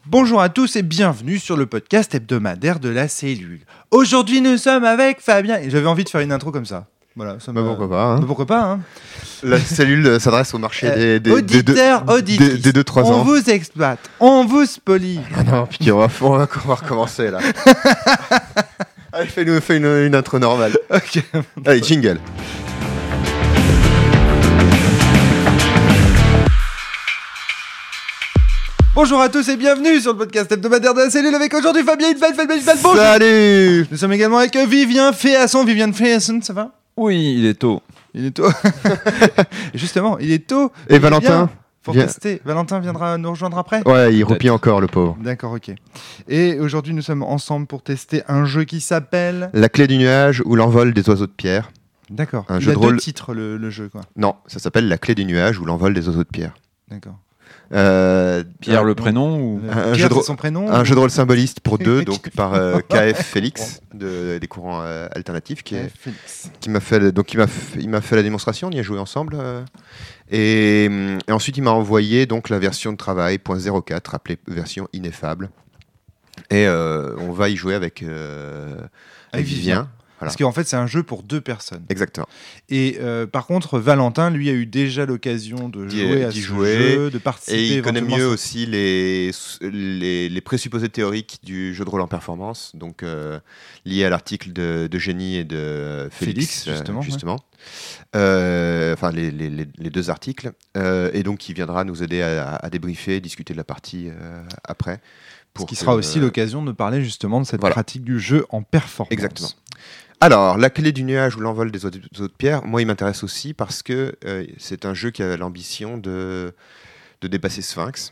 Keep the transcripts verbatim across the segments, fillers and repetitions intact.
Bonjour à tous et bienvenue sur le podcast hebdomadaire de la cellule. Aujourd'hui nous sommes avec Fabien et j'avais envie de faire une intro comme ça. Voilà, ça bah me... pourquoi pas. Hein. Bah pourquoi pas hein. La cellule s'adresse au marché euh, des, des, auditeurs, des, auditrices, des, des deux trois ans. On vous exploite, on vous spolie. Ah non, puis on va, on va recommencer là. Allez, fais-nous fais une, une intro normale. Ok. Allez, jingle. Bonjour à tous et bienvenue sur le podcast hebdomadaire de la cellule avec aujourd'hui Fabien Hitfeld, Fabien Hitfeld, bonjour. Salut. Nous sommes également avec Vivien Féasson, Vivien Féasson, ça va? Oui, il est tôt. Il est tôt. Justement, il est tôt. Et il Valentin Pour viens... tester. Valentin viendra nous rejoindre après. Ouais, il roupille encore, le pauvre. D'accord, ok. Et aujourd'hui, nous sommes ensemble pour tester un jeu qui s'appelle... La clé du nuage ou l'envol des oiseaux de pierre. D'accord. Un Il jeu a de deux rôle... titres, le, le jeu, quoi. Non, ça s'appelle La clé du nuage ou l'envol des oiseaux de pierre. D'accord. Euh, Pierre un, le prénom ou... Le... un, Pierre, jeu de... c'est son prénom un ou... jeu de rôle symboliste pour deux, donc par euh, K F Félix de, des courants euh, alternatifs, qui, est, qui m'a fait, donc il m'a, fait, il m'a fait la démonstration, on y a joué ensemble, euh, et, et ensuite il m'a envoyé donc la version de travail point zéro quatre, appelée version ineffable, et euh, on va y jouer avec, euh, avec, avec Vivien. Vivien. Voilà. Parce qu'en fait, c'est un jeu pour deux personnes. Exactement. Et euh, par contre, Valentin, lui, a eu déjà l'occasion de d'y, jouer à d'y ce jouer, jeu, de participer. Et il connaît mieux sur... aussi les, les, les présupposés théoriques du jeu de rôle en performance, donc euh, liés à l'article de, de Génie et de Félix, Félix justement. Euh, justement. Ouais. Euh, enfin, les, les, les deux articles. Euh, et donc, il viendra nous aider à, à débriefer, discuter de la partie euh, après. Pour Ce qui que, sera aussi euh... l'occasion de parler justement de cette voilà. pratique du jeu en performance. Exactement. Alors, la clé du nuage ou l'envol des oiseaux de pierre, moi, il m'intéresse aussi parce que euh, c'est un jeu qui a l'ambition de, de dépasser Sphinx.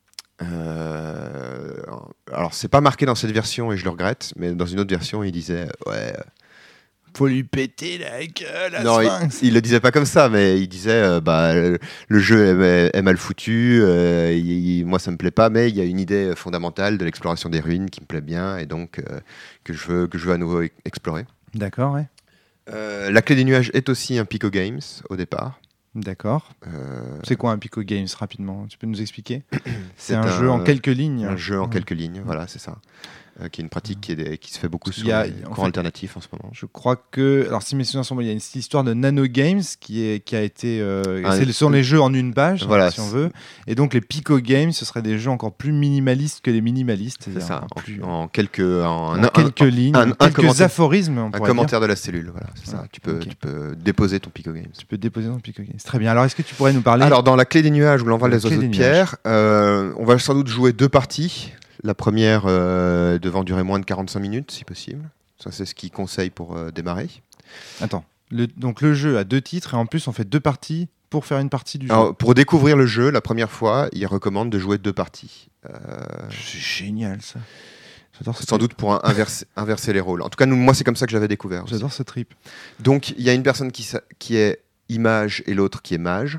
Euh, alors, c'est pas marqué dans cette version et je le regrette, mais dans une autre version, il disait ouais. Faut lui péter la gueule à non, Sphinx. Il, il le disait pas comme ça, mais il disait euh, bah le, le jeu est, est mal foutu. Euh, il, moi, ça me plaît pas, mais il y a une idée fondamentale de l'exploration des ruines qui me plaît bien et donc euh, que je veux que je veux à nouveau explorer. D'accord, ouais. Euh, la clé des nuages est aussi un Pico Games au départ. D'accord. Euh... C'est quoi un Pico Games rapidement? Tu peux nous expliquer? C'est, c'est un, un jeu en quelques lignes. Un jeu en ouais. quelques lignes, voilà, c'est ça. Euh, qui est une pratique qui, est, qui se fait beaucoup sur a, les courants alternatifs en ce moment. Je crois que, alors si mes souvenirs sont bons, il y a une histoire de Nano Games qui, est, qui a été, euh, ah, c'est, ce sont les jeux en une page, voilà, hein, si on veut, et donc les Pico Games, ce seraient des jeux encore plus minimalistes que les minimalistes. C'est ça, en, plus, en quelques, en, en un, quelques un, lignes, un, un, quelques aphorismes. On un commentaire dire. de la cellule, voilà, c'est ouais, ça. Tu peux, okay. tu peux déposer ton Pico Games. Tu peux déposer ton Pico Games. Très bien. Alors, est-ce que tu pourrais nous parler? Alors, dans la clé des nuages ou l'envol des oiseaux de pierre, euh, on va sans doute jouer deux parties. La première euh, devant durer moins de quarante-cinq minutes, si possible. Ça, c'est ce qu'il conseille pour euh, démarrer. Attends, le, donc le jeu a deux titres et en plus, on fait deux parties pour faire une partie du Alors, jeu. Pour découvrir le jeu, la première fois, il recommande de jouer deux parties. Euh... C'est génial, ça. J'adore ce Sans trip. doute pour un, inverser, inverser les rôles. En tout cas, nous, moi, c'est comme ça que j'avais découvert. J'adore aussi. ce trip. Donc, il y a une personne qui, qui est image et l'autre qui est mage.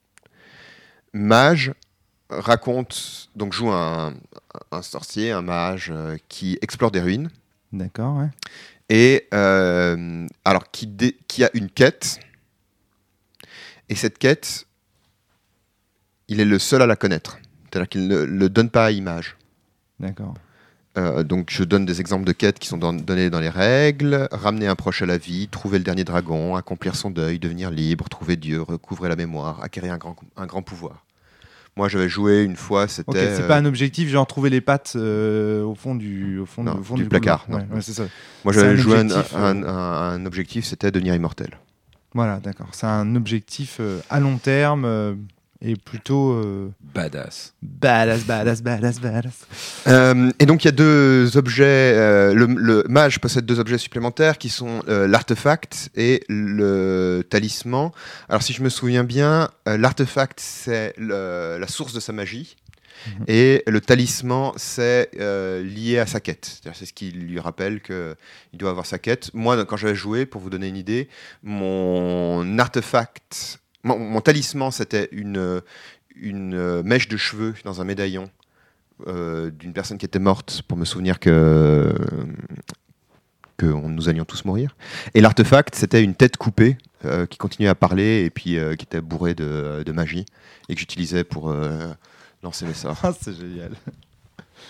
Mage raconte, donc joue un, un sorcier, un mage euh, qui explore des ruines. D'accord, ouais. Et euh, alors qui, dé, qui a une quête. Et cette quête, il est le seul à la connaître. C'est-à-dire qu'il ne le donne pas à image. D'accord. Euh, donc je donne des exemples de quêtes qui sont dans, données dans les règles. Ramener un proche à la vie, trouver le dernier dragon, accomplir son deuil, devenir libre, trouver Dieu, recouvrer la mémoire, acquérir un grand, un grand pouvoir. Moi, j'avais joué une fois, c'était... Okay, c'est euh... pas un objectif, genre trouver les pattes euh, au fond du, au fond non, du, au fond du, du placard. Non. Ouais, ouais, c'est ça. Moi, j'avais c'est joué un, objectif, un, euh... un, un objectif, c'était devenir immortel. Voilà, d'accord. C'est un objectif euh, à long terme euh, et plutôt... Euh... Badass. Badass, badass, badass, badass. Euh, et donc, il y a deux objets... Euh, le, le mage possède deux objets supplémentaires qui sont euh, l'artefact et le talisman. Alors, si je me souviens bien, euh, l'artefact, c'est le, la source de sa magie. Mmh. Et le talisman, c'est euh, lié à sa quête. C'est-à-dire, c'est ce qui lui rappelle qu'il doit avoir sa quête. Moi, quand j'avais joué, pour vous donner une idée, mon artefact... Mon, mon talisman, c'était une, une mèche de cheveux dans un médaillon euh, d'une personne qui était morte, pour me souvenir que, que nous allions tous mourir. Et l'artefact, c'était une tête coupée euh, qui continuait à parler et puis euh, qui était bourrée de, de magie et que j'utilisais pour euh, lancer mes sorts. Ah, c'est génial.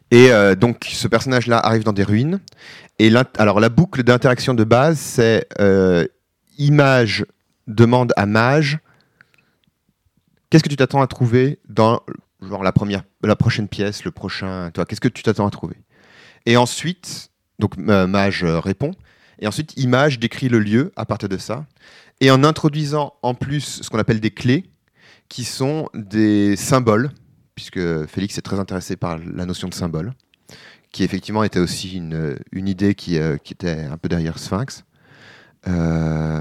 Et euh, donc, ce personnage-là arrive dans des ruines. Et alors, la boucle d'interaction de base, c'est euh, Image demande à Mage qu'est-ce que tu t'attends à trouver dans genre, la, première, la prochaine pièce, le prochain. Toi, qu'est-ce que tu t'attends à trouver? Et ensuite, donc euh, Mage euh, répond. Et ensuite, Image décrit le lieu à partir de ça. Et en introduisant en plus ce qu'on appelle des clés, qui sont des symboles, puisque Félix est très intéressé par la notion de symbole, qui effectivement était aussi une, une idée qui, euh, qui était un peu derrière Sphinx. Euh,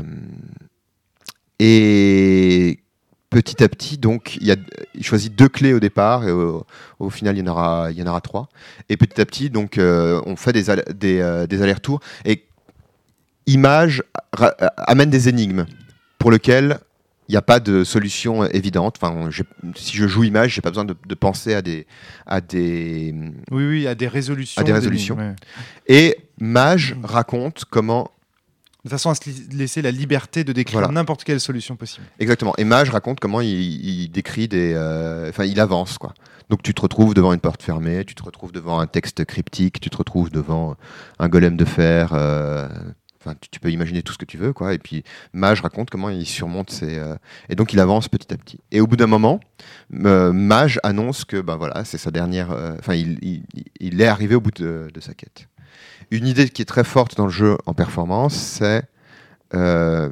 et petit à petit, donc, il, y a, il choisit deux clés au départ, et au, au final, il y en aura, il y en aura trois. Et petit à petit, donc, euh, on fait des, al- des, euh, des allers-retours, et Image ra- amène des énigmes pour lesquelles il n'y a pas de solution évidente. Enfin, j'ai- si je joue Image, j'ai pas besoin de, de penser à des, à des, Oui, oui, à des résolutions. À des résolutions. d'énigmes, ouais. Et Mage raconte comment De façon à se li- laisser la liberté de décrire Voilà. n'importe quelle solution possible. exactement. Et Mage raconte comment il, il décrit des, euh, enfin, il avance quoi. Donc tu te retrouves devant une porte fermée, tu te retrouves devant un texte cryptique, tu te retrouves devant un golem de fer. euh, Enfin, tu, tu peux imaginer tout ce que tu veux, quoi. Et puis Mage raconte comment il surmonte ses. euh, Et donc il avance petit à petit. Et au bout d'un moment, euh, Mage annonce que, ben voilà, c'est sa dernière. euh, Enfin, il, il, il est arrivé au bout de, de sa quête. Une idée qui est très forte dans le jeu en performance, c'est euh,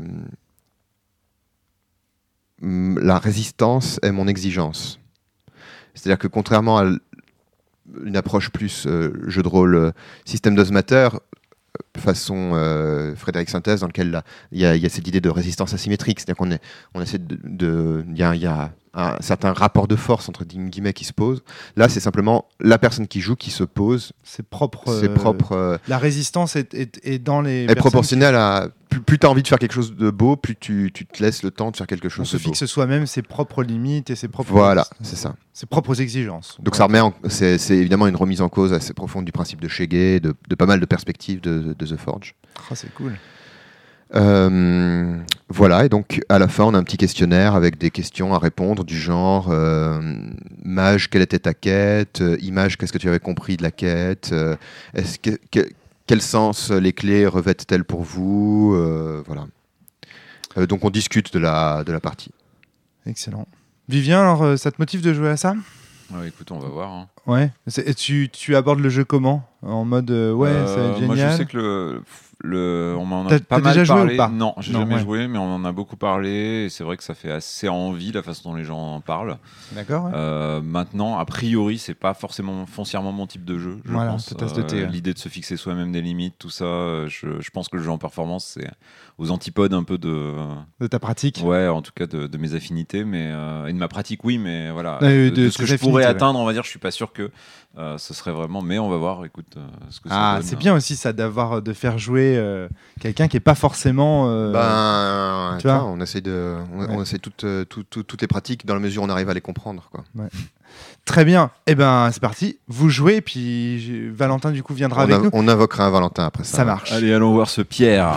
mm, la résistance est mon exigence. C'est-à-dire que contrairement à l- une approche plus euh, jeu de rôle, euh, système d'osmateur, façon euh, Frédéric Synthèse, dans lequel là, il y, a- il y a cette idée de résistance asymétrique, c'est-à-dire qu'on est, on essaie de, de- il y a, il y a un certain rapport de force entre guillemets qui se pose. Là, c'est simplement la personne qui joue qui se pose, C'est propre. c'est euh, propre, euh, La résistance est, est, est dans les. est personnes proportionnelle à plus, plus tu as envie de faire quelque chose de beau, plus tu, tu te laisses le temps de faire quelque qui- On chose se de beau. fixe soi-même ses propres limites et ses propres. Voilà, c'est ça. Ses propres exigences. Donc ça remet, en- c'est, c'est évidemment une remise en cause assez profonde du principe de Shege, de, de pas mal de perspectives de, de The Forge. Oh, c'est cool. Euh, voilà, et donc à la fin, on a un petit questionnaire avec des questions à répondre du genre euh, Mage, quelle était ta quête? Euh, Image, qu'est-ce que tu avais compris de la quête? Euh, est-ce que, que- quel sens les clés revêtent-elles pour vous? Euh, Voilà. Euh, donc on discute de la, de la partie. Excellent. Vivien, alors, euh, ça te motive de jouer à ça? Ouais, écoute, on va voir. hein. Ouais. C'est- Et tu, tu abordes le jeu comment? En mode euh, ouais, Euh, ça va être génial. Moi, je sais que le, le, on m'en T'as- a pas t'as mal déjà joué parlé. ou pas? Non, j'ai Non, jamais ouais. joué, mais on en a beaucoup parlé. Et c'est vrai que ça fait assez envie la façon dont les gens en parlent. D'accord. Ouais. Euh, maintenant, a priori, c'est pas forcément foncièrement mon type de jeu. Je Voilà, pense. ta tasse de thé, ouais. L'idée de se fixer soi-même des limites, tout ça, euh, je, je pense que le jeu en performance, c'est aux antipodes un peu de. De ta pratique. Ouais, en tout cas de, de mes affinités, mais euh, et de ma pratique, oui, mais voilà, Euh, de, de de ce que tes je pourrais affinités, ouais. atteindre, on va dire, je suis pas sûr que euh, ce serait vraiment. Mais on va voir, écoute, euh, ce que ça Ah, donne. c'est bien aussi ça d'avoir de faire jouer euh, quelqu'un qui est pas forcément. euh, Ben, tu vois attends, on essaie de, on, Ouais. on essaie toutes, euh, tout- tout- toutes les pratiques dans la mesure où on arrive à les comprendre, quoi. Très bien. Eh ben, c'est parti. Vous jouez, puis j'ai- Valentin du coup viendra On, avec a- nous. on invoquera un Valentin après ça. Ça marche. Allez, allons voir ce Pierre.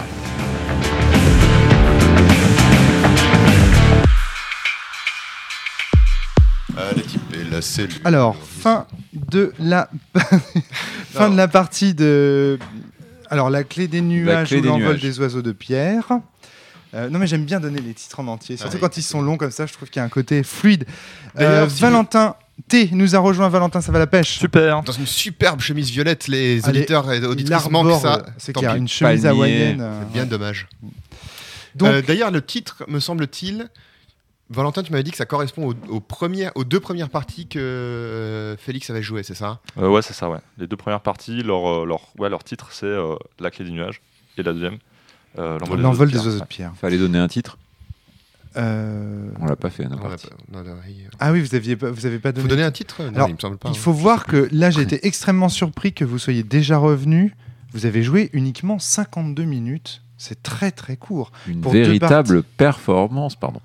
Allez, type, la cellule. Alors, fin de la fin de la partie de. Alors, la clé des nuages clé ou des l'envol nuages. des oiseaux de pierre. Euh, non, mais j'aime bien donner les titres en entier, surtout Ouais. quand ils sont longs comme ça. Je trouve qu'il y a un côté fluide. D'ailleurs, Euh, si Valentin T nous a rejoint. Valentin, ça va la pêche. Super. Dans une superbe chemise violette, les Allez, auditeurs et Il auditrices arbore, manquent ça. euh, c'est Tant qu'il y a pis. une chemise Palmier. hawaïenne. euh, C'est bien dommage. Donc, Euh, D'ailleurs, le titre, me semble-t-il, Valentin, tu m'avais dit que ça correspond aux, aux premières, aux deux premières parties que euh, Félix avait joué, c'est ça? Euh, ouais, c'est ça, ouais. Les deux premières parties, leur, euh, leur, ouais, leur titre, c'est euh, La clé du nuage. Et la deuxième, euh, L'envol des l'envol oiseaux des de oiseaux de pierre. pierre. Fallait donner un titre. Euh, On l'a pas fait. on a On a parti. pas- on a- il Ah oui, vous aviez pas, vous avez pas faut donné. donner un titre? Non, Alors, il me semble pas. Il faut voir que là, j'ai été extrêmement surpris que vous soyez déjà revenu. Vous avez joué uniquement cinquante-deux minutes C'est très très court. Une Pour deux véritable performance, pardon.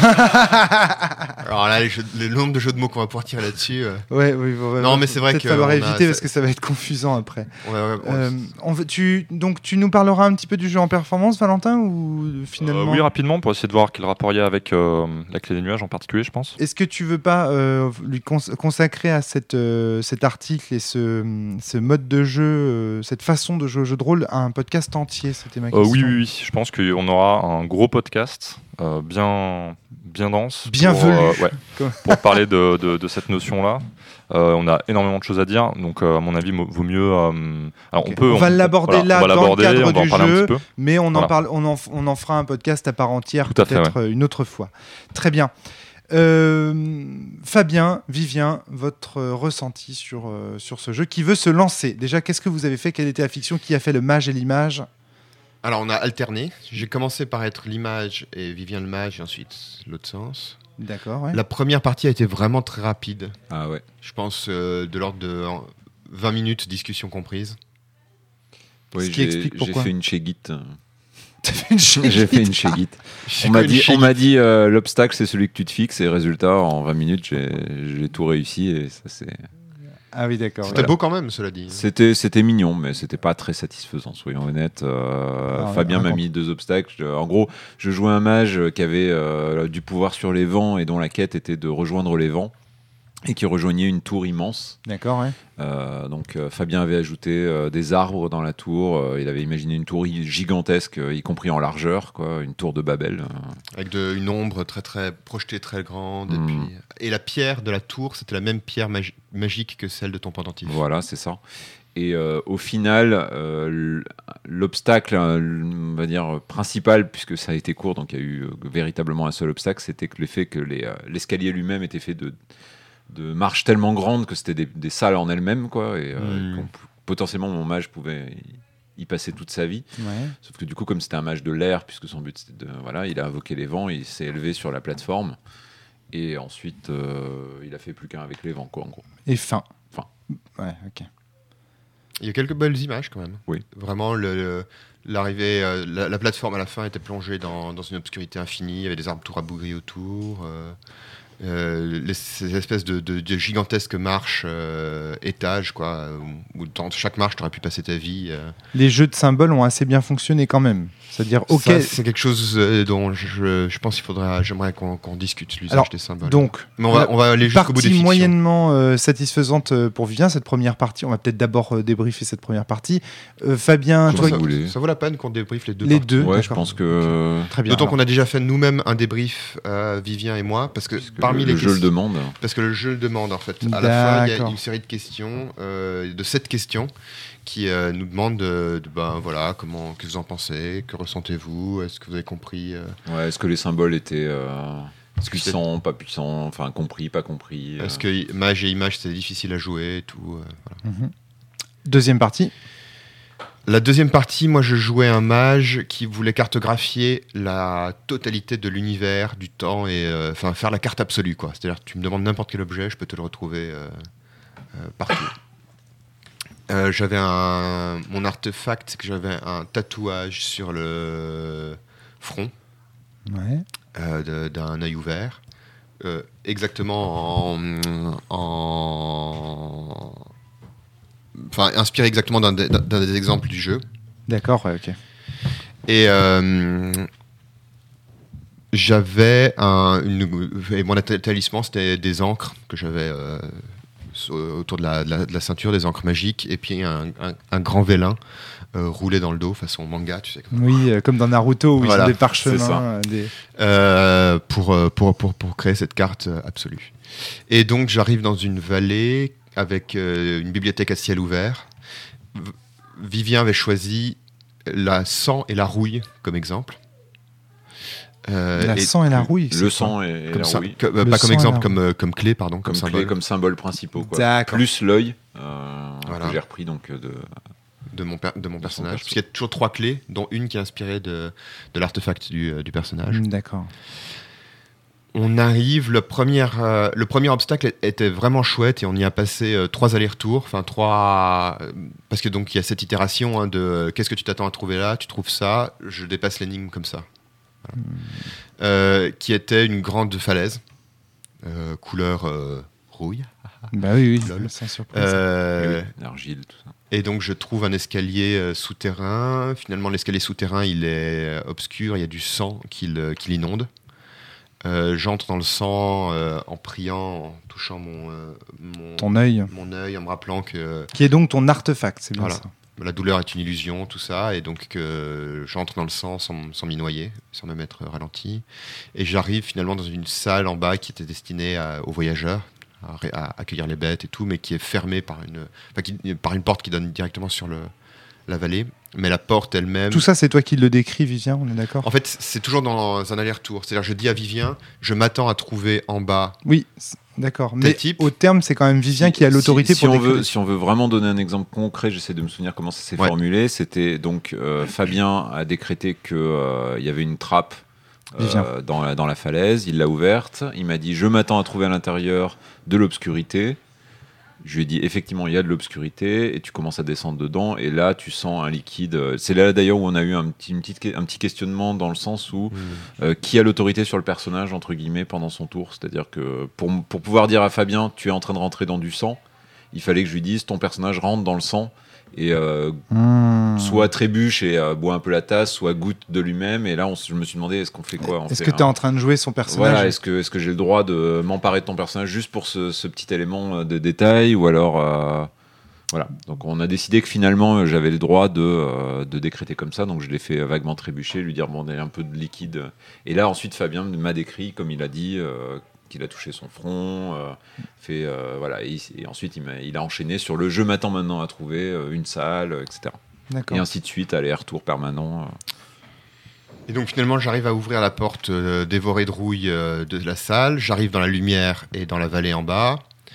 Alors là, les jeux- le nombre de jeux de mots qu'on va pouvoir tirer là-dessus. euh, Ouais, oui, ouais, Non, ouais, mais c'est vrai peut-être que falloir on a- éviter c'est- parce que ça va être confusant après. on va- on- Euh, on veut- tu, donc tu nous parleras un petit peu du jeu en performance, Valentin, ou finalement Euh, oui, rapidement, pour essayer de voir quel rapport il y a avec euh, la clé des nuages en particulier, je pense. Est-ce que tu veux pas euh, lui cons- consacrer à cette, euh, cet article et ce, ce mode de jeu, euh, cette façon de jouer au jeu de rôle, à un podcast entier? C'était ma Euh, question. oui, oui, oui. Je pense qu'on aura un gros podcast euh, bien, bien dense. Bien pour, velu. euh, ouais, Comme- pour parler de, de, de cette notion-là. Euh, on a énormément de choses à dire, donc euh, à mon avis, mo- vaut mieux. euh, alors Ok. on peut. On va l'aborder voilà, là, on va dans le l'aborder, cadre on va en du parler jeu. un petit peu. Mais on en, Voilà. parle, on, en, on en fera un podcast à part entière, Tout à fait, peut-être euh, une autre fois. Très bien. Euh, Fabien, Vivien, votre euh, ressenti sur, euh, sur ce jeu qui veut se lancer. Déjà, qu'est-ce que vous avez fait? Quelle était la fiction? Qui a fait le mage et l'image? Alors, on a alterné. J'ai commencé par être l'image et Vivien le mage, et ensuite l'autre sens. D'accord, ouais. La première partie a été vraiment très rapide. Ah ouais. Je pense euh, de l'ordre de en- vingt minutes, discussion comprise. Oui, Ce qui j'ai explique j'ai pourquoi. fait une chez Git. T'as fait une chéguite. J'ai fait une chez Git. On m'a dit, on m'a dit euh, l'obstacle c'est celui que tu te fixes et résultat en vingt minutes j'ai j'ai tout réussi et ça c'est Ah oui, d'accord. C'était ouais. beau quand même, cela dit. c'était c'était mignon mais c'était pas très satisfaisant soyons honnêtes. Euh, Ah ouais, Fabien m'a raconte. mis deux obstacles. Je- En gros je jouais un mage qui avait euh, du pouvoir sur les vents et dont la quête était de rejoindre les vents et qui rejoignait une tour immense. D'accord, ouais. Euh, donc euh, Fabien avait ajouté euh, des arbres dans la tour. Euh, il avait imaginé une tour i- gigantesque, euh, y compris en largeur, quoi, une tour de Babel. euh. Avec de, une ombre très très projetée, très grande. Et, Mm. puis... et la pierre de la tour, c'était la même pierre magi- magique que celle de ton pendentif. Voilà, c'est ça. Et euh, au final, euh, l- l'obstacle, euh, on va dire principal, puisque ça a été court, donc il y a eu euh, véritablement un seul obstacle, c'était que le fait que les, euh, l'escalier lui-même était fait de de marches tellement grandes que c'était des, des salles en elles-mêmes, quoi, et euh, Mm. qu'on p- potentiellement mon mage pouvait y, y passer toute sa vie. Ouais. Sauf que du coup, comme c'était un mage de l'air, puisque son but c'était de, voilà, il a invoqué les vents, il s'est élevé sur la plateforme, et ensuite euh, il a fait plus qu'un avec les vents, quoi, en gros. Et fin. Fin. Ouais, ok. Il y a quelques belles images quand même. Oui. Vraiment, le, le- l'arrivée, euh, la, la plateforme à la fin était plongée dans, dans une obscurité infinie. Il y avait des arbres tout rabougris autour. euh, euh, les- ces espèces de, de- de gigantesques marches, euh, étages, quoi, où, où dans chaque marche, tu aurais pu passer ta vie. euh. Les jeux de symboles ont assez bien fonctionné quand même. C'est-à-dire, ok. Ça, c'est quelque chose euh, dont je, je pense qu'il faudra, j'aimerais qu'on, qu'on discute l'usage Alors, des symboles. Donc, Mais on va, on va aller jusqu'au bout des partie fictions. moyennement euh, satisfaisante euh, pour Vivien, cette première partie. On va peut-être d'abord euh, débriefer cette première partie. Euh, Fabien, Comme toi, ça, ça, vous voulez. ça vaut la peine qu'on débriefe les deux les parties. deux. Ouais, je d'accord. pense que Très bien. D'autant alors. qu'on a déjà fait nous-mêmes un débrief, euh, Vivien et moi, parce que parce que parmi le, les le jeu le questions- demande. parce que le jeu le demande en fait. À la fin, il y a D'accord. une série de questions, euh, de sept questions, qui euh, nous demandent de, de, ben voilà, comment, que vous en pensez, que ressentez-vous, est-ce que vous avez compris euh, Ouais, est-ce que les symboles étaient euh, Est-ce que puissants, pas puissants, enfin compris, pas compris euh. Est-ce que mage et image c'est difficile à jouer et tout. euh, voilà. Mhm. Deuxième partie. La deuxième partie, moi je jouais un mage qui voulait cartographier la totalité de l'univers, du temps et euh, enfin faire la carte absolue quoi. C'est-à-dire tu me demandes n'importe quel objet, je peux te le retrouver euh, euh, partout. Euh, j'avais un mon artefact, c'est que j'avais un tatouage sur le front Ouais. euh, de- d'un œil ouvert, euh, exactement en, en enfin inspiré exactement d'un, des- d'un des exemples du jeu. D'accord, ouais, ok. Et euh, j'avais un. Une, et mon talisman, c'était des encres que j'avais euh, sur- autour de la, de, la, de la ceinture, des encres magiques, et puis un, un, un grand vélin euh, roulé dans le dos, façon manga, tu sais. Comme, Oui, euh, comme dans Naruto où Voilà, ils ont des c'est parchemins. ça. euh, des... euh, pour, euh, pour, pour, pour créer cette carte euh, absolue. Et donc, j'arrive dans une vallée avec euh, une bibliothèque à ciel ouvert. V- Vivien avait choisi la sang et la rouille comme exemple. Euh, La et- sang et la rouille. c'est Le quoi sang et, et comme la ça, rouille. que- euh, Le pas sang comme et exemple, la comme, euh, comme clé, pardon, Comme, comme, clé, symbole comme symbole principaux. Quoi. D'accord. Plus l'œil, euh, Voilà. que j'ai repris donc euh, de. de mon, per- de mon son personnage. perso. Parce qu'il y a toujours trois clés, dont une qui est inspirée de, de l'artefact du, euh, du personnage. Mm, D'accord. Et donc, j'arrive dans une vallée avec euh, une bibliothèque à ciel ouvert. V- Vivien avait choisi la sang et la rouille comme exemple. Euh, et puis, euh, On arrive, le premier, euh, le premier obstacle était vraiment chouette et on y a passé euh, trois allers-retours, enfin trois, euh, parce que donc il y a cette itération hein, de euh, qu'est-ce que tu t'attends à trouver là, tu trouves ça, je dépasse l'énigme comme ça, voilà. mmh. euh, qui était une grande falaise, euh, couleur euh, rouille. Bah oui, oui, Lol. sans surprise. Euh, Oui, l'argile, tout ça. Et donc je trouve un escalier euh, souterrain. Finalement, l'escalier souterrain, il est obscur, il y a du sang qui le- qui l'inonde. Euh, j'entre dans le sang euh, en priant, en touchant mon, euh, mon, Ton œil, mon œil, en me rappelant que qui est donc ton artefact, c'est bien Voilà. ça. la douleur est une illusion, tout ça, et donc que j'entre dans le sang sans, sans m'y noyer, sans me mettre ralenti. Et j'arrive finalement dans une salle en bas qui était destinée à- aux voyageurs, à, ré- à accueillir les bêtes et tout, mais qui est fermée par une, enfin, qui- par une porte qui donne directement sur le, la vallée. Mais la porte elle-même... Tout ça, c'est toi qui le décris, Vivien, on est d'accord? En fait, c'est toujours dans un aller-retour. C'est-à-dire, je dis à Vivien, je m'attends à trouver en bas. Oui, c'est- d'accord. Mais type. au terme, c'est quand même Vivien Si- qui a l'autorité si, si pour on décrire. veut, si on veut vraiment donner un exemple concret, j'essaie de me souvenir comment ça s'est Ouais. formulé. C'était donc euh, Fabien a décrété qu'il euh, y avait une trappe Vivien. euh, dans, la, dans la falaise. Il l'a ouverte. Il m'a dit je m'attends à trouver à l'intérieur de l'obscurité. Je lui ai dit effectivement il y a de l'obscurité et tu commences à descendre dedans et là tu sens un liquide. C'est là d'ailleurs où on a eu un petit, une petite, un petit questionnement dans le sens où Mmh. euh, qui a l'autorité sur le personnage entre guillemets pendant son tour. C'est-à-dire que pour, pour pouvoir dire à Fabien tu es en train de rentrer dans du sang, il fallait que je lui dise ton personnage rentre dans le sang et euh, Mmh. soit trébuche et euh, boit un peu la tasse, soit goûte de lui-même. Et là on, s- je me suis demandé est-ce qu'on fait quoi on Est-ce fait que tu es un- en train de jouer son personnage? Voilà, est-ce que, est-ce que j'ai le droit de m'emparer de ton personnage juste pour ce, ce petit élément de détail ou alors euh, voilà. Donc on a décidé que finalement euh, j'avais le droit de, euh, de décréter comme ça, donc je l'ai fait vaguement trébucher, lui dire bon il y a un peu de liquide. Et là ensuite Fabien m'a décrit comme il a dit euh, qu'il a touché son front, euh, fait euh, voilà et, et ensuite il, m'a, il a enchaîné sur le je m'attends maintenant à trouver euh, une salle, euh, et cetera. D'accord. Et ainsi de suite, aller-retour permanent. euh. Et donc finalement, j'arrive à ouvrir la porte euh, dévorée de rouille euh, de la salle. J'arrive dans la lumière et dans la vallée en bas.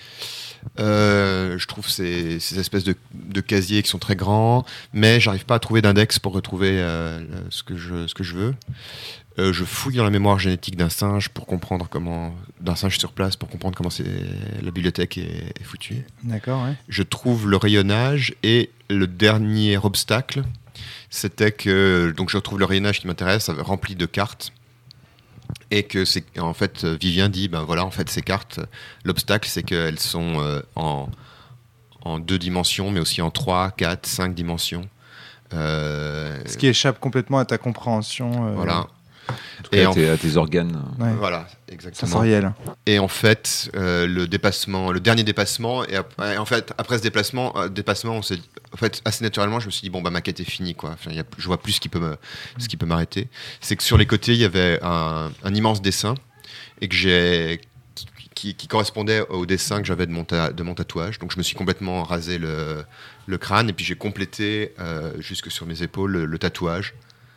Euh, je trouve ces, ces espèces de, de casiers qui sont très grands, mais j'arrive pas à trouver d'index pour retrouver euh, le- ce, que je, ce que je veux. Euh, je fouille dans la mémoire génétique d'un singe pour comprendre comment, d'un singe sur place pour comprendre comment c'est, la bibliothèque est, est foutue. D'accord, ouais. Je trouve le rayonnage et le dernier obstacle, c'était que donc je retrouve le rayonnage qui m'intéresse, rempli de cartes. Et que c'est en fait Vivien dit ben voilà en fait ces cartes l'obstacle c'est qu'elles sont euh, en en deux dimensions mais aussi en trois, quatre, cinq dimensions. Euh, Ce qui échappe complètement à ta compréhension. euh, voilà. En tout cas, Et à, en- tes, à tes organes. ouais, Voilà, exactement. sensorielle. Et en fait, euh, le dépassement, le dernier dépassement, et après, en fait, après ce déplacement, euh, dépassement, on s'est, en fait, assez naturellement, je me suis dit bon bah ma quête est finie quoi. Enfin, il y a- je vois plus ce qui peut me, ce qui peut m'arrêter. C'est que sur les côtés, il y avait un, un immense dessin et que j'ai qui, qui- qui correspondait au dessin que j'avais de mon, ta- de mon tatouage. Donc je me suis complètement rasé le, le crâne et puis j'ai complété euh, jusque sur mes épaules le, le tatouage.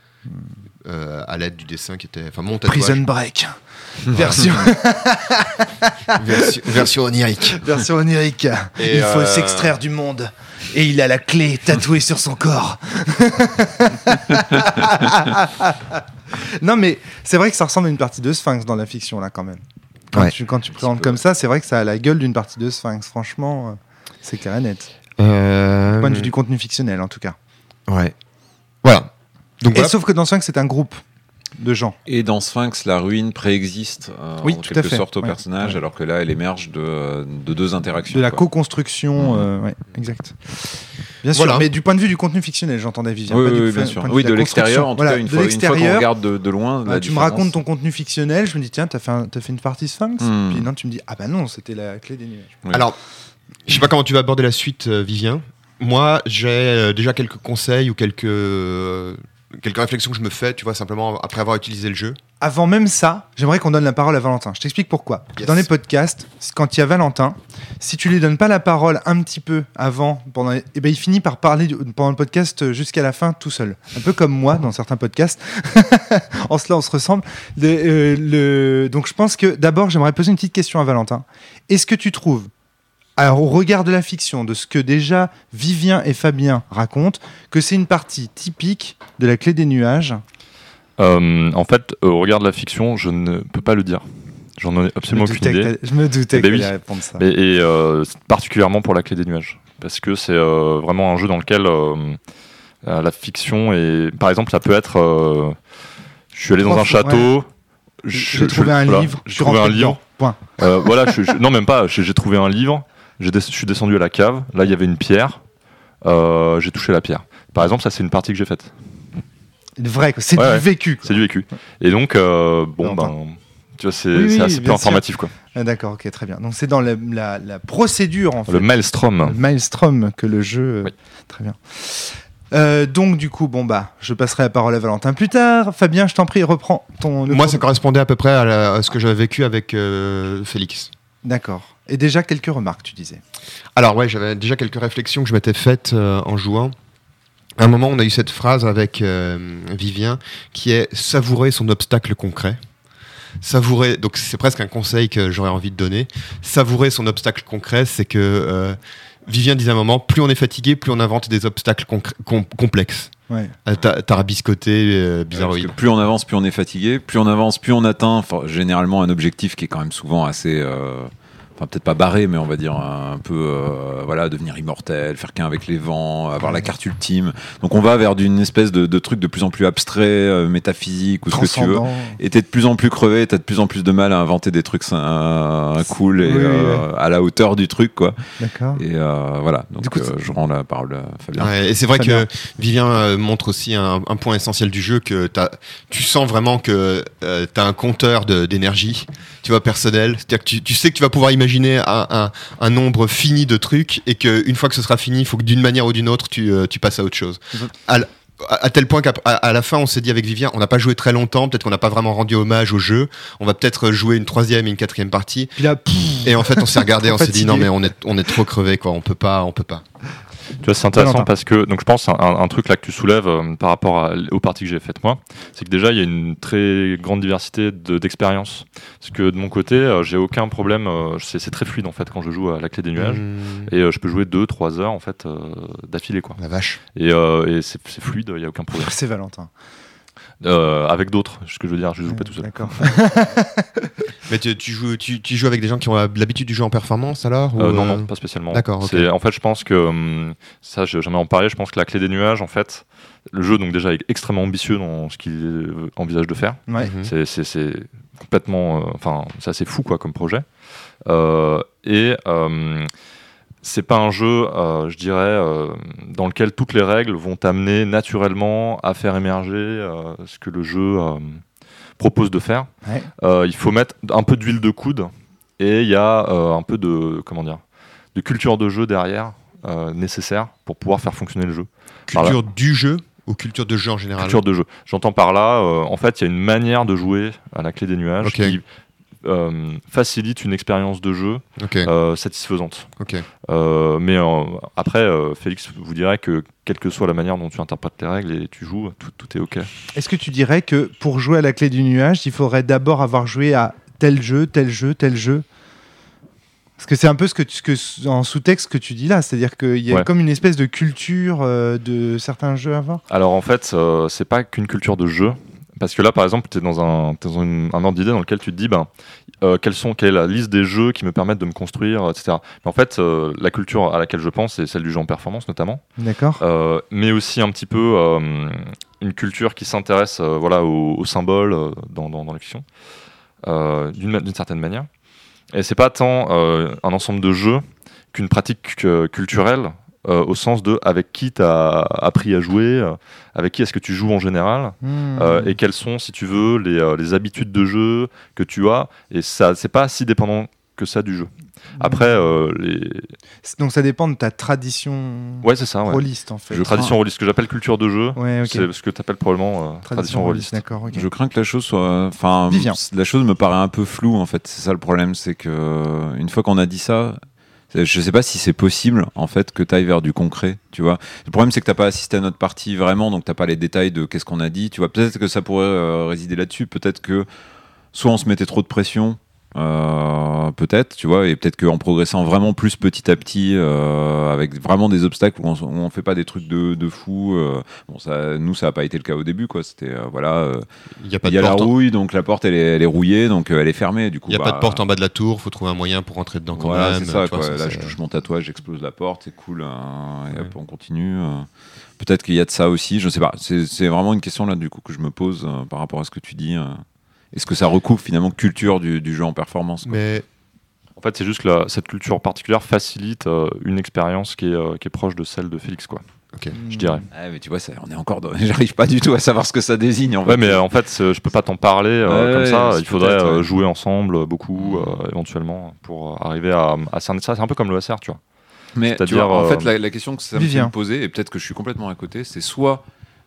Euh, à l'aide du dessin qui était, enfin mon tatouage, Prison Break. version, version, version onirique. version onirique. Et Il faut euh, s'extraire du monde. Et il a la clé tatouée sur son corps. Non, mais c'est vrai que ça ressemble à une partie de Sphinx dans la fiction, là, quand même. Quand Ouais. tu, quand tu présentes peu, comme ouais. ça, c'est vrai que ça a la gueule d'une partie de Sphinx. Franchement, euh, c'est clair et net. Euh, Du point de vue du contenu fictionnel, en tout cas. Ouais. Voilà. Donc Et voilà. sauf que dans Sphinx, c'est un groupe de gens. Et dans Sphinx, la ruine préexiste euh, Oui, en tout à quelque fait. sorte au Ouais. personnage, Ouais. alors que là, elle émerge de, de deux interactions. De la quoi. co-construction, Mmh. euh, ouais, exact. Bien sûr, Voilà. mais du point de vue du contenu fictionnel, j'entendais Vivien. Oui, pas du oui, point- bien sûr. point de Oui, vue de la l'extérieur, construction. en tout Voilà, cas, une de fois, une fois qu'on l'extérieur, regarde de, de loin. bah, la tu me différence. racontes ton contenu fictionnel, je me dis, tiens, t'as fait, un- t'as fait une partie Sphinx. Hmm. Puis non, tu me dis, ah bah non, c'était la clé des nuages. Oui. Alors, je sais pas comment tu vas aborder la suite, euh, Vivien. Moi, j'ai euh, déjà quelques conseils ou quelques euh, quelques réflexions que je me fais, tu vois, simplement après avoir utilisé le jeu. Avant même ça, j'aimerais qu'on donne la parole à Valentin. Je t'explique pourquoi. Yes. Dans les podcasts, quand il y a Valentin, si tu lui donnes pas la parole un petit peu avant, pendant, les- eh ben, il finit par parler du- pendant le podcast jusqu'à la fin tout seul. Un peu comme moi dans certains podcasts. En cela, on se ressemble. Le, euh, le- Donc je pense que d'abord, j'aimerais poser une petite question à Valentin. Est-ce que tu trouves, alors au regard de la fiction, de ce que déjà Vivien et Fabien racontent, que c'est une partie typique de la clé des nuages? Euh, en fait, euh, au regard de la fiction, je ne peux pas le dire. J'en ai absolument Je me aucune doutais idée. que t'allais- Je me doutais Eh que ben tu oui. allais répondre ça. Et, et, euh, particulièrement pour la clé des nuages. Parce que c'est euh, vraiment un jeu dans lequel euh, euh, la fiction est. Par exemple, ça peut être. euh, je suis allé dans Trois un fois, château. J'ai je- trouvé je- un voilà, livre, J'ai je suis trouvé un rentré livre. dedans. Point. Euh, voilà, je- je- non, même pas. J'ai j'ai trouvé un livre. j'ai des- Je suis descendu à la cave. Là, il y avait une pierre. Euh, j'ai touché la pierre. Par exemple, ça, c'est une partie que j'ai faite. Vrai, quoi. C'est Ouais, du ouais. vécu. quoi. C'est du vécu. Et donc, euh, bon, J'entends. ben. Tu vois, c'est Oui, c'est oui, assez bien peu sûr. informatif, quoi. Ah, d'accord, ok, très bien. Donc c'est dans la, la- la procédure en fait. Le Maelstrom. Le Maelstrom que le jeu. euh, Oui. Très bien. Euh, donc du coup, bon bah, je passerai la parole à Valentin plus tard. Fabien, je t'en prie, reprends ton. Moi, ça correspondait à peu près à, la- à ce que j'avais vécu avec euh, Félix. D'accord. Et déjà quelques remarques, tu disais. Alors ouais, j'avais déjà quelques réflexions que je m'étais faites euh, en jouant. À un moment, on a eu cette phrase avec euh, Vivien qui est savourer son obstacle concret. Savourer, donc c'est presque un conseil que j'aurais envie de donner. Savourer son obstacle concret, c'est que euh, Vivien disait à un moment, plus on est fatigué, plus on invente des obstacles concr- com- complexes. Ouais. Euh, ta- Tarabiscoté, euh, Parce bizarroïde. que plus on avance, plus on est fatigué. Plus on avance, plus on atteint enfin, généralement un objectif qui est quand même souvent assez. euh, Enfin, peut-être pas barré, mais on va dire un peu. euh, voilà, devenir immortel, faire qu'un avec les vents, avoir la carte ultime. Donc on va vers d'une espèce de, de truc de plus en plus abstrait, euh, métaphysique ou ce que tu veux. Transcendant. Et t'es de plus en plus crevé, t'as de plus en plus de mal à inventer des trucs euh, cool et Oui, oui, euh, à la hauteur du truc, quoi. D'accord. Et euh, voilà, donc Du coup, euh, je rends la parole à Fabien. Ouais, et c'est vrai Très que bien. Vivien euh, montre aussi un, un point essentiel du jeu, que t'as- tu sens vraiment que euh, tu as un compteur de- d'énergie, tu vois, personnel. C'est-à-dire que tu, tu sais que tu vas pouvoir imaginer un, un, un nombre fini de trucs et qu'une fois que ce sera fini, il faut que d'une manière ou d'une autre, tu, euh, tu passes à autre chose. À, l- à- à tel point qu'à à- à la fin, on s'est dit avec Vivien, on n'a pas joué très longtemps, peut-être qu'on n'a pas vraiment rendu hommage au jeu, on va peut-être jouer une troisième et une quatrième partie. Puis là, pff, Et en fait, on s'est regardé, on s'est dit Fatigué. non mais on est, on est trop crevé, quoi, on peut pas, on peut pas. Tu vois, c'est intéressant Valentin. parce que, donc je pense, un, un truc là que tu soulèves euh, par rapport à- aux parties que j'ai faites moi, c'est que déjà il y a une très grande diversité de- d'expériences. Parce que de mon côté, euh, j'ai aucun problème, euh, c'est c'est très fluide en fait quand je joue à la clé des nuages. Mmh, Et euh, je peux jouer deux trois heures en fait euh, d'affilée, quoi. la vache. Et, euh, et c'est c'est fluide, il n'y a aucun problème. c'est Valentin. Euh, avec d'autres, ce que je veux dire, je joue pas tout seul. D'accord. Mais tu, tu joues, tu, tu joues avec des gens qui ont l'habitude du jeu en performance alors ou, Euh, non, euh, non, pas spécialement. D'accord, ok. C'est- En fait, je pense que, hum, ça, j'ai jamais en parlé, je pense que la clé des nuages, en fait, le jeu, donc déjà, est extrêmement ambitieux dans ce qu'il euh, envisage de faire. Ouais. Mhm. C'est- C'est c'est complètement. euh, Enfin, c'est assez fou, quoi, comme projet. Euh, et. euh, c'est pas un jeu, euh, je dirais, euh, dans lequel toutes les règles vont t'amener naturellement à faire émerger euh, ce que le jeu euh, propose de faire. Ouais. Euh, il faut mettre un peu d'huile de coude et il y a euh, un peu de, comment dire, de culture de jeu derrière euh, nécessaire pour pouvoir faire fonctionner le jeu. Culture du jeu ou culture de jeu en général. Culture de jeu. J'entends par là, euh, en fait, il y a une manière de jouer à la clé des nuages Ok. qui euh, facilite une expérience de jeu Ok, euh, satisfaisante. ok. Euh, mais euh, après, euh, Félix vous dirait que quelle que soit la manière dont tu interprètes les règles et tu joues, tout, tout est ok. Est-ce que tu dirais que pour jouer à la clé du nuage, il faudrait d'abord avoir joué à tel jeu, tel jeu, tel jeu? Parce que c'est un peu ce que, tu, ce que en sous-texte que tu dis là, c'est-à-dire qu'il y a Ouais. comme une espèce de culture euh, de certains jeux à voir. Alors en fait, euh, c'est pas qu'une culture de jeu. Parce que là, par exemple, tu es dans, un, t'es dans une- un ordre d'idée dans lequel tu te dis ben, euh, quelles sont, quelle est la liste des jeux qui me permettent de me construire, et cetera. Mais en fait, euh, la culture à laquelle je pense, c'est celle du jeu en performance notamment. D'accord. Euh, mais aussi un petit peu euh, une culture qui s'intéresse euh, voilà, aux, aux symboles euh, dans, dans, dans les fictions, euh, d'une, ma- d'une certaine manière. Et c'est pas tant euh, un ensemble de jeux qu'une pratique euh, culturelle, euh, au sens de avec qui tu as appris à jouer, euh, avec qui est-ce que tu joues en général, Hmm. euh, et quelles sont, si tu veux, les, euh, les habitudes de jeu que tu as. Et ça, c'est pas si dépendant que ça du jeu. Après, euh, les... Donc ça dépend de ta tradition ouais, c'est ça. Ouais. rôliste en fait. Jeu tradition rôliste, ce que j'appelle culture de jeu, Ouais, ok. c'est ce que tu appelles probablement euh, tradition rôliste. D'accord, ok. Je crains que la chose soit. Enfin, Vivien. la chose me paraît un peu floue en fait. C'est ça le problème, c'est que une fois qu'on a dit ça, c'est- je sais pas si c'est possible en fait que tu ailles vers du concret. Tu vois. Le problème, c'est que t'as pas assisté à notre partie vraiment, donc t'as pas les détails de qu'est-ce qu'on a dit. Tu vois. Peut-être que ça pourrait euh, résider là-dessus. Peut-être que soit on se mettait trop de pression. Euh, peut-être, tu vois, et peut-être qu'en progressant vraiment plus petit à petit, euh, avec vraiment des obstacles où on, où on fait pas des trucs de, de fou. Euh, bon, ça, nous, ça a pas été le cas au début, quoi. C'était euh, voilà, euh, Il y a pas il de y a la porte. en- rouille, donc la porte elle est, elle est rouillée, donc euh, elle est fermée. Du coup, Il y a bah, pas de porte en bas de la tour. Faut trouver un moyen pour rentrer dedans quand voilà, même. c'est ça, tu vois, quoi. ça, Là, c'est- je touche mon tatouage, j'explose la porte, c'est cool. hein, et Ouais. hop, on continue. euh. Peut-être qu'il y a de ça aussi, je sais pas. C'est, c'est vraiment une question là, du coup, que je me pose euh, par rapport à ce que tu dis. euh. Est-ce que ça recoupe finalement culture du, du jeu en performance, quoi. Mais En fait, c'est juste que la- cette culture particulière facilite euh, une expérience qui est, euh, qui est proche de celle de Félix, quoi. Je dirais. Ouais, mais tu vois, ça, on est encore. Dans... J'arrive pas du tout à savoir ce que ça désigne. En Ouais, fait. mais euh, en fait, c'est- je peux pas t'en parler euh, Ouais, comme ouais, ça. c'est Il faudrait peut-être, euh, ouais. jouer ensemble beaucoup, euh, éventuellement, pour euh, arriver à, à cerner ça. C'est un peu comme le S R, tu vois. Mais tu C'est-à-dire, vois, en euh, fait, la, la question que ça me fait Vivien. me poser, et peut-être que je suis complètement à côté, c'est soit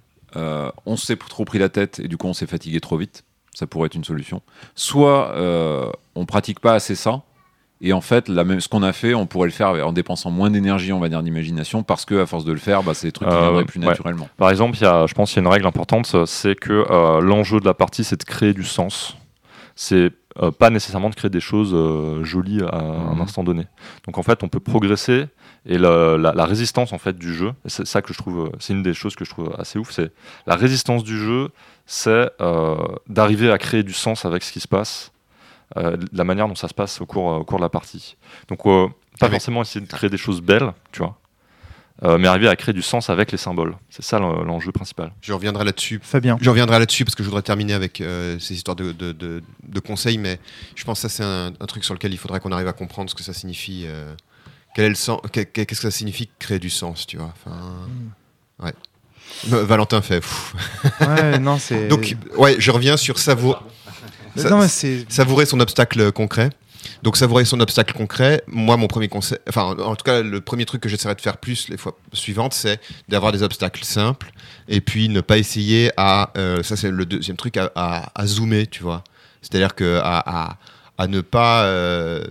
euh, on s'est trop pris la tête et du coup on s'est fatigué trop vite, ça pourrait être une solution. Soit euh, on pratique pas assez ça, et en fait, la même, ce qu'on a fait, on pourrait le faire en dépensant moins d'énergie, on va dire, d'imagination, parce que à force de le faire, bah, c'est des trucs qui Euh, viendraient plus ouais. naturellement. Par exemple, il y a, je pense qu'il y a une règle importante, c'est que euh, l'enjeu de la partie, c'est de créer du sens. C'est euh, pas nécessairement de créer des choses euh, jolies à un Mhm. instant donné. Donc en fait, on peut progresser et la, la- la résistance en fait du jeu, et c'est ça que je trouve, euh, c'est une des choses que je trouve assez ouf, c'est la résistance du jeu, c'est euh, d'arriver à créer du sens avec ce qui se passe, euh, la manière dont ça se passe au cours, au cours de la partie. Donc euh, pas Avec- forcément essayer de créer des choses belles, tu vois. Euh, mais arriver à créer du sens avec les symboles. C'est ça l'en- l'enjeu principal. je reviendrai là-dessus. Fabien. Je reviendrai là-dessus parce que je voudrais terminer avec euh, ces histoires de, de, de, de conseils, mais je pense que ça c'est un, un truc sur lequel il faudrait qu'on arrive à comprendre ce que ça signifie. euh, quel est le sens, qu'est- qu'est-ce que ça signifie créer du sens, tu vois. Enfin, ouais. Euh, Valentin fait. pff. Ouais, non, c'est. Donc, ouais, je reviens sur savourer, ça- non, mais c'est. savourer son obstacle concret. Donc, savourer son obstacle concret. Moi, mon premier conseil, enfin, en tout cas, le premier truc que j'essaierai de faire plus les fois suivantes, c'est d'avoir des obstacles simples et puis ne pas essayer à. euh, ça, c'est le deuxième truc, à, à- à zoomer, tu vois. C'est-à-dire que à, à, à ne pas. euh,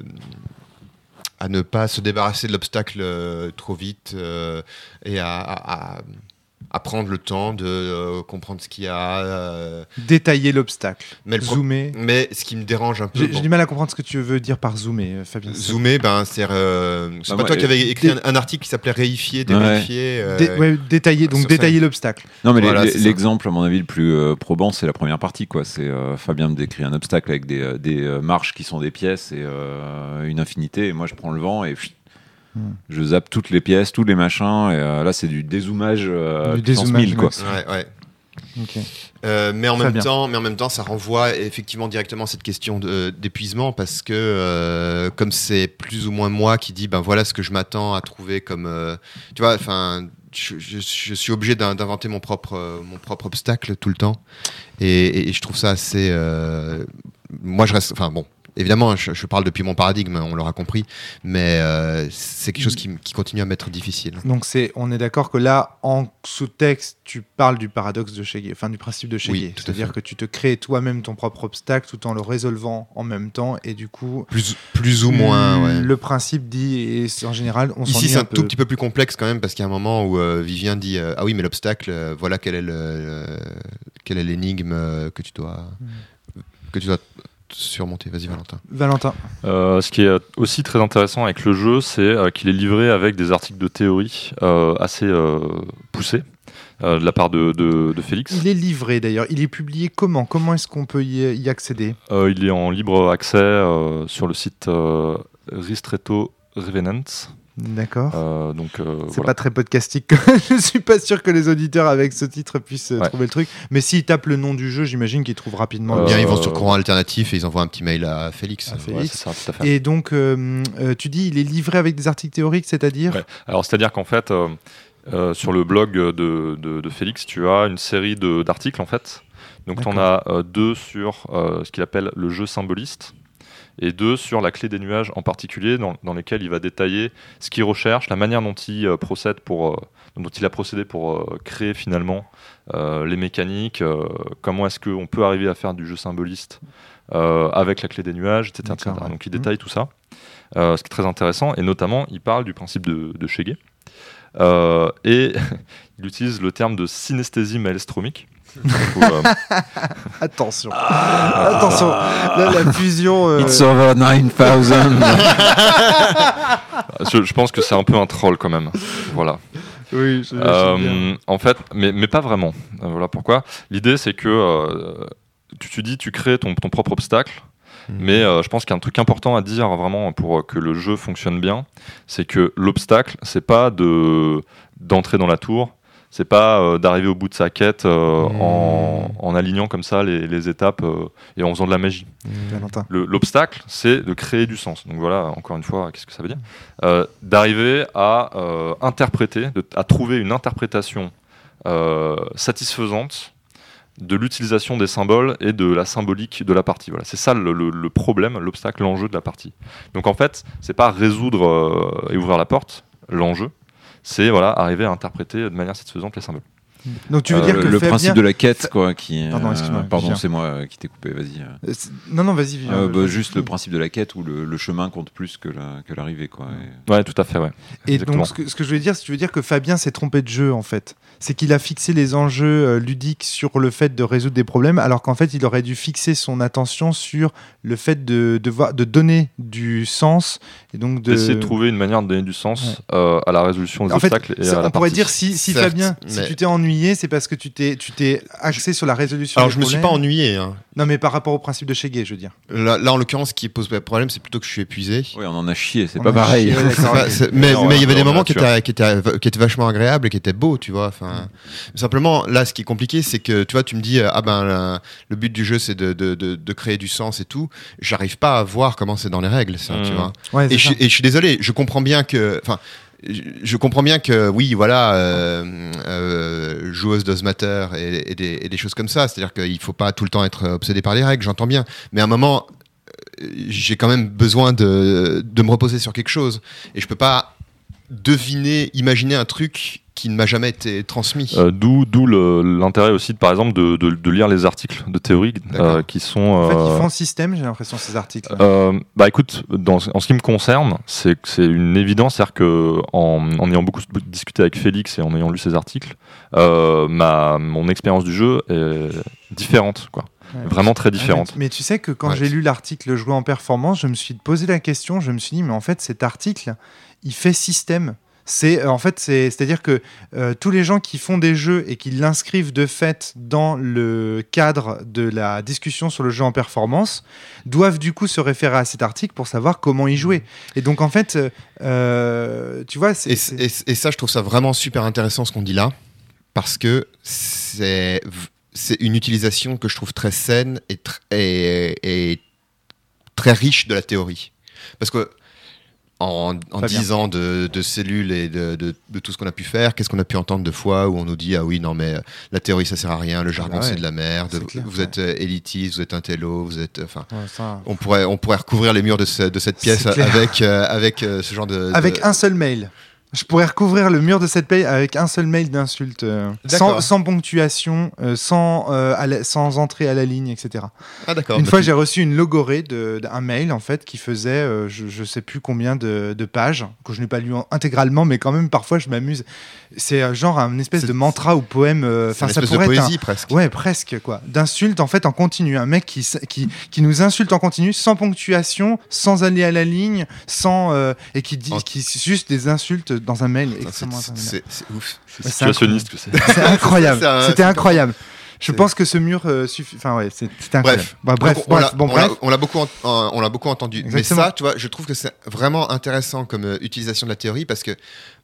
à ne pas se débarrasser de l'obstacle euh, trop vite euh, et à, à, à- à prendre le temps de euh, comprendre ce qu'il y a. euh. Détailler l'obstacle. Mais, le pro- Zoomer. mais ce qui me dérange un peu, J'ai bon, j'ai du mal à comprendre ce que tu veux dire par zoomer, euh, Fabien. zoomer, ben, c'est euh, c'est Bah, pas moi, toi qui euh, avais écrit dé- un, un article qui s'appelait Réifier, dévérifier. euh, Dé- ouais, détailler, donc sur ça. détailler l'obstacle. Non, mais Voilà, les- c'est ça. l'exemple, à mon avis, le plus euh, probant, c'est la première partie, quoi. C'est euh, Fabien me décrit un obstacle avec des, euh, des euh, marches qui sont des pièces et euh, une infinité, et moi je prends le vent et pfft, Hmm. je zappe toutes les pièces, tous les machins, et euh, là c'est du dézoomage euh, Du puissance dézoomage mille, quoi. max. Ouais, ouais. Ok. Euh, mais en Très même bien. temps, mais en même temps, ça renvoie effectivement directement à cette question de- d'épuisement parce que euh, comme c'est plus ou moins moi qui dis ben voilà ce que je m'attends à trouver comme euh, tu vois, enfin je, je- je suis obligé d'in- d'inventer mon propre euh, mon propre obstacle tout le temps et, et- et je trouve ça assez euh, moi je reste enfin bon. Évidemment, je, je parle depuis mon paradigme, on l'aura compris, mais euh, c'est quelque chose qui, m- qui continue à m'être difficile. Donc c'est, on est d'accord que là, en sous-texte, tu parles du paradoxe de Cheguet, enfin du principe de Cheguet. Oui, tout à C'est-à-dire fait. que tu te crées toi-même ton propre obstacle tout en le résolvant en même temps, et du coup, Plus, plus ou moins, ouais. le principe dit, et c'est- en général, on Ici, s'ennuie c'est un un peu. tout petit peu plus complexe quand même parce qu'il y a un moment où euh, Vivien dit euh, ah oui, mais l'obstacle, euh, voilà quel est le, le- quelle est l'énigme euh, que tu dois que tu dois surmonter. Vas-y, Valentin. Valentin. Euh, ce qui est aussi très intéressant avec le jeu, c'est euh, qu'il est livré avec des articles de théorie euh, assez euh, poussés euh, de la part de, de- de Félix. Il est livré d'ailleurs. Il est publié comment Comment est-ce qu'on peut y, y accéder Euh, il est en libre accès euh, sur le site euh, Ristretto Revenant. D'accord. Euh, donc euh, C'est voilà. pas très podcastique. Je suis pas sûr que les auditeurs avec ce titre puissent euh, Ouais. trouver le truc. Mais s'ils tapent le nom du jeu, j'imagine qu'ils trouvent rapidement. Euh, le Bien, lien. ils vont sur Courant Alternatif et ils envoient un petit mail à Félix. À Ouais, Félix. c'est ça, tout à fait. Et donc, euh, euh, tu dis, il est livré avec des articles théoriques, c'est-à-dire Ouais. Alors, c'est-à-dire qu'en fait, euh, euh, sur le blog de, de- de Félix, tu as une série de- d'articles, en fait. Donc, tu en as euh, deux sur euh, ce qu'il appelle le jeu symboliste et deux sur la clé des nuages en particulier, dans, dans lesquels il va détailler ce qu'il recherche, la manière dont il euh, procède pour, euh, dont il a procédé pour euh, créer finalement euh, les mécaniques, euh, comment est-ce qu'on peut arriver à faire du jeu symboliste euh, avec la clé des nuages, et cetera et cetera. D'accord, ouais. Donc, il détaille tout ça. Euh, ce qui est très intéressant, et notamment, il parle du principe de, de Cheguet. Euh, et il utilise le terme de synesthésie maelstromique. Faut, euh, Attention. Attention. Là, la fusion. euh, It's over nine thousand. je, je pense que c'est un peu un troll quand même. Voilà. Oui, je, Euh, en fait, mais, mais pas vraiment. Euh, voilà pourquoi. L'idée, c'est que euh, tu, tu dis, tu crées ton, ton propre obstacle. Mais euh, je pense qu'il y a un truc important à dire vraiment pour que le jeu fonctionne bien, c'est que l'obstacle, c'est pas de d'entrer dans la tour, c'est pas euh, d'arriver au bout de sa quête euh, Mmh. en, en alignant comme ça les, les étapes euh, et en faisant de la magie. Valentin. Le- L'obstacle, c'est de créer du sens. Donc voilà, encore une fois, qu'est-ce que ça veut dire Euh, D'arriver à euh, interpréter, de- à trouver une interprétation euh, satisfaisante de l'utilisation des symboles et de la symbolique de la partie. Voilà, c'est ça le, le- le problème, l'obstacle, l'enjeu de la partie. Donc en fait, c'est pas résoudre euh, et ouvrir la porte, l'enjeu, c'est voilà, arriver à interpréter de manière satisfaisante les symboles. Donc tu veux Euh, dire le, que le Fabien- principe de la quête, quoi, qui. euh, Pardon, excuse-moi, pardon, Vivien. c'est moi euh, qui t'ai coupé. Vas-y. Euh, c'est- Non, non, vas-y. Vivien. Euh, bah, Je- juste le principe de la quête où le, le chemin compte plus que la- que l'arrivée, quoi. Et- Ouais, tout à fait, ouais. Et Exactement. donc, ce que, ce que je voulais dire, c'est tu veux dire que Fabien s'est trompé de jeu, en fait. C'est qu'il a fixé les enjeux euh, ludiques sur le fait de résoudre des problèmes, alors qu'en fait, il aurait dû fixer son attention sur le fait de, de, voir- de donner du sens. Et donc de... D'essayer de trouver une manière de donner du sens euh, à la résolution des En fait, obstacles et ça, à la on pourrait partie. dire si, si Certes, Fabien, si mais- tu t'es ennuyé, c'est parce que tu t'es, tu t'es axé sur la résolution Alors des je me suis problèmes. pas ennuyé. Hein. Non, mais par rapport au principe de Shege, je veux dire. Là, là, en l'occurrence, ce qui pose problème, c'est plutôt que je suis épuisé. Ouais, on en a chié, c'est On pas a pareil. chié, ouais, C'est d'accord, pas- ok. c'est- mais Non, mais il y avait ouais, des non, moments qui nature. étaient, qui, étaient, qui étaient vachement agréables et qui étaient beaux, tu vois. Enfin, simplement, là, ce qui est compliqué, c'est que tu vois, tu me dis, euh, ah ben, le, le but du jeu, c'est de, de, de, de créer du sens et tout. J'arrive pas à voir comment c'est dans les règles, ça, tu Mm. vois. Ouais, c'est Et je, ça. suis- et je suis désolé, je comprends bien que, enfin, je, je comprends bien que, oui, voilà, euh, euh, joueuse does matter et, et, des, et des choses comme ça. C'est-à-dire qu'il faut pas tout le temps être obsédé par les règles, j'entends bien. Mais à un moment, euh, j'ai quand même besoin de, de me reposer sur quelque chose. Et je peux pas deviner, imaginer un truc qui ne m'a jamais été transmis. Euh, D'où d'où le- l'intérêt aussi, de, par exemple, de, de, de lire les articles de théorie D'accord. euh, qui sont. En fait, euh, ils font système, j'ai l'impression, ces articles. Euh, bah écoute, dans, en ce qui me concerne, c'est que c'est une évidence, c'est-à-dire que en, en ayant beaucoup discuté avec Félix et en ayant lu ses articles, euh, ma mon expérience du jeu est différente, quoi. Ouais. Vraiment très Ah, mais, différente. mais tu sais que quand Ouais. j'ai lu l'article Jouer en performance, je me suis posé la question, je me suis dit, mais en fait, cet article, il fait système. C'est euh, en fait, c'est, c'est-à-dire que euh, tous les gens qui font des jeux et qui l'inscrivent de fait dans le cadre de la discussion sur le jeu en performance doivent du coup se référer à cet article pour savoir comment y jouer. Et donc en fait, euh, tu vois, c'est, Et, c'est- et- et ça, je trouve ça vraiment super intéressant ce qu'on dit là, parce que c'est c'est une utilisation que je trouve très saine et, tr- et, et très riche de la théorie. Parce que en, en Très bien. dix ans de, de cellules et de, de- de tout ce qu'on a pu faire, qu'est-ce qu'on a pu entendre de fois où on nous dit ah oui non mais euh, la théorie ça sert à rien, le jargon bah ouais, c'est de la merde, c'est clair, vous ouais. êtes euh, élitiste, vous êtes un télo, vous êtes enfin Ouais, ça- on pourrait on pourrait recouvrir les murs de, ce- de cette pièce C'est clair. avec euh, avec euh, ce genre de avec de- un seul mail. Je pourrais recouvrir le mur de cette paye avec un seul mail d'insulte, euh, sans, D'accord. sans ponctuation, euh, sans, euh, à la- sans entrée à la ligne, et cetera. Ah d'accord. Une bah fois, tu- j'ai reçu une logorée de- d'un mail en fait qui faisait, euh, je, je sais plus combien de, de pages que je n'ai pas lu en- intégralement, mais quand même parfois je m'amuse. C'est euh, genre un espèce C'est- de mantra ou poème. euh, c'est Enfin, une ça espèce de pourrait être un- poésie presque. Ouais, presque quoi. D'insultes en fait en continu. Un mec qui, s- qui, qui nous insulte en continu, sans ponctuation, sans aller à la ligne, sans euh, et qui dit, En- qui juste des insultes dans un mail Putain, extrêmement. c'est- c'est c'est ouf. C'est Ouais, c'est situationniste que c'est. C'est incroyable. C'est un- C'était c'est incroyable. Je c'est- pense que ce mur euh, suffit. Enfin ouais, c'est- c'était incroyable. Bref, Bah, bref, Donc, on bref, l'a- bon on l'a- bref. on l'a beaucoup, en- en- on l'a beaucoup entendu. Exactement. Mais ça, tu vois, je trouve que c'est vraiment intéressant comme euh, utilisation de la théorie parce que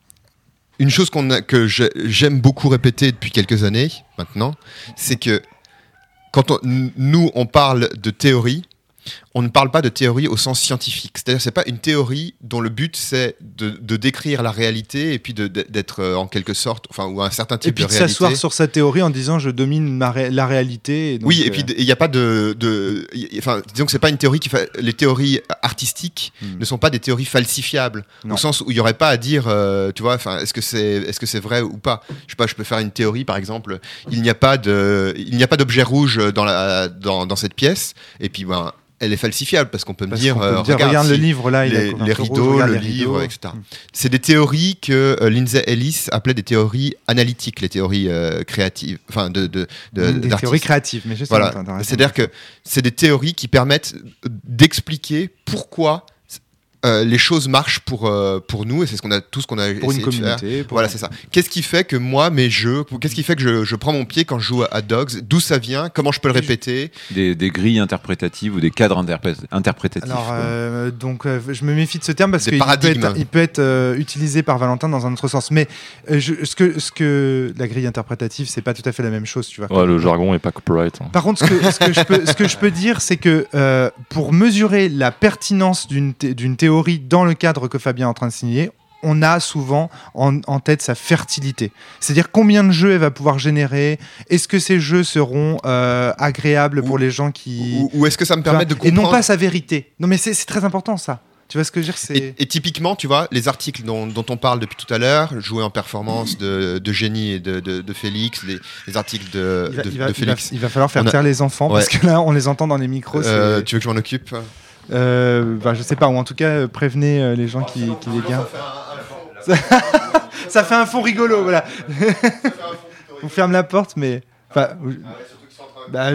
une chose qu'on a- que je- j'aime beaucoup répéter depuis quelques années maintenant, c'est que quand on- n- nous on parle de théorie, on ne parle pas de théorie au sens scientifique. C'est-à-dire, c'est pas une théorie dont le but c'est de, de décrire la réalité et puis de- de- d'être euh, en quelque sorte, enfin, ou un certain Et type puis de de réalité. s'asseoir sur sa théorie en disant je domine ma ré- la réalité. Et donc, Oui, et euh, puis il n'y a pas de, de y- enfin, disons que c'est pas une théorie qui fa... les théories artistiques Hmm. ne sont pas des théories falsifiables, Non. au sens où il n'y aurait pas à dire, euh, tu vois, enfin, est-ce que c'est, est-ce que c'est vrai ou pas. Je sais pas, je peux faire une théorie, par exemple, il n'y a pas de, il n'y a pas d'objet rouge dans la, dans, dans cette pièce, et puis ben. elle est falsifiable parce qu'on peut me Parce dire, qu'on peut euh, me dire, regarde, regarde le si livre là, il a les, couverture les rouge, rideaux, regarde le les livre, rideaux. et cetera. Mm. C'est des théories que euh, Lindsay Ellis appelait des théories analytiques, les théories euh, créatives, enfin de, de, de Des d'artistes. théories créatives, mais je sais Voilà. pas, t'as raison. C'est-à-dire que c'est des théories qui permettent d'expliquer pourquoi euh, les choses marchent pour, euh, pour nous, et c'est ce qu'on a, tout ce qu'on a pour une essayé de faire. communauté. Pour... Voilà, c'est ça. Qu'est-ce qui fait que moi, mes jeux, qu'est-ce qui fait que je, je prends mon pied quand je joue à Dogs? D'où ça vient? Comment je peux le répéter? Des, des grilles interprétatives ou des cadres interpré- interprétatifs. Alors, quoi. euh, donc, euh, je me méfie de ce terme parce Des qu'il peut paradigmes. être, il peut être euh, utilisé par Valentin dans un autre sens. Mais euh, je, ce, que, ce que la grille interprétative, c'est pas tout à fait la même chose, tu vois. Ouais, le jargon est pas copyright. hein. Par contre, ce que, ce que, je, peux, ce que je peux dire, c'est que euh, pour mesurer la pertinence d'une, thé- d'une théorie dans le cadre que Fabien est en train de signer, on a souvent en, en tête sa fertilité. C'est-à-dire combien de jeux elle va pouvoir générer, est-ce que ces jeux seront euh, agréables pour Ou- les gens qui... Ou, ou est-ce que ça me tu vois, permet de et non comprendre? pas sa vérité. Non mais c'est, c'est très important ça. Tu vois ce que je veux dire, c'est... Et, et typiquement, tu vois, les articles dont, dont on parle depuis tout à l'heure, joués en performance de, de Génie et de, de, de Félix, les, les articles de, Il va, de, il va- de il va- Félix. il va falloir faire On a- taire les enfants Ouais. parce que là on les entend dans les micros. c'est- Euh, tu veux que je m'en occupe? Euh, bah, je sais pas, ou en tout cas euh, prévenez euh, les gens qui, qui les gardent. Ça fait un fond rigolo, voilà. On ferme la porte, mais. Enfin, bah,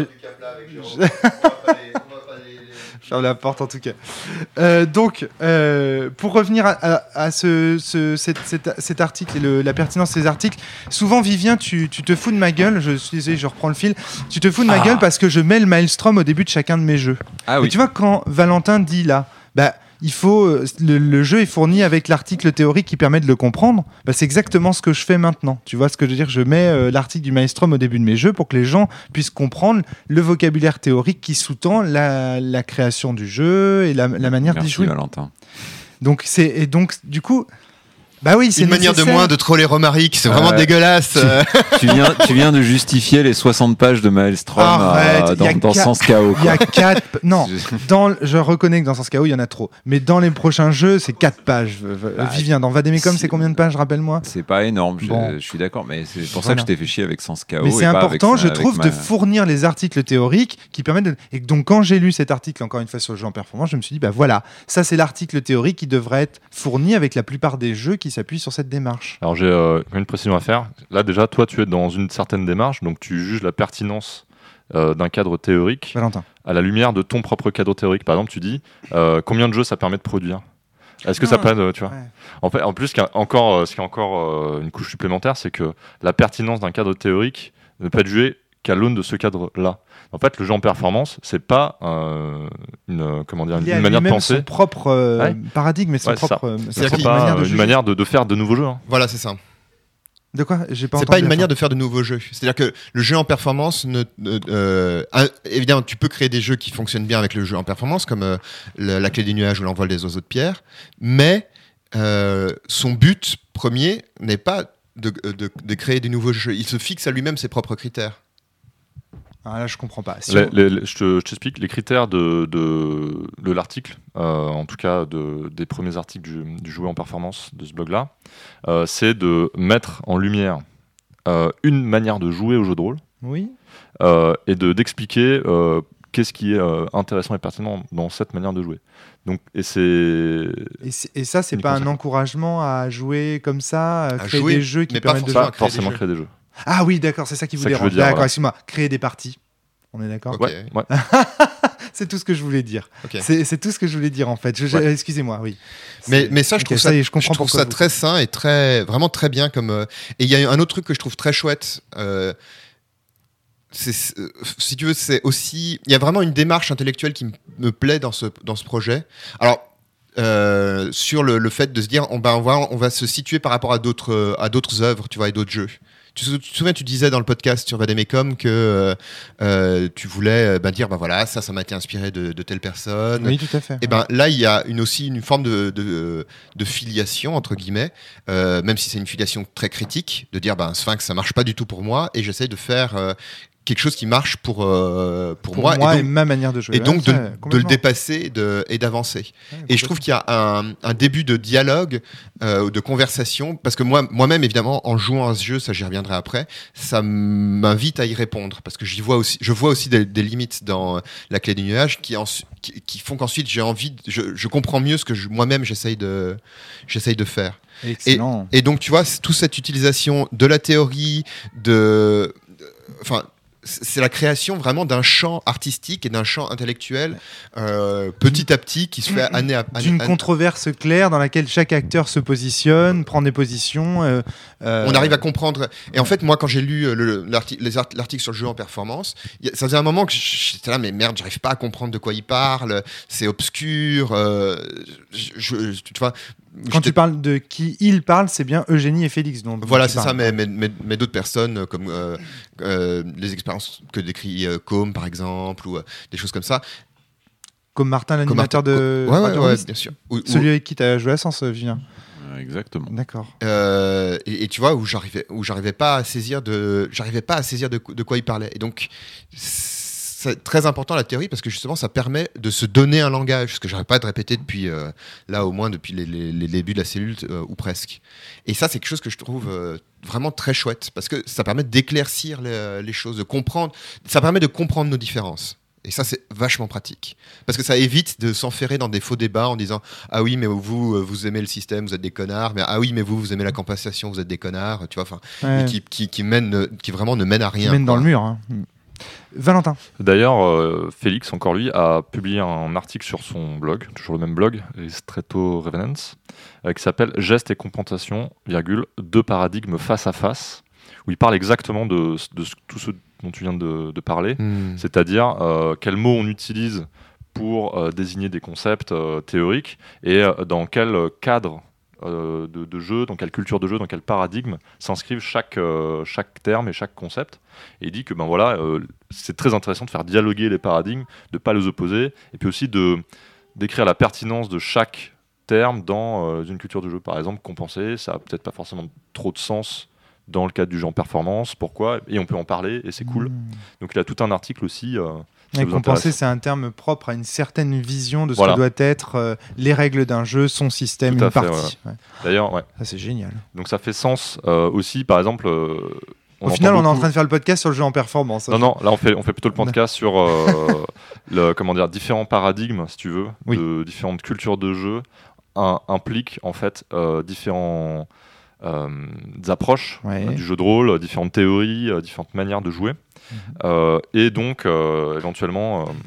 je ferme la porte en tout cas. Euh, donc, euh, pour revenir à, à- à ce, ce- cet, cet- cet article et le- la pertinence de ces articles, souvent Vivien, tu, tu te fous de ma gueule, je suis désolé, je reprends le fil, tu te fous de ma Ah. gueule parce que je mets le Maelstrom au début de chacun de mes jeux. Ah Et oui. tu vois, quand Valentin dit là, bah, il faut, euh, le, le jeu est fourni avec l'article théorique qui permet de le comprendre, bah, c'est exactement ce que je fais maintenant. Tu vois ce que je veux dire? Je mets euh, l'article du Maelstrom au début de mes jeux pour que les gens puissent comprendre le vocabulaire théorique qui sous-tend la, la création du jeu et la, la manière d'y Merci jouer. Valentin. Donc, c'est, et donc, du coup, bah oui, c'est Une manière de nécessaire. moins de troller Romaric, c'est vraiment Euh, dégueulasse. euh. tu, viens, tu viens de justifier les soixante pages de Maelstrom Arrête, euh, y a dans, dans qu'à- Sens Chaos. Il y a quatre. Non, Je- dans, je reconnais que dans Sens Chaos, il y en a trop. Mais dans les prochains jeux, c'est quatre pages. Euh, Bah, Vivien, dans Vademecum, si- c'est combien de pages, rappelle-moi? C'est pas énorme, je, Bon. je suis d'accord, mais c'est pour ça Voilà. que je t'ai fait chier avec Sens Chaos. Mais et c'est pas important, avec- je avec trouve, ma- de fournir les articles théoriques qui permettent de... Et donc, quand j'ai lu cet article, encore une fois, sur le jeu en performance, je me suis dit, bah voilà, ça, c'est l'article théorique qui devrait être fourni avec la plupart des jeux qui s'appuient sur cette démarche. Alors j'ai euh, une précision à faire. Là déjà, toi tu es dans une certaine démarche, donc tu juges la pertinence euh, d'un cadre théorique Valentin. à la lumière de ton propre cadre théorique. Par exemple, tu dis euh, combien de jeux ça permet de produire. Est-ce que ça Ah, permet de, tu vois ouais. en, fait, en plus, ce qui est encore, euh, ce qui est encore euh, une couche supplémentaire, c'est que la pertinence d'un cadre théorique ne peut être jugée qu'à l'aune de ce cadre-là. En fait, le jeu en performance, c'est pas euh, une, comment dire, Il une, y a une manière de lui-même penser. son propre euh, Ouais. paradigme et son Ouais, c'est ça. propre, euh, sa C'est-à-dire propre qu'il- C'est pas manière de euh, une juger. manière de, de faire de nouveaux jeux. hein. Voilà, c'est ça. De quoi? J'ai pas C'est entendu pas une la manière fin. de faire de nouveaux jeux. C'est-à-dire que le jeu en performance, ne, ne- euh, ah, évidemment, tu peux créer des jeux qui fonctionnent bien avec le jeu en performance, comme euh, le- la clé des nuages ou l'envol des oiseaux de pierre, mais euh, son but premier n'est pas de, de- de créer des nouveaux jeux. Il se fixe à lui-même ses propres critères. Ah, là, je comprends pas. Si Les- on- les- les- je te- je t'explique les critères de, de, de l'article, euh, en tout cas de, des premiers articles du, du jouet en performance de ce blog-là, euh, c'est de mettre en lumière euh, une manière de jouer au jeu de rôle Oui. euh, et de, d'expliquer euh, qu'est-ce qui est euh, intéressant et pertinent dans cette manière de jouer. Donc, et c'est Et, c'est- et ça, c'est Uniquement pas un ça. encouragement à jouer comme ça, à À créer jouer, des jeux qui mais pas permettent de forcément jouer. à pas créer des forcément jeux. créer des jeux. Ah oui, d'accord, c'est ça qui C'est voulait ça que je veux rendre. dire, D'accord, voilà. excuse-moi. Créer des parties. On est d'accord? Ok. Ouais, ouais. C'est tout ce que je voulais dire. Ok. C'est c'est tout ce que je voulais dire en fait. Je- je- Ouais. Excusez-moi, oui. Mais, C'est- mais ça, je Ok, trouve ça ça, y est, je comprends trouve pourquoi ça vous- très sain et très, vraiment très bien. Comme, euh, et il y a un autre truc que je trouve très chouette. euh, c'est, c'est- euh, si tu veux, c'est aussi. Il y a vraiment une démarche intellectuelle qui m- me plaît dans ce, dans ce projet. Alors, euh, sur le, le fait de se dire, on, ben, on, va, on va se situer par rapport à d'autres, euh, à d'autres œuvres, tu vois, et d'autres jeux. Tu te tu te souviens, tu disais dans le podcast sur Vademecum que euh, euh, tu voulais euh, ben, dire, ben voilà, ça, ça m'a été inspiré de, de telle personne. Oui, tout à fait. Et ben là, il y a une, aussi une forme de, de, de filiation, entre guillemets, euh, même si c'est une filiation très critique, de dire ben, Sphinx, ça marche pas du tout pour moi, et j'essaie de faire euh, quelque chose qui marche pour, euh, pour, Pour moi, moi et et donc, ma manière de jouer. et donc Ouais, de, ça, de le complètement. dépasser et de- et d'avancer. Ouais, Et je trouve qu'il y a un, un début de dialogue, euh, de conversation, parce que moi, moi-même, évidemment, en jouant à ce jeu, ça j'y reviendrai après, ça m'invite à y répondre, parce que j'y vois aussi, je vois aussi des, des limites dans la clé du nuage qui, en, qui, qui font qu'ensuite j'ai envie, de- je, je comprends mieux ce que je- moi-même j'essaye de, j'essaye de faire. Excellent. Et donc, tu vois, c'est- toute cette utilisation de la théorie, de, de- enfin. C'est la création vraiment d'un champ artistique et d'un champ intellectuel euh, petit à petit qui se fait année à année. D'une controverse claire dans laquelle chaque acteur se positionne, prend des positions. euh, euh, On arrive à comprendre. Et en fait, moi, quand j'ai lu euh, le- l'arti- les art- l'article sur le jeu en performance, y a- ça faisait un moment que j'étais là, mais merde, j'arrive pas à comprendre de quoi il parle. C'est obscur. euh, je, je- tu vois. Quand j'étais- tu parles de qui il parle, c'est bien Eugénie et Félix. Dont, dont Voilà, tu c'est ça, parles. mais, mais, mais, mais d'autres personnes, euh, comme euh, euh, les expériences que décrit euh, Combe, par exemple, ou euh, des choses comme ça. Comme Martin, Comme l'animateur Martin- de Ouais, ouais, Radio ouais, Rolliste. bien sûr. Ou- ou- Celui avec qui tu as joué à Sens, Vivien. Euh, Exactement. D'accord. Euh, et, et tu vois, où j'arrivais, où j'arrivais pas à saisir de, j'arrivais pas à saisir de, de quoi il parlait. Et donc, c'est très important la théorie parce que justement, ça permet de se donner un langage, ce que j'arrête pas de répéter depuis euh, là au moins depuis les, les- les débuts de la cellule euh, ou presque. Et ça, c'est quelque chose que je trouve euh, vraiment très chouette parce que ça permet d'éclaircir les, les choses, de comprendre. Ça permet de comprendre nos différences. Et ça, c'est vachement pratique. Parce que ça évite de s'enferrer dans des faux débats en disant « Ah oui, mais vous, euh, vous aimez le système, vous êtes des connards. Mais ah oui, mais vous, vous aimez la compensation, vous êtes des connards. » Tu vois, enfin, Ouais, et qui, qui, qui, mène, qui vraiment ne mène à qui rien. mène dans quoi. le mur. hein. Valentin. D'ailleurs, euh, Félix, encore lui, a publié un article sur son blog, toujours le même blog, Ristretto Revenants, euh, qui s'appelle Gestes et compensation, virgule, deux paradigmes face à face, où il parle exactement de, de ce- tout ce dont tu viens de, de parler, Hmm. c'est-à-dire euh, quels mots on utilise pour euh, désigner des concepts euh, théoriques et euh, dans quel cadre euh, de, de jeu, dans quelle culture de jeu, dans quel paradigme s'inscrivent chaque, euh, chaque terme et chaque concept. Et il dit que ben voilà, euh, c'est très intéressant de faire dialoguer les paradigmes, de ne pas les opposer, et puis aussi de d'écrire la pertinence de chaque terme dans euh, une culture de jeu. Par exemple, compenser, ça n'a peut-être pas forcément trop de sens dans le cadre du genre performance. Pourquoi ? Et on peut en parler, et c'est cool. Mmh. Donc il a tout un article aussi. Euh, si ça Et vous compenser, intéresse. c'est un terme propre à une certaine vision de ce Voilà. que doit être euh, les règles d'un jeu, son système, Tout à une fait, partie. Ouais. D'ailleurs, ouais. Ça, c'est génial. Donc ça fait sens euh, aussi, par exemple. euh, on Au entend final, on est en beaucoup- train de faire le podcast sur le jeu en performance. Non, non, là on fait, on fait plutôt le podcast sur euh, le, comment dire, différents paradigmes, si tu veux, Oui. de différentes cultures de jeu, un- impliquent en fait euh, différents euh, approches Ouais. euh, du jeu de rôle, différentes théories, euh, différentes manières de jouer, Mhm. Euh, et donc euh, éventuellement euh,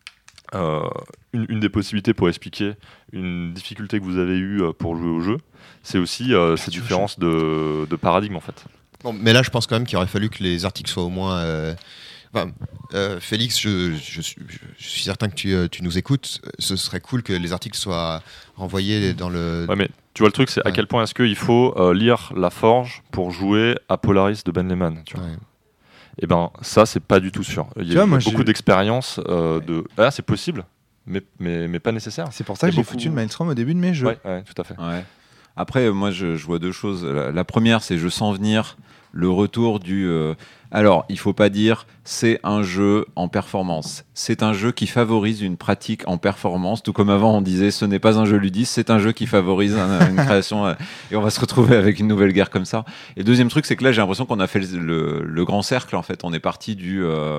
euh, une, une des possibilités pour expliquer une difficulté que vous avez eue euh, pour jouer au jeu, c'est aussi euh, ces différences de, de paradigme en fait. Bon, mais là, je pense quand même qu'il aurait fallu que les articles soient au moins. euh, Enfin, euh, Félix, je, je suis, je suis certain que tu, euh, tu nous écoutes. Ce serait cool que les articles soient renvoyés dans le. Ouais, mais tu vois, le truc, c'est à Ouais. quel point est-ce qu'il faut euh, lire La Forge pour jouer à Polaris de Ben Lehman, tu vois. Ouais. Et ben, ça, c'est pas du tout sûr. Il y Tu a vois, eu moi, beaucoup j'ai- d'expériences euh, de. Ah, c'est possible, mais, mais, mais pas nécessaire. C'est pour ça que Il y a j'ai beaucoup- foutu le Mainstream au début de mes jeux. Ouais, ouais, tout à fait. Ouais. Après, euh, moi, je, je vois deux choses. La, la première, c'est je sens venir le retour du. euh, alors, il faut pas dire c'est un jeu en performance. C'est un jeu qui favorise une pratique en performance, tout comme avant on disait ce n'est pas un jeu ludiste, c'est un jeu qui favorise un- une création. euh, et on va se retrouver avec une nouvelle guerre comme ça. Et deuxième truc, c'est que là, j'ai l'impression qu'on a fait le, le- le grand cercle. En fait, on est parti du. euh,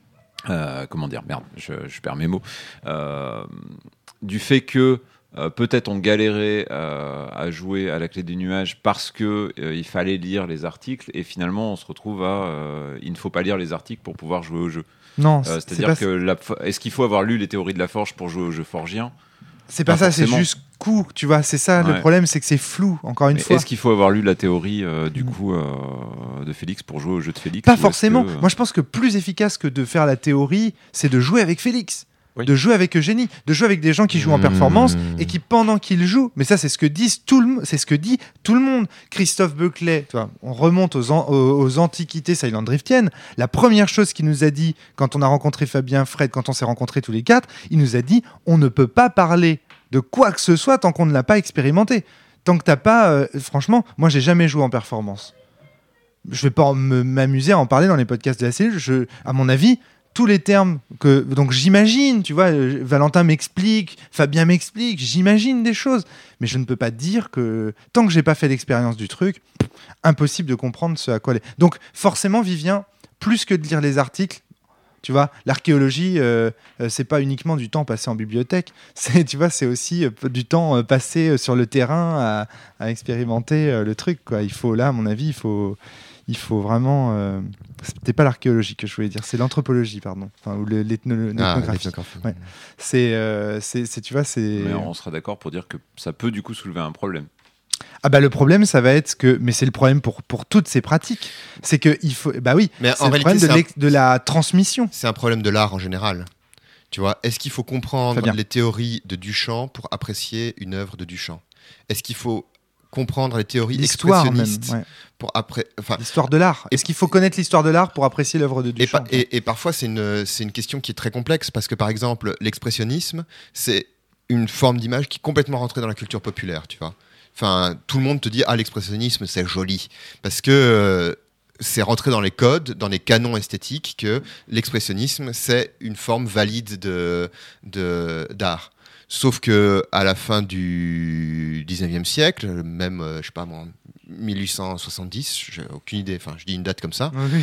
euh, comment dire, merde, je, je perds mes mots. Euh, du fait que euh, peut-être on galérait euh, à jouer à la clé du nuage parce que euh, il fallait lire les articles et finalement on se retrouve à euh, il ne faut pas lire les articles pour pouvoir jouer au jeu. Non, Euh, c'est C'est-à-dire pas, que la, est-ce qu'il faut avoir lu les théories de la forge pour jouer au jeu forgien? c'est pas pas ça, c'est forcément. juste coup, tu vois. C'est ça le Ouais. problème, c'est que c'est flou, encore une Mais fois. est-ce qu'il faut avoir lu la théorie euh, du Mm. coup euh, de Félix pour jouer au jeu de Félix? Pas ou est-ce forcément. que- Moi, je pense que plus efficace que de faire la théorie, c'est de jouer avec Félix. Oui. De jouer avec Eugénie, de jouer avec des gens qui jouent en Mmh. performance et qui, pendant qu'ils jouent, mais ça, c'est ce que disent tout le, mo- c'est ce que dit tout le monde. Christophe Beuclet, tu vois, on remonte aux, an- aux, aux antiquités Silent Driftiennes. La première chose qu'il nous a dit quand on a rencontré Fabien, Fred, quand on s'est rencontrés tous les quatre, il nous a dit on ne peut pas parler de quoi que ce soit tant qu'on ne l'a pas expérimenté. Tant que t'as pas, euh, franchement, moi, j'ai jamais joué en performance. je vais pas en- me- m'amuser à en parler dans les podcasts de la cellule. Je, à mon avis, tous les termes que donc j'imagine, tu vois, euh, Valentin m'explique, Fabien m'explique, j'imagine des choses, mais je ne peux pas dire que tant que j'ai pas fait l'expérience du truc, impossible de comprendre ce à quoi les. Donc forcément, Vivien, plus que de lire les articles, tu vois, l'archéologie, euh, euh, c'est pas uniquement du temps passé en bibliothèque, c'est, tu vois, c'est aussi euh, du temps euh, passé euh, sur le terrain à, à expérimenter euh, le truc, quoi. Il faut là, à mon avis, il faut, il faut vraiment. Euh, c'était pas l'archéologie que je voulais dire, c'est l'anthropologie, pardon, enfin, ou le- l'ethno- Ah, l'ethnographie. l'ethnographie. Ouais. C'est, euh, c'est, c'est, tu vois, c'est. Mais on sera d'accord pour dire que ça peut du coup soulever un problème. Ah bah le problème, ça va être que, mais c'est le problème pour pour toutes ces pratiques, c'est que il faut, bah oui, Mais c'est en le réalité, problème de, c'est un- l'ex- de la transmission. C'est un problème de l'art en général. Tu vois, est-ce qu'il faut comprendre Fabien. les théories de Duchamp pour apprécier une œuvre de Duchamp? Est-ce qu'il faut comprendre les théories L'histoire même, expressionnistes ouais. pour après, enfin, L'histoire de l'art. Est-ce qu'il faut connaître l'histoire de l'art pour apprécier l'œuvre de et, Duchamp pa- et- et parfois c'est une, c'est une question qui est très complexe parce que par exemple l'expressionnisme c'est une forme d'image qui est complètement rentrée dans la culture populaire, tu vois. Enfin, tout le monde te dit ah l'expressionnisme c'est joli parce que euh, c'est rentré dans les codes, dans les canons esthétiques que l'expressionnisme c'est une forme valide de, de d'art. Sauf que à la fin du dix-neuvième siècle, même euh, je sais pas moi, mille huit cent soixante-dix, j'ai aucune idée. Enfin, je dis une date comme ça. Oui.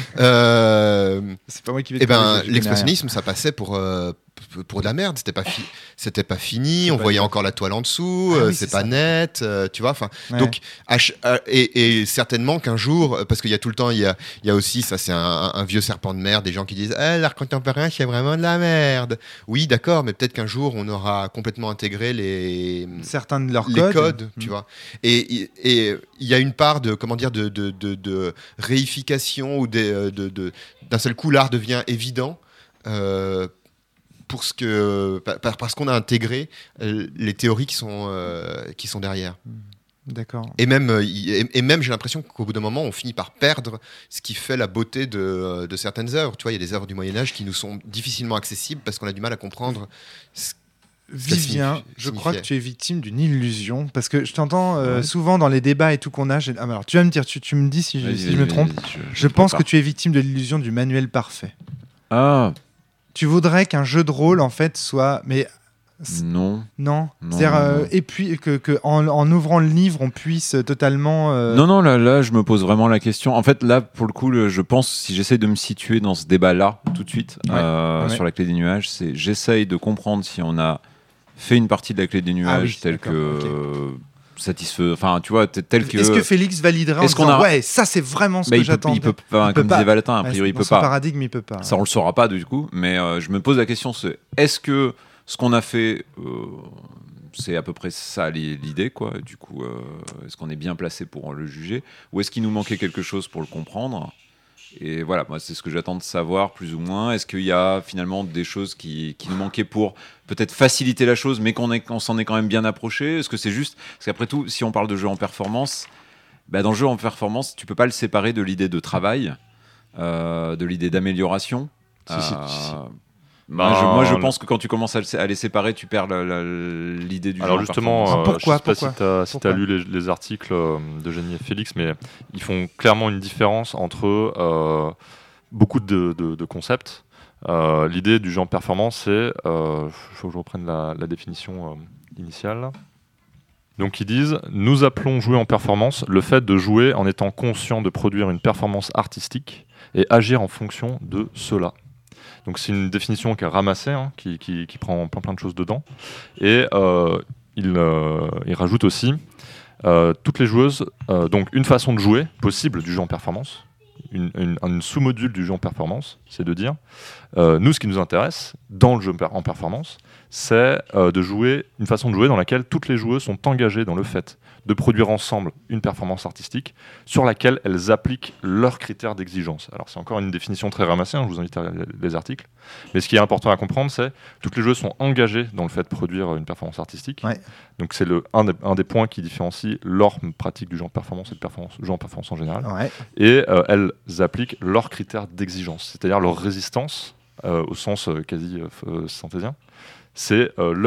Euh, C'est pas moi qui vais te eh ben, corriger, je connais l'expressionnisme, ça passait pour, euh, p- pour de la merde. C'était pas, fi- c'était pas fini. C'est On pas voyait ça. encore la toile en dessous. Ah euh, oui, c'est c'est pas ça. net. euh, tu vois. Enfin, rien. donc, à ch- à- et, et certainement qu'un jour, euh, parce qu'il y a tout le temps, il y a, il y a aussi, ça c'est un, un vieux serpent de mer, des gens qui disent eh, l'art contemporain, c'est vraiment de la merde. Oui, d'accord, mais peut-être qu'un jour, on aura complètement intégré les, Ouais. Certains de leurs les codes. codes, tu Mm. vois. Et et- et il y a une part de comment dire de de, de, de réification ou des, euh, de, de d'un seul coup l'art devient évident euh, pour ce que pa- pa- parce qu'on a intégré euh, les théories qui sont euh, qui sont derrière. D'accord. Et même euh, y- et, et même j'ai l'impression qu'au bout d'un moment on finit par perdre ce qui fait la beauté de, euh, de certaines œuvres. Tu vois, il y a des œuvres du Moyen Âge qui nous sont difficilement accessibles parce qu'on a du mal à comprendre. ce- Vivien, signifie- je crois que signifiait. tu es victime d'une illusion parce que je t'entends euh, Ouais. souvent dans les débats et tout qu'on a. j'ai- Ah, mais alors, tu vas me dire, tu, tu me dis si je, Vas-y, si vas-y, je me vas-y, trompe. vas-y, je, Je pense que prépare. tu es victime de l'illusion du manuel parfait. Ah, Tu voudrais qu'un jeu de rôle en fait soit, mais non. non, Non, c'est-à-dire non, euh, non. et puis que, que en, en ouvrant le livre, on puisse totalement. euh, Non, non, là, là, je me pose vraiment la question. En fait, là, pour le coup, le- je pense, si j'essaye de me situer dans ce débat-là, tout de suite, Ouais. euh, Ouais. sur la clé des nuages, c'est j'essaye de comprendre si on a fait une partie de la clé des nuages Ah oui, telle d'accord, que euh, satisfait, enfin, tu vois, t- telle que. Est-ce que Félix validerait en Est-ce qu'on disant a- ouais, ça c'est vraiment ce Bah, que il peut, j'attends. il peut pas, comme disait Valentin, a priori, il peut Dans son pas. paradigme, il peut pas. Ça, on le saura pas du coup, mais euh, je me pose la question, c'est est-ce que ce qu'on a fait, euh, c'est à peu près ça l'i- l'idée, quoi. Du coup, euh, est-ce qu'on est bien placé pour le juger, ou est-ce qu'il nous manquait quelque chose pour le comprendre? Et voilà, moi, c'est ce que j'attends de savoir, plus ou moins. Est-ce qu'il y a finalement des choses qui, qui nous manquaient pour peut-être faciliter la chose, mais qu'on est- qu'on s'en est quand même bien approché? Est-ce que c'est juste... Parce qu'après tout, si on parle de jeu en performance, bah, dans le jeu en performance, tu peux pas le séparer de l'idée de travail, euh, de l'idée d'amélioration. Si, si, Euh, si, si. Moi, Ben, je, moi, je le- pense que quand tu commences à, le- à les séparer, tu perds la- la- l'idée du jeu. Alors en justement, performance. Ah, euh, pourquoi, je sais pas pourquoi si tu as, Pourquoi lu les, les articles euh, de Jenny et Félix, mais ils font clairement une différence entre euh, beaucoup de, de- de concepts. Euh, L'idée du jeu en performance, c'est, il faut que je reprenne la, la définition euh, initiale. Donc ils disent, nous appelons jouer en performance le fait de jouer en étant conscient de produire une performance artistique et agir en fonction de cela. Donc c'est une définition qui est ramassée, hein, qui, qui, qui prend plein plein de choses dedans. Et euh, il, euh, il rajoute aussi euh, toutes les joueuses, euh, donc une façon de jouer possible du jeu en performance, une, une, une sous-module du jeu en performance, c'est de dire, euh, nous ce qui nous intéresse dans le jeu en performance, c'est euh, de jouer une façon de jouer dans laquelle toutes les joueuses sont engagées dans le fait de produire ensemble une performance artistique sur laquelle elles appliquent leurs critères d'exigence. Alors c'est encore une définition très ramassée, hein, je vous invite à lire les articles, mais ce qui est important à comprendre, c'est que toutes les joueuses sont engagées dans le fait de produire une performance artistique. Ouais. Ah. Donc c'est le, un, des, un des points qui différencie leur pratique du jeu en performance et de performance, jeu en performance en général. Ouais. Et euh, elles appliquent leurs critères d'exigence, c'est-à-dire leur résistance, euh, au sens euh, quasi euh, synthésien. C'est euh, leur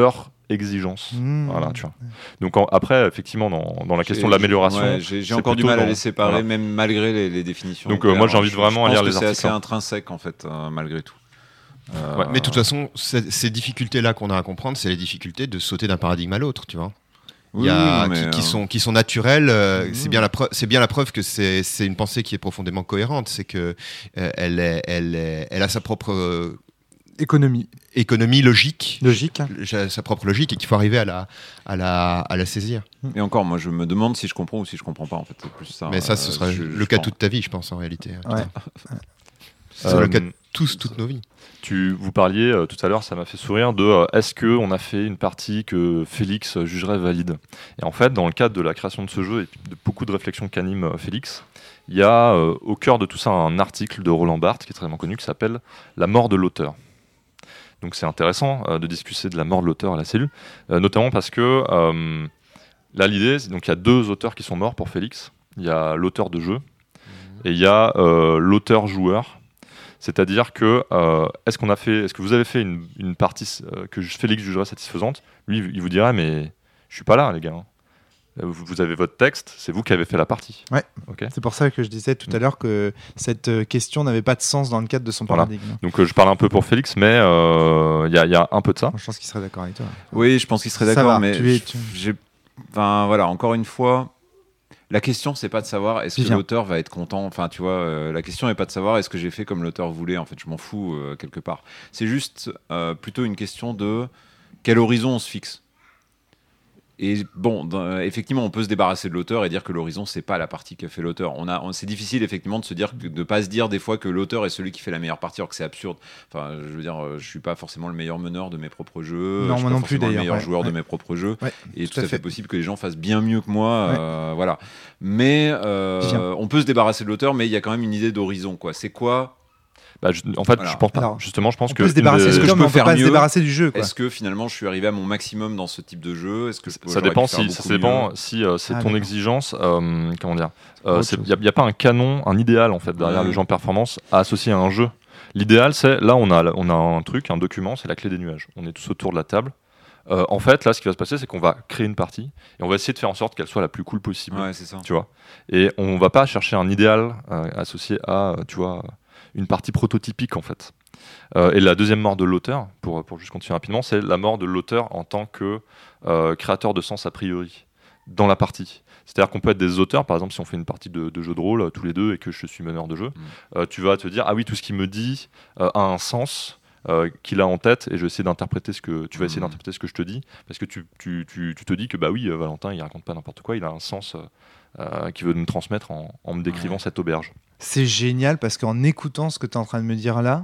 exigence. Mmh. Voilà, tu vois. Donc en- après, effectivement, dans, dans la question de l'amélioration, Ouais, j'ai j'ai c'est encore du plutôt mal à dans- les séparer, voilà. même malgré les, les définitions. Donc, euh, moi, j'invite Je- vraiment je à lire pense les que c'est articles, assez hein. intrinsèque en fait, euh, malgré tout. Euh, Ouais, mais de toute façon, c'est- ces difficultés-là qu'on a à comprendre, c'est les difficultés de sauter d'un paradigme à l'autre, tu vois. Il oui, y a, oui, non, mais, qui, qui euh, sont, qui sont naturelles. euh, Mmh. C'est bien la preuve. C'est bien la preuve que c'est c'est une pensée qui est profondément cohérente. C'est que euh, elle, est, elle, est, elle a sa propre euh, Économie. économie logique, Logique. hein. euh, sa propre logique, et qu'il faut arriver à la, à la, à la saisir. Et encore, moi, je me demande si je comprends ou si je comprends pas. En fait, c'est plus ça. Mais ça, ce euh, sera je- le je cas pense. toute ta vie, je pense en réalité. Ouais. Ce sera le Euh, cas de tous, toutes nos vies. Tu, vous parliez euh, tout à l'heure, ça m'a fait sourire, de euh, est-ce qu'on a fait une partie que Félix euh, jugerait valide. Et en fait, dans le cadre de la création de ce jeu et de beaucoup de réflexions qu'anime euh, Félix, il y a euh, au cœur de tout ça un article de Roland Barthes qui est très bien connu qui s'appelle La mort de l'auteur. Donc c'est intéressant euh, de discuter de la mort de l'auteur à la cellule, euh, notamment parce que euh, là l'idée, c'est donc il y a deux auteurs qui sont morts pour Félix. Il y a l'auteur de jeu et il y a euh, l'auteur joueur. C'est-à-dire que euh, est-ce qu'on a fait, est-ce que vous avez fait une, une partie euh, que Félix jugerait satisfaisante? Lui, il vous dirait mais je suis pas là, les gars. hein. Vous, vous avez votre texte, c'est vous qui avez fait la partie. Ouais. Ok. C'est pour ça que je disais tout à l'heure que cette euh, question n'avait pas de sens dans le cadre de son Voilà. paradigme. Donc euh, je parle un peu pour Félix, mais euh, il y, a- il y a un peu de ça. Moi, je pense qu'il serait d'accord avec toi. Oui, je pense qu'il serait Ça d'accord, va, mais tu es- tu- j'ai, enfin voilà, encore une fois, la question c'est pas de savoir est-ce que Vivien. l'auteur va être content. Enfin, tu vois, euh, la question est pas de savoir est-ce que j'ai fait comme l'auteur voulait. En fait, je m'en fous euh, quelque part. C'est juste euh, plutôt une question de quel horizon on se fixe. Et bon, dans- effectivement, on peut se débarrasser de l'auteur et dire que l'horizon, c'est pas la partie que fait l'auteur. On a, on- c'est difficile effectivement de se dire, que- de pas se dire des fois que l'auteur est celui qui fait la meilleure partie, alors que c'est absurde. Enfin, je veux dire, euh, je suis pas forcément le meilleur meneur de mes propres jeux. Non, je suis moi pas non plus, forcément le d'ailleurs, meilleur ouais, joueur de ouais. mes propres jeux. Ouais, Et tout tout à à fait fait. possible que les gens fassent bien mieux que moi. Ouais. euh, voilà. Mais euh, Vivien. on peut se débarrasser de l'auteur, mais il y a quand même une idée d'horizon, quoi. C'est quoi? Bah, je- en fait, Voilà. je pense pas. Alors, Justement, je pense On que peut se débarrasser une de des- que je l'auteur, peux mais on peut faire pas se mieux débarrasser du jeu. Quoi. Est-ce que finalement, je suis arrivé à mon maximum dans ce type de jeu? Est-ce que je peux- ça j'aurais dépend pu faire si, beaucoup ça dépend mieux si euh, c'est Ah, ton d'accord. exigence. euh, comment dire autre Il chose. n'y a, y a pas un canon, un idéal en fait derrière Ouais. le jeu en performance à associer à un jeu. L'idéal, c'est là on a on a un truc, un document, c'est la clé des nuages. On est tous autour de la table. Euh, en fait, là, ce qui va se passer, c'est qu'on va créer une partie et on va essayer de faire en sorte qu'elle soit la plus cool possible. Ouais, c'est ça. Tu vois. Et on va pas chercher un idéal euh, associé à, euh, tu vois, une partie prototypique en fait. Euh, et la deuxième mort de l'auteur, pour, pour juste continuer rapidement, c'est la mort de l'auteur en tant que euh, créateur de sens a priori dans la partie. C'est-à-dire qu'on peut être des auteurs, par exemple, si on fait une partie de, de jeu de rôle euh, tous les deux et que je suis meneur de jeu, Mm. euh, tu vas te dire ah oui, tout ce qu'il me dit euh, a un sens. Euh, qu'il a en tête et je vais essayer d'interpréter ce que tu vas essayer Mhm. d'interpréter ce que je te dis parce que tu, tu, tu, tu te dis que bah oui euh, Valentin il raconte pas n'importe quoi, il a un sens euh, euh, qu'il veut me transmettre en, en me décrivant Ouais. cette auberge. C'est génial parce qu'en écoutant ce que tu es en train de me dire là,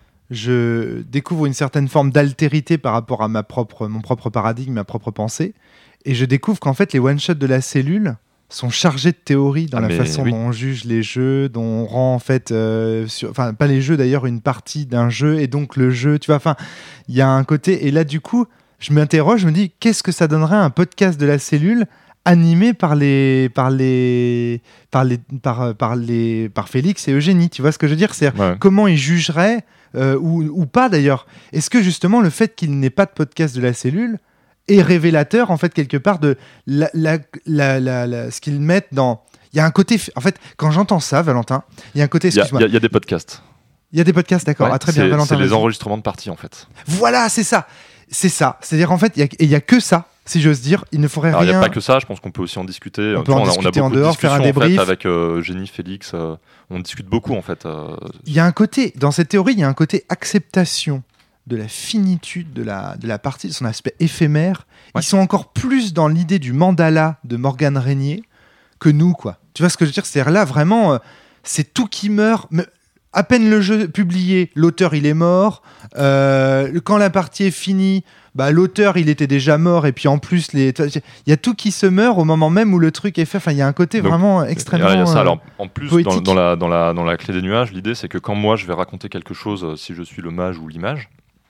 je découvre une certaine forme d'altérité par rapport à ma propre, mon propre paradigme, ma propre pensée. Et je découvre qu'en fait, les one-shots de la cellule sont chargés de théorie dans Ah, la mais façon oui. dont on juge les jeux, dont on rend en fait, euh, sur- enfin pas les jeux d'ailleurs, une partie d'un jeu et donc le jeu, tu vois, enfin il y a un côté, et là du coup je m'interroge, je me dis qu'est-ce que ça donnerait un podcast de la cellule animé par les par les par les par, par les par Félix et Eugénie, tu vois ce que je veux dire, c'est Ouais. comment ils jugeraient euh, ou, ou pas d'ailleurs. Est-ce que justement le fait qu'il n'ait pas de podcast de la cellule est révélateur en fait quelque part de la, la, la, la- la- ce qu'ils mettent dans. Il y a un côté, en fait, quand j'entends ça, Valentin, il y a un côté, Il y, a- excuse-moi, il y a- il y a des podcasts. il y a des podcasts, d'accord, Ouais, ah, très bien, c'est- Valentin. C'est les vas-y. enregistrements de parties en fait. Voilà, c'est ça, c'est ça. C'est-à-dire en fait, il y a- et il y a que ça, si j'ose dire. Il ne faudrait Alors il n'y rien. a pas que ça, je pense qu'on peut aussi en discuter. On Tu peut en vois, a- discuter a en beaucoup de dehors, faire un discussions, en fait, débrief. avec euh, Génie, Félix, euh, on discute beaucoup en fait. euh, Il y a un côté, dans cette théorie, il y a un côté acceptation de la finitude de la, de la partie, de son aspect éphémère. Ouais. Ils sont encore plus dans l'idée du mandala de Morgane Régnier que nous, quoi. Tu vois ce que je veux dire? C'est-à-dire là, vraiment, euh, c'est tout qui meurt. Mais à peine le jeu publié, l'auteur, il est mort. Euh, quand la partie est finie, bah, l'auteur, il était déjà mort. Et puis en plus, les... il y a tout qui se meurt au moment même où le truc est fait. Enfin, il y a un côté Donc, vraiment il y a- extrêmement... il y a ça. euh, Alors, en plus, dans, poétique. dans la, dans, la, dans la clé des nuages, l'idée c'est que quand moi je vais raconter quelque chose, euh, si je suis le mage ou l'image,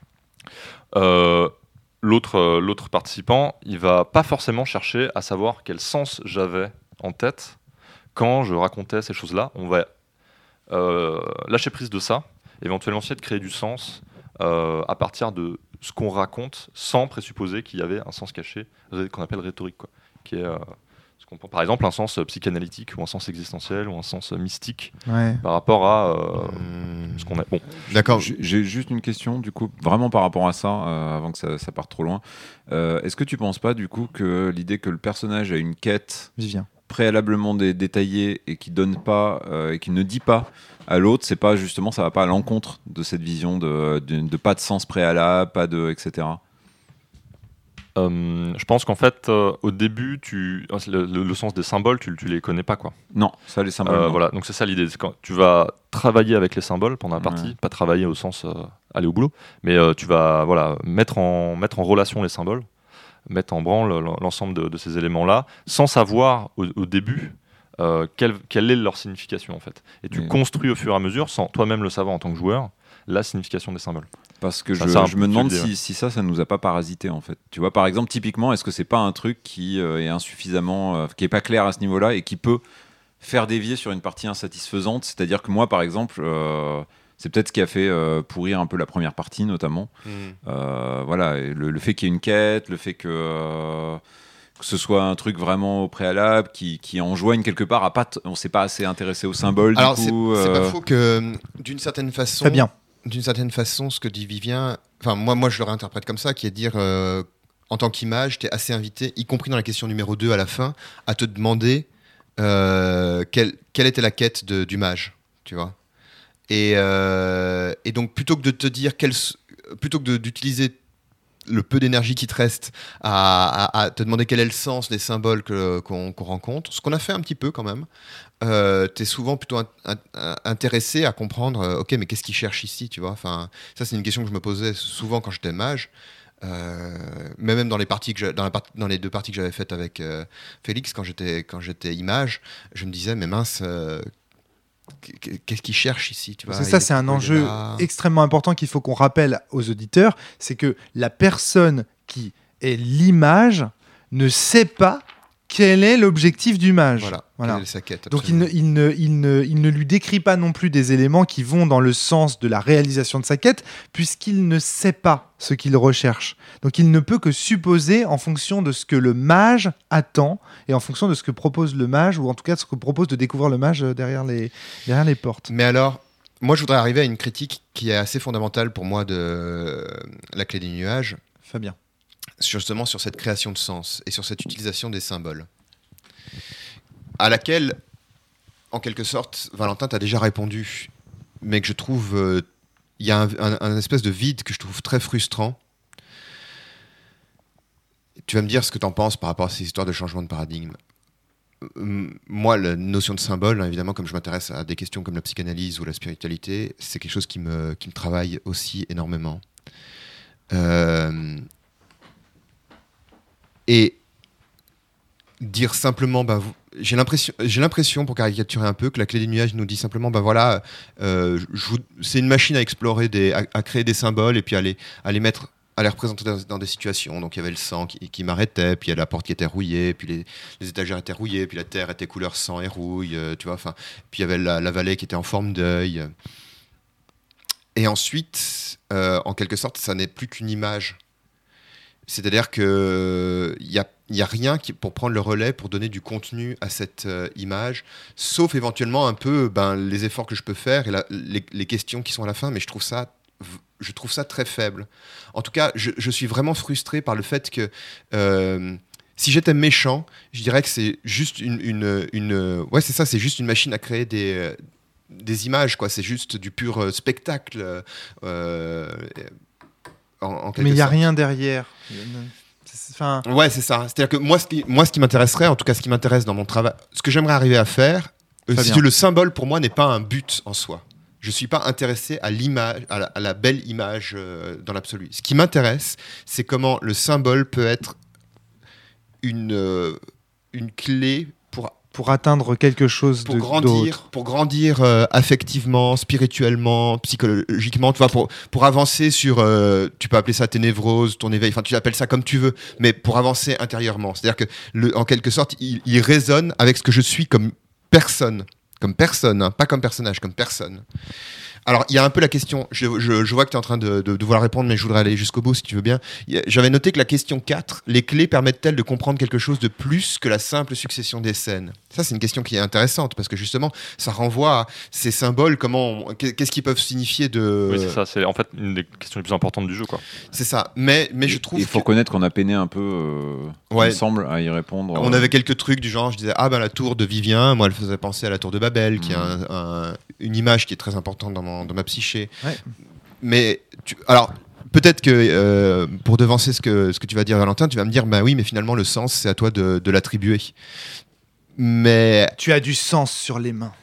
euh, l'autre, euh, l'autre participant, il va pas forcément chercher à savoir quel sens j'avais en tête quand je racontais ces choses-là. On va euh, lâcher prise de ça, éventuellement essayer de créer du sens euh, à partir de ce qu'on raconte, sans présupposer qu'il y avait un sens caché, qu'on appelle rhétorique, quoi, qui est, euh, ce qu'on, par exemple, un sens psychanalytique, ou un sens existentiel, ou un sens mystique, Ouais. par rapport à euh, Hum, ce qu'on a. Bon, D'accord. J'ai j'ai juste une question, du coup, vraiment par rapport à ça, euh, avant que ça, ça parte trop loin. Euh, Est-ce que tu penses pas, du coup, que l'idée que le personnage a une quête Vivien. préalablement dé- détaillée et qui donne pas euh, et qui ne dit pas à l'autre, c'est pas justement, ça va pas à l'encontre de cette vision de, de, de pas de sens préalable, pas de, et cetera. euh, je pense qu'en fait, euh, au début, tu, le, le- le sens des symboles, tu, tu les connais pas, quoi. Non, ça les symboles. Euh, non. voilà, donc c'est ça l'idée. C'est quand tu vas travailler avec les symboles pendant la partie, Ouais. pas travailler au sens euh, aller au boulot, mais euh, tu vas voilà mettre en mettre en relation les symboles, mettre en branle l'ensemble de, de ces éléments-là, sans savoir au, au début euh, quelle, quelle est leur signification en fait. Et tu Mais- construis au fur et à mesure, sans toi-même le savoir en tant que joueur, la signification des symboles. Parce que Ça, je, c'est un je peu me demande l'idée, si, si ça, ça nous a pas parasité en fait. Tu vois, par exemple, typiquement, est-ce que c'est pas un truc qui euh, est insuffisamment, euh, qui est pas clair à ce niveau-là et qui peut faire dévier sur une partie insatisfaisante? C'est-à-dire que moi, par exemple, euh, c'est peut-être ce qui a fait euh, pourrir un peu la première partie, notamment. Euh, voilà, et le, le fait qu'il y ait une quête, le fait que, euh, que ce soit un truc vraiment au préalable qui, qui enjoigne quelque part à pas, t- on s'est pas assez intéressé au symbole. Alors, du c'est coup, c'est euh, pas faux que, d'une certaine façon, Fabien. d'une certaine façon, ce que dit Vivien, enfin, moi, moi, je le réinterprète comme ça, qui est de dire, euh, en tant qu'image, tu es assez invité, y compris dans la question numéro deux à la fin, à te demander euh, quelle, quelle était la quête de, du mage, tu vois. Et, euh, et donc, plutôt que de te dire, quel, s- plutôt que de- d'utiliser le peu d'énergie qui te reste à, à- à te demander quel est le sens des symboles que- qu'on qu'on rencontre, ce qu'on a fait un petit peu quand même, euh, tu es souvent plutôt in- in- intéressé à comprendre, euh, ok, mais qu'est-ce qu'il cherche ici, tu vois. Enfin, ça, c'est une question que je me posais souvent quand j'étais mage. Euh, mais même dans les parties que je- dans, la part- dans les deux parties que j'avais faites avec euh, Félix quand j'étais quand j'étais image, je me disais mais mince, euh, qu'est-ce qu'il cherche ici, tu vois. Parce que ça, Il- c'est un pourquoi il est enjeu là extrêmement important qu'il faut qu'on rappelle aux auditeurs, c'est que la personne qui est l'image ne sait pas quel est l'objectif du mage. Voilà, Voilà. quelle est sa quête, Donc il ne, absolument. il, ne, il, ne, il ne lui décrit pas non plus des éléments qui vont dans le sens de la réalisation de sa quête, puisqu'il ne sait pas ce qu'il recherche. Donc il ne peut que supposer en fonction de ce que le mage attend, et en fonction de ce que propose le mage, ou en tout cas de ce que propose de découvrir le mage derrière les, derrière les portes. Mais alors, moi, je voudrais arriver à une critique qui est assez fondamentale pour moi de euh, la clé des nuages, Fabien. sur- justement sur cette création de sens et sur cette utilisation des symboles, à laquelle, en quelque sorte, Valentin t'a déjà répondu, mais que je trouve, euh, il y a un, un- un espèce de vide que je trouve très frustrant. Tu vas me dire ce que tu en penses par rapport à ces histoires de changement de paradigme. Euh, Moi, la notion de symbole, hein, évidemment, comme je m'intéresse à des questions comme la psychanalyse ou la spiritualité, c'est quelque chose qui me, qui me travaille aussi énormément. Euh, et dire simplement, bah, vous- j'ai l'impression, j'ai l'impression, pour caricaturer un peu, que la clé des nuages nous dit simplement, bah voilà, euh, je vous- c'est une machine à explorer, des, à, à créer des symboles et puis à les, à les mettre, à les représenter dans, dans des situations. Donc il y avait le sang qui, qui m'arrêtait, puis il y a la porte qui était rouillée, puis les, les étagères étaient rouillées, puis la terre était couleur sang et rouille, euh, tu vois. Enfin, puis il y avait la, la vallée qui était en forme d'œil. Et ensuite, euh, en quelque sorte, ça n'est plus qu'une image. C'est-à-dire que il y a, il y a rien qui, pour prendre le relais, pour donner du contenu à cette euh, image, sauf éventuellement un peu ben, les efforts que je peux faire et la- les, les questions qui sont à la fin, mais je trouve ça, v- je trouve ça très faible. En tout cas, je, je suis vraiment frustré par le fait que euh, si j'étais méchant, je dirais que c'est juste une, une, une- ouais, c'est ça, c'est juste une machine à créer des euh, des images, quoi. C'est juste du pur euh, spectacle. euh, en, en quelque Mais il n'y a sorte. rien derrière. C'est- Enfin, Ouais, c'est ça. C'est-à-dire que moi, ce qui, moi, ce qui m'intéresserait, en tout cas, ce qui m'intéresse dans mon travail, ce que j'aimerais arriver à faire, euh, Très si bien. tu veux, le symbole pour moi n'est pas un but en soi. Je suis pas intéressé à l'image, à la, à la belle image euh, dans l'absolu. Ce qui m'intéresse, c'est comment le symbole peut être une euh, une clé pour pour atteindre quelque chose pour de grandir, d'autre. pour grandir euh, affectivement, spirituellement, psychologiquement, tu vois, pour, pour avancer sur, euh, tu peux appeler ça tes névroses, ton éveil, enfin tu appelles ça comme tu veux, mais pour avancer intérieurement. C'est-à-dire que, le, en quelque sorte, il, il résonne avec ce que je suis comme personne, comme personne, hein, pas comme personnage, comme personne. Alors, il y a un peu la question, je, je, je vois que tu es en train de, de, de vouloir répondre, mais je voudrais aller jusqu'au bout si tu veux bien. Y a, j'avais noté que la question quatre, les clés permettent-elles de comprendre quelque chose de plus que la simple succession des scènes ? Ça, c'est une question qui est intéressante, parce que justement, ça renvoie à ces symboles, comment on, qu'est-ce qu'ils peuvent signifier de... Oui, c'est ça, c'est en fait une des questions les plus importantes du jeu, quoi. C'est ça, mais, mais je trouve Il faut que... connaître qu'on a peiné un peu, euh, Ouais. il me semble, à y répondre. On euh. avait quelques trucs du genre, je disais, ah ben la tour de Vivien, moi elle faisait penser à la tour de Babel, qui est un, un, une image qui est très importante dans, mon, dans ma psyché. Ouais. Mais, tu, alors, peut-être que euh, pour devancer ce que, ce que tu vas dire, Valentin, tu vas me dire, bah oui, mais finalement le sens, c'est à toi de, de l'attribuer. Mais... Tu as du sens sur les mains.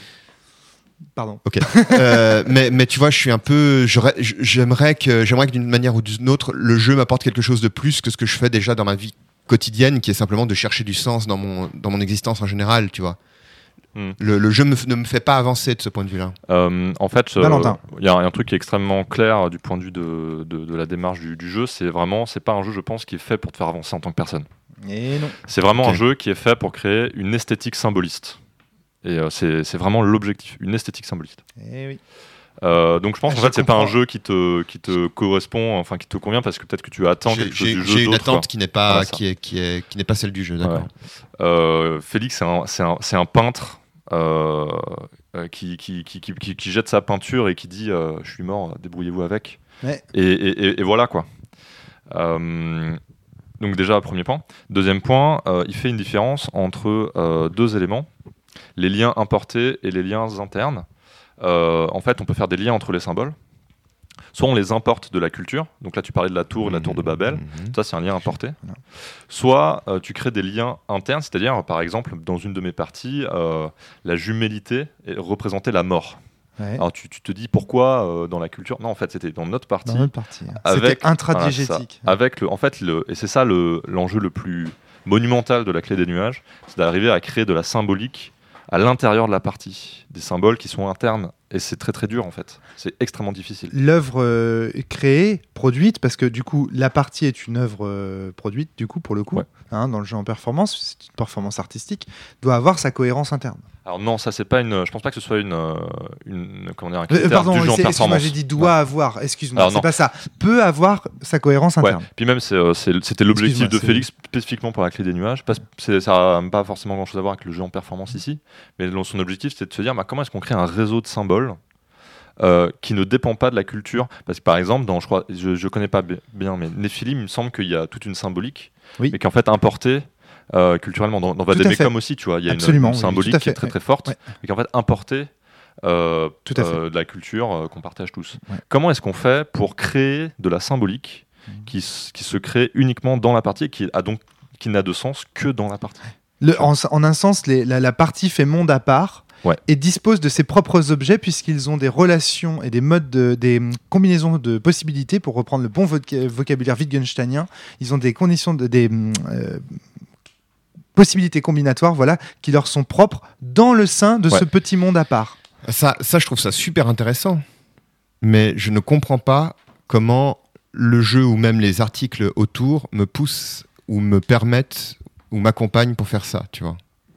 Pardon. Ok. euh, mais, mais tu vois, je suis un peu. J'aimerais que, j'aimerais que d'une manière ou d'une autre, le jeu m'apporte quelque chose de plus que ce que je fais déjà dans ma vie quotidienne, qui est simplement de chercher du sens dans mon, dans mon existence en général, tu vois. Mm. Le, le jeu me, ne me fait pas avancer de ce point de vue-là. Euh, en fait, il euh, y, y a un truc qui est extrêmement clair du point de vue de, de, de la démarche du, du jeu. C'est vraiment, c'est pas un jeu, je pense, qui est fait pour te faire avancer en tant que personne. Et non. C'est vraiment okay. un jeu qui est fait pour créer une esthétique symboliste. Et euh, c'est, c'est vraiment l'objectif, une esthétique symboliste. Et oui. Euh, donc je pense ah, en fait c'est pas un jeu qui te qui te correspond, enfin qui te convient parce que peut-être que tu attends j'ai, quelque chose j'ai, du jeu. J'ai une d'autre, attente quoi. qui n'est pas Voilà, qui est qui est qui n'est pas celle du jeu, d'accord. Ouais. Euh, Félix c'est un c'est un c'est un peintre euh, qui, qui, qui qui qui qui jette sa peinture et qui dit euh, je suis mort, débrouillez-vous avec. Ouais. Et, et, et voilà quoi. Euh, donc déjà premier point. Deuxième point, euh, il fait une différence entre euh, deux éléments, les liens importés et les liens internes. Euh, en fait, on peut faire des liens entre les symboles. Soit on les importe de la culture, donc là tu parlais de la tour et la tour de Babel, mmh. ça c'est un lien importé. Voilà. Soit euh, tu crées des liens internes, c'est-à-dire par exemple dans une de mes parties, euh, la jumélité représentait la mort. Ouais. Alors tu, tu te dis pourquoi euh, dans la culture ? Non, en fait c'était dans notre partie. Dans notre partie. Avec, c'était intradiégétique. Voilà, avec le, en fait, le, et c'est ça le, l'enjeu le plus monumental de la clé des nuages, c'est d'arriver à créer de la symbolique à l'intérieur de la partie, des symboles qui sont internes. Et c'est très très dur en fait, c'est extrêmement difficile. L'œuvre euh, créée, produite, parce que du coup la partie est une œuvre euh, produite, du coup pour le coup, ouais. hein, dans le jeu en performance, c'est une performance artistique, doit avoir sa cohérence interne. Alors non, ça c'est pas une, je pense pas que ce soit une, une comment dire, un critère euh, pardon, du jeu en performance. Excuse-moi, j'ai dit doit ouais. avoir, excuse-moi, Alors, c'est non. pas ça, peut avoir sa cohérence interne. Ouais. Puis même c'est, c'est, c'était l'objectif de Félix spécifiquement pour la clé des nuages, parce que ça n'a pas forcément grand chose à voir avec le jeu en performance ici, mais son objectif c'est de se dire bah, comment est-ce qu'on crée un réseau de symboles Euh, qui ne dépend pas de la culture, parce que par exemple dans, je crois je, je connais pas bien mais Néphilim il me semble qu'il y a toute une symbolique oui. mais qui est en fait importée euh, culturellement dans, dans Vademecum aussi tu vois il y a une, une symbolique oui, qui est très très forte ouais. mais qui est en fait importée euh, euh, de la culture euh, qu'on partage tous. Ouais. Comment est-ce qu'on fait pour créer de la symbolique mmh. qui, qui se crée uniquement dans la partie et qui a donc qui n'a de sens que dans la partie. Le, en, en un sens les, la, la partie fait monde à part. Ouais. Et dispose de ses propres objets puisqu'ils ont des relations et des modes, de, des combinaisons de possibilités pour reprendre le bon voc- vocabulaire wittgensteinien. Ils ont des conditions, de, des euh, possibilités combinatoires, voilà, qui leur sont propres dans le sein de ouais. ce petit monde à part. Ça, ça, je trouve ça super intéressant, mais je ne comprends pas comment le jeu ou même les articles autour me poussent ou me permettent ou m'accompagnent pour faire ça, tu vois.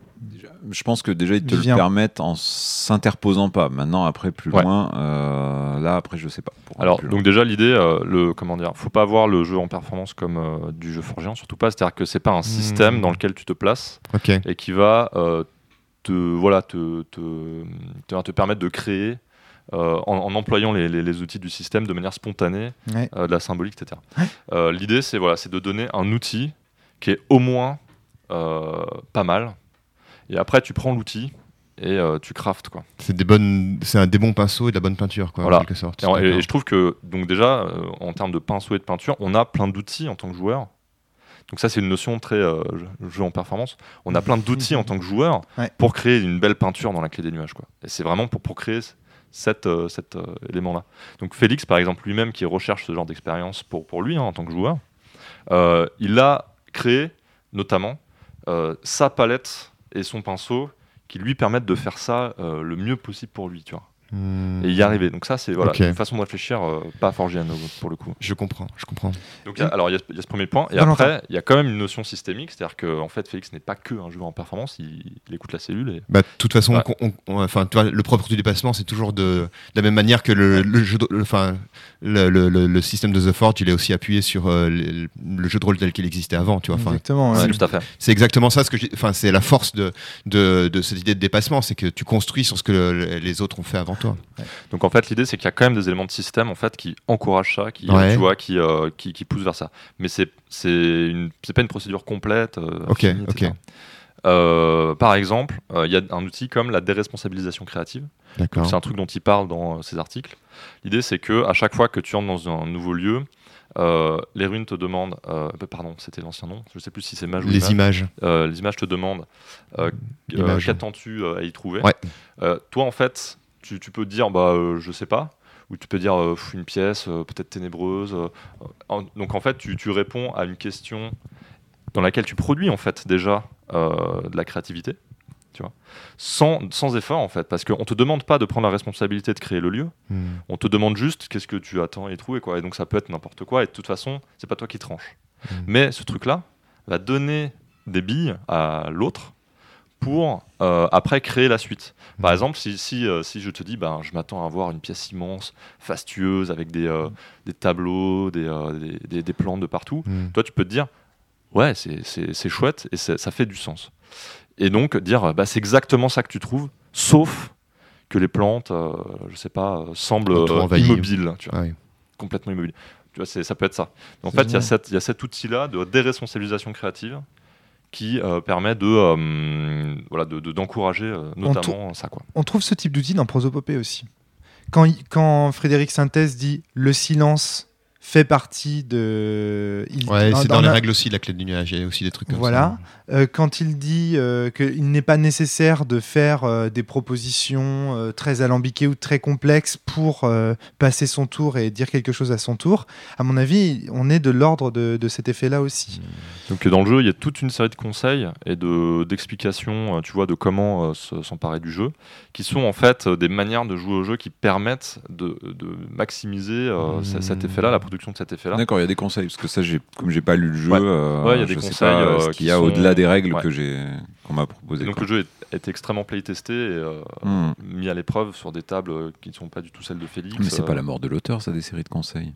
Je pense que déjà ils te Vivien. le permettent en s'interposant pas. Maintenant après plus ouais. loin, euh, là après je sais pas. Alors donc déjà l'idée, euh, le comment dire, faut pas voir le jeu en performance comme euh, du jeu forgéant, surtout pas. C'est-à-dire que c'est pas un système mmh. dans lequel tu te places okay. et qui va euh, te voilà te te, te te permettre de créer euh, en, en employant les, les, les outils du système de manière spontanée, ouais. euh, de la symbolique, et cetera. Ouais. Euh, l'idée c'est voilà, c'est de donner un outil qui est au moins euh, pas mal. Et après, tu prends l'outil et euh, tu craftes, quoi. C'est des bonnes, c'est un des bons pinceaux et de la bonne peinture, quoi, voilà. en quelque sorte. Et, et, et je trouve que, donc déjà, euh, en termes de pinceau et de peinture, on a plein d'outils en tant que joueur. Donc ça, c'est une notion très euh, jeu en performance. On a plein d'outils en tant que joueur ouais. pour créer une belle peinture dans la clé des nuages, quoi. Et c'est vraiment pour, pour créer cet, euh, cet euh, élément-là. Donc Félix, par exemple, lui-même, qui recherche ce genre d'expérience pour, pour lui, hein, en tant que joueur, euh, il a créé, notamment, euh, sa palette et son pinceau qui lui permettent de faire ça euh, le mieux possible pour lui, tu vois. Hmm. et y arriver. Donc ça, c'est voilà, Ok. une façon de réfléchir, euh, pas Forgiano pour le coup. Je comprends, je comprends. Donc il y a- alors il y, a- il y a ce premier point, et Valentin. après il y a quand même une notion systémique, c'est-à-dire que en fait Félix n'est pas que un jeu en performance, il, il écoute la cellule. Et... Bah, de toute façon, Ouais. on- on- enfin, tu vois, le propre du dépassement, c'est toujours de, de la même manière que le, le jeu, de- le- enfin, le, le, le, le système de The Forge, il est aussi appuyé sur euh, le, le jeu de rôle tel qu'il existait avant, tu vois. Enfin, Exactement. Ouais, ouais. tout à fait. c'est exactement ça, ce que je dis- enfin, c'est la force de, de, de cette idée de dépassement, c'est que tu construis sur ce que le- les autres ont fait avant toi. Donc en fait l'idée c'est qu'il y a quand même des éléments de système en fait qui encouragent ça, qui Ouais. tu vois, qui, euh, qui qui poussent vers ça. Mais c'est c'est une c'est pas une procédure complète. euh, Ok, infinie, ok. et cetera. Euh, par exemple, euh, il y a un outil comme la déresponsabilisation créative. D'accord. C'est un truc dont il parle dans euh, ses articles. L'idée, c'est que à chaque fois que tu entres dans un nouveau lieu, euh, les ruines te demandent, euh, bah, pardon, c'était l'ancien nom, je sais plus si c'est Mage ou Les Image. images. Euh, les images te demandent euh, euh, L'image. qu'attends-tu euh, à y trouver. Ouais. Euh, toi, en fait, tu, tu peux te dire, bah, euh, je sais pas, ou tu peux dire euh, pff, une pièce euh, peut-être ténébreuse. euh, en- donc en fait, tu, tu réponds à une question dans laquelle tu produis en fait déjà euh, de la créativité, tu vois, sans, sans effort en fait, parce qu'on te demande pas de prendre la responsabilité de créer le lieu, Hmm. on te demande juste qu'est-ce que tu attends et trouver quoi, et donc ça peut être n'importe quoi, et de toute façon, c'est pas toi qui tranches. Mm. Mais ce truc-là va donner des billes à l'autre pour euh, après créer la suite. Par Mm. exemple, si, si, euh, si je te dis, ben, je m'attends à voir une pièce immense, fastueuse, avec des, euh, des tableaux, des, euh, des, des- des plantes de partout, Hmm. toi tu peux te dire, ouais, c'est- c'est c'est chouette et c'est- ça fait du sens. Et donc dire, bah, c'est exactement ça que tu trouves, sauf que les plantes, euh, je sais pas, euh, semblent Ont tout euh, envahi. immobiles, tu vois, Ah oui. complètement immobiles. Tu vois, c'est- ça peut être ça. En C'est fait, il y, a génial. cette- il y a cet outil-là de déresponsabilisation créative qui euh, permet de euh, voilà de- de- d'encourager euh, notamment ça quoi. On trouve ce type d'outil dans Prosopopée aussi. Quand, il- quand Frédéric Sintès dit le silence fait partie de. il- Ouais, c'est dans, les la- règles aussi de la clé du nuage. Il y a aussi des trucs comme Voilà. ça. Euh, quand il dit euh, qu'il n'est pas nécessaire de faire euh, des propositions euh, très alambiquées ou très complexes pour euh, passer son tour et dire quelque chose à son tour, à mon avis, on est de l'ordre de, de cet effet-là aussi. Donc dans le jeu, il y a toute une série de conseils et de d'explications, euh, tu vois, de comment euh, se- s'emparer du jeu, qui sont en fait euh, des manières de jouer au jeu qui permettent de, de maximiser euh, Mmh. c- cet effet-là, la production de cet effet-là. D'accord, il y a des conseils, parce que ça, j'ai, comme j'ai pas lu le jeu, Ouais. euh, Ouais, il y a je des sais conseils, pas, euh, ce qui qu'il y a sont- au-delà des règles Ouais. que j'ai, qu'on m'a proposé. Et donc quoi. le jeu est, est extrêmement playtesté et euh, Hmm. mis à l'épreuve sur des tables euh, qui ne sont pas du tout celles de Félix. Mais c'est Euh, pas la mort de l'auteur, ça, des séries de conseils.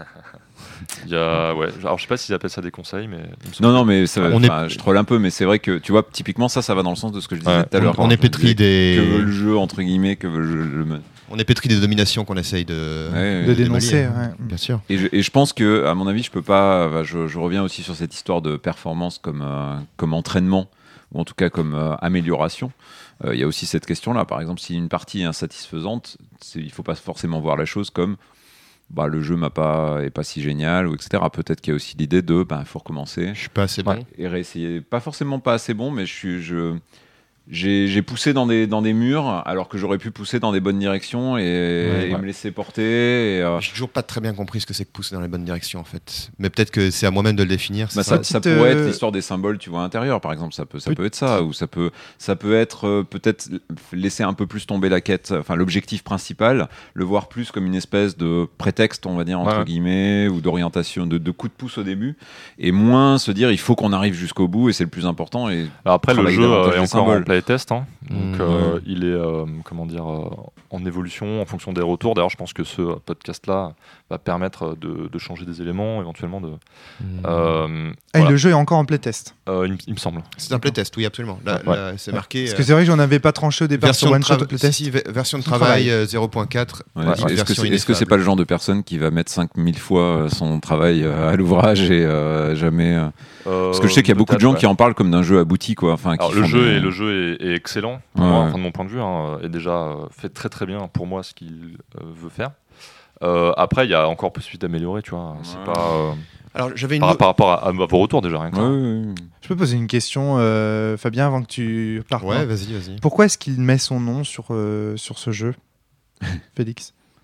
Il y a, ouais, alors je sais pas s'ils appellent ça des conseils, mais il me semble Non, non, mais ça, On est- enfin, je troll un peu, mais c'est vrai que, tu vois, typiquement, ça, ça va dans le sens de ce que je disais Ouais. tout à l'heure. On, on quand est je pétri disais Que veut le des, jeu, entre guillemets, que veut le, le- on est pétri des dominations qu'on essaye de, Ouais, De ouais. dénoncer. démolir, ouais. Bien sûr. Et je, et je pense que, à mon avis, je peux pas. Enfin, je, je reviens aussi sur cette histoire de performance comme, euh, comme entraînement, ou en tout cas comme euh, amélioration. Euh, Il y a aussi cette question-là. Par exemple, si une partie est insatisfaisante, c'est- il faut pas forcément voir la chose comme bah, le jeu m'a pas, est pas si génial, ou et cetera. Peut-être qu'il y a aussi l'idée de bah, faut recommencer Je suis pas assez bon. et réessayer. Pas forcément pas assez bon, mais je suis. Je, j'ai, j'ai poussé dans des, dans des murs alors que j'aurais pu pousser dans des bonnes directions et, Ouais, et ouais. me laisser porter. Et, euh, J'ai toujours pas très bien compris ce que c'est que pousser dans les bonnes directions en fait. Mais peut-être que c'est à moi-même de le définir. c'est Bah, ça, ça. ça Petite, pourrait euh, être l'histoire des symboles, tu vois, intérieurs, par exemple. Ça peut, ça Peut- peut être ça, ou ça peut, ça peut être euh, peut-être laisser un peu plus tomber la quête, enfin l'objectif principal, le voir plus comme une espèce de prétexte, on va dire entre Ouais. guillemets, ou d'orientation, de, de coup de pouce au début, et moins se dire il faut qu'on arrive jusqu'au bout et c'est le plus important. Et Alors après, le travailler jeu davantage euh, est les encore en symboles. playtest, hein. donc Mmh, euh, ouais. il est euh, comment dire euh, en évolution en fonction des retours. D'ailleurs, je pense que ce podcast-là va permettre de, de changer des éléments, éventuellement de. Hmm. Euh, Ah, voilà. Le jeu est encore en playtest. Euh, il, me- il me semble. C'est un playtest, oui, absolument. Là, Ouais. là, c'est marqué. Parce euh, que c'est vrai que j'en avais pas tranché au départ version sur de One Shot trava- au playtest. si, si, ve- version de Son travail travail. euh, zéro point quatre. Ouais, euh, est-ce que version c'est, est-ce que c'est ineffable. pas le genre de personne qui va mettre cinq mille fois euh, son travail euh, à l'ouvrage et euh, jamais euh, Parce que je sais qu'il y a beaucoup de gens qui en parlent comme d'un jeu abouti, quoi. Enfin, qui Alors, le font jeu, des- est, le jeu est, est excellent, pour Ouais, moi, ouais. enfin, de mon point de vue, hein, est déjà euh, fait très très bien pour moi ce qu'il euh, veut faire. Euh, après, il y a encore possibilité d'améliorer, tu vois. C'est Ouais. pas, euh, Alors j'avais une. par, par rapport à, à vos retours déjà. Rien que Ouais, ça. ouais, ouais. Je peux poser une question, euh, Fabien, avant que tu partes. Ouais, non vas-y, vas-y. Pourquoi est-ce qu'il met son nom sur, euh, sur ce jeu, Félix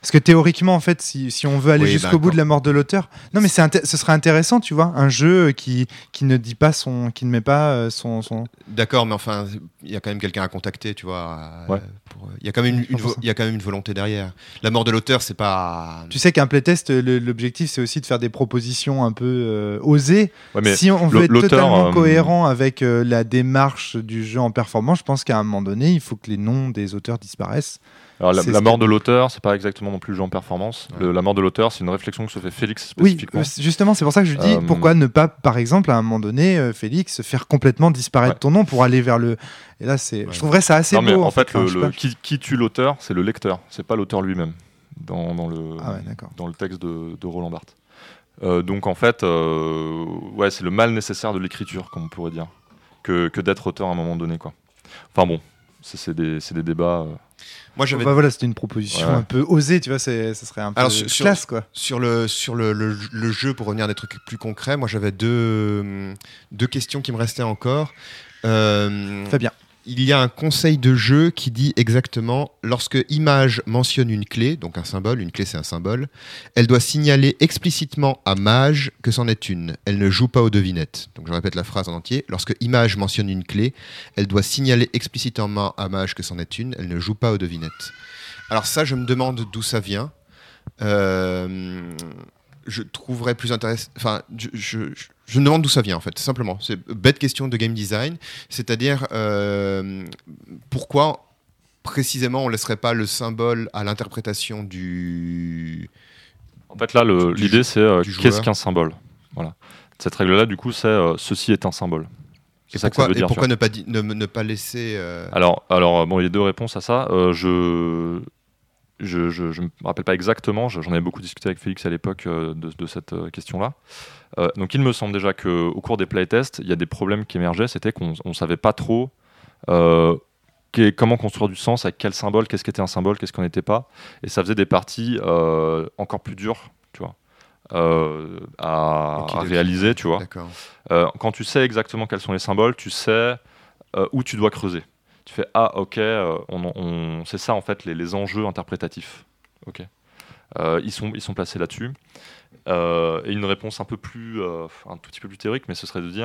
Parce que théoriquement, en fait, si, si on veut aller Oui, jusqu'au bah, bout quand- de la mort de l'auteur, non, mais c'est inté- ce serait intéressant, tu vois, un jeu qui qui ne dit pas son, qui ne met pas euh, son, son... D'accord, mais enfin, il y a quand même quelqu'un à contacter, tu vois. euh, Ouais. pour- Il y a quand même une, Je une pense vo- ça. il y a quand même une volonté derrière. La mort de l'auteur, c'est pas. Tu sais qu'un playtest, le- l'objectif, c'est aussi de faire des propositions un peu euh, osées. Ouais, mais Si on veut l'au- être l'auteur, totalement euh, cohérent avec euh, la démarche du jeu en performance, je pense qu'à un moment donné, il faut que les noms des auteurs disparaissent. Alors, la, C'est la ce mort que- de l'auteur, c'est pas exactement non plus le jeu en performance. Ouais. Le- la mort de l'auteur, c'est une réflexion que se fait Félix Oui, spécifiquement. euh, justement, c'est pour ça que je dis Euh, pourquoi ne pas, par exemple, à un moment donné, euh, Félix, faire complètement disparaître Ouais. ton nom pour aller vers le. Et là, c'est. Ouais. Je trouverais ça assez non, mais beau. en fait, Enfin, le, je sais le- pas. qui, qui tue l'auteur, c'est le lecteur, c'est pas l'auteur lui-même dans, dans le, Ah ouais, d'accord. dans le texte de, de Roland Barthes. Euh, donc en fait, euh, ouais, c'est le mal nécessaire de l'écriture, comme on pourrait dire, que, que d'être auteur à un moment donné, quoi. Enfin bon, c'est c'est des, c'est des débats. euh. Moi, j'avais Bah voilà, c'était une proposition Ouais. un peu osée, tu vois, c'est- ça serait un peu Alors, sur- sur- classe, quoi. sur le sur le, le- le jeu, pour revenir à des trucs plus concrets. Moi, j'avais deux deux questions qui me restaient encore. Euh, Fabien. Il y a un conseil de jeu qui dit exactement, lorsque Image mentionne une clé, donc un symbole, une clé c'est un symbole, elle doit signaler explicitement à Mage que c'en est une. Elle ne joue pas aux devinettes. Donc je répète la phrase en entier. Lorsque Image mentionne une clé, elle doit signaler explicitement à Mage que c'en est une. Elle ne joue pas aux devinettes. Alors ça, je me demande d'où ça vient. Euh, je trouverais plus intéressant. Enfin, je, je, je- je me demande d'où ça vient en fait, simplement. C'est une bête question de game design, c'est-à-dire euh, pourquoi précisément on laisserait pas le symbole à l'interprétation du. En fait, là, le- Du- l'idée, c'est euh, du qu'est-ce joueur. qu'un symbole. Voilà. Cette règle-là, du coup, c'est euh, ceci est un symbole. C'est Et ça que ça pourquoi, veut et dire. pourquoi tu ne pas di- ne, ne pas laisser. euh, Alors, alors, bon, il y a deux réponses à ça. Euh, je, je, je, je me rappelle pas exactement. je- J'en avais beaucoup discuté avec Félix à l'époque euh, de, de cette euh, question-là. Euh, donc, il me semble déjà qu'au cours des playtests, il y a des problèmes qui émergeaient. C'était qu'on ne savait pas trop euh, qu'est- comment construire du sens, avec quel symbole, qu'est-ce qui était un symbole, qu'est-ce qu'on n'était pas. Et ça faisait des parties euh, encore plus dures, tu vois, euh, à, Ok, à ok. réaliser, tu vois. D'accord. Euh, quand tu sais exactement quels sont les symboles, tu sais euh, où tu dois creuser. Tu fais ah ok, euh, on, on- c'est ça en fait les, les enjeux interprétatifs. Ok, Euh, ils sont ils sont placés là-dessus. Euh, et une réponse un peu plus euh, un tout petit peu plus théorique, mais ce serait de dire,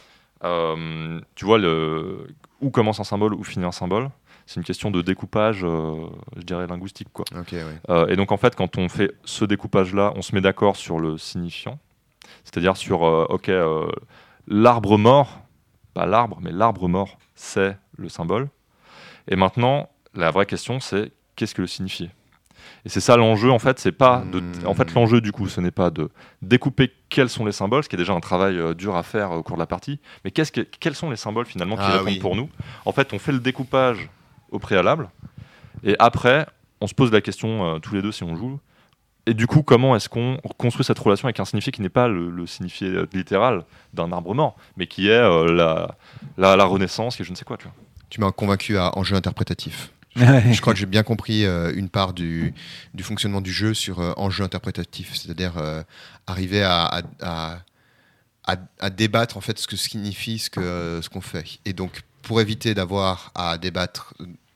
euh, tu vois le où commence un symbole, où finit un symbole. C'est une question de découpage, euh, je dirais linguistique quoi. Ok, ouais. Euh, et donc en fait, quand on fait ce découpage-là, on se met d'accord sur le signifiant, c'est-à-dire sur euh, ok, euh, l'arbre mort, pas l'arbre, mais l'arbre mort, c'est le symbole. Et maintenant, la vraie question, c'est qu'est-ce que le signifier. Et c'est ça l'enjeu en fait, c'est pas de, Mmh. en fait l'enjeu du coup, ce n'est pas de découper quels sont les symboles, ce qui est déjà un travail euh, dur à faire au cours de la partie, mais qu'est-ce que, quels sont les symboles finalement qui Ah, répondent oui. pour nous. En fait, on fait le découpage au préalable, et après, on se pose la question euh, tous les deux si on joue. Et du coup, comment est-ce qu'on construit cette relation avec un signifié qui n'est pas le, le signifié euh, littéral d'un arbre mort, mais qui est euh, la, la, la renaissance, qui est je ne sais quoi, tu vois. Tu m'as convaincu à enjeu interprétatif. Ouais. Je crois que j'ai bien compris euh, une part du, du fonctionnement du jeu sur euh, enjeu interprétatif, c'est-à-dire euh, arriver à, à, à, à- à débattre en fait ce que signifie ce que euh, ce qu'on fait. Et donc pour éviter d'avoir à débattre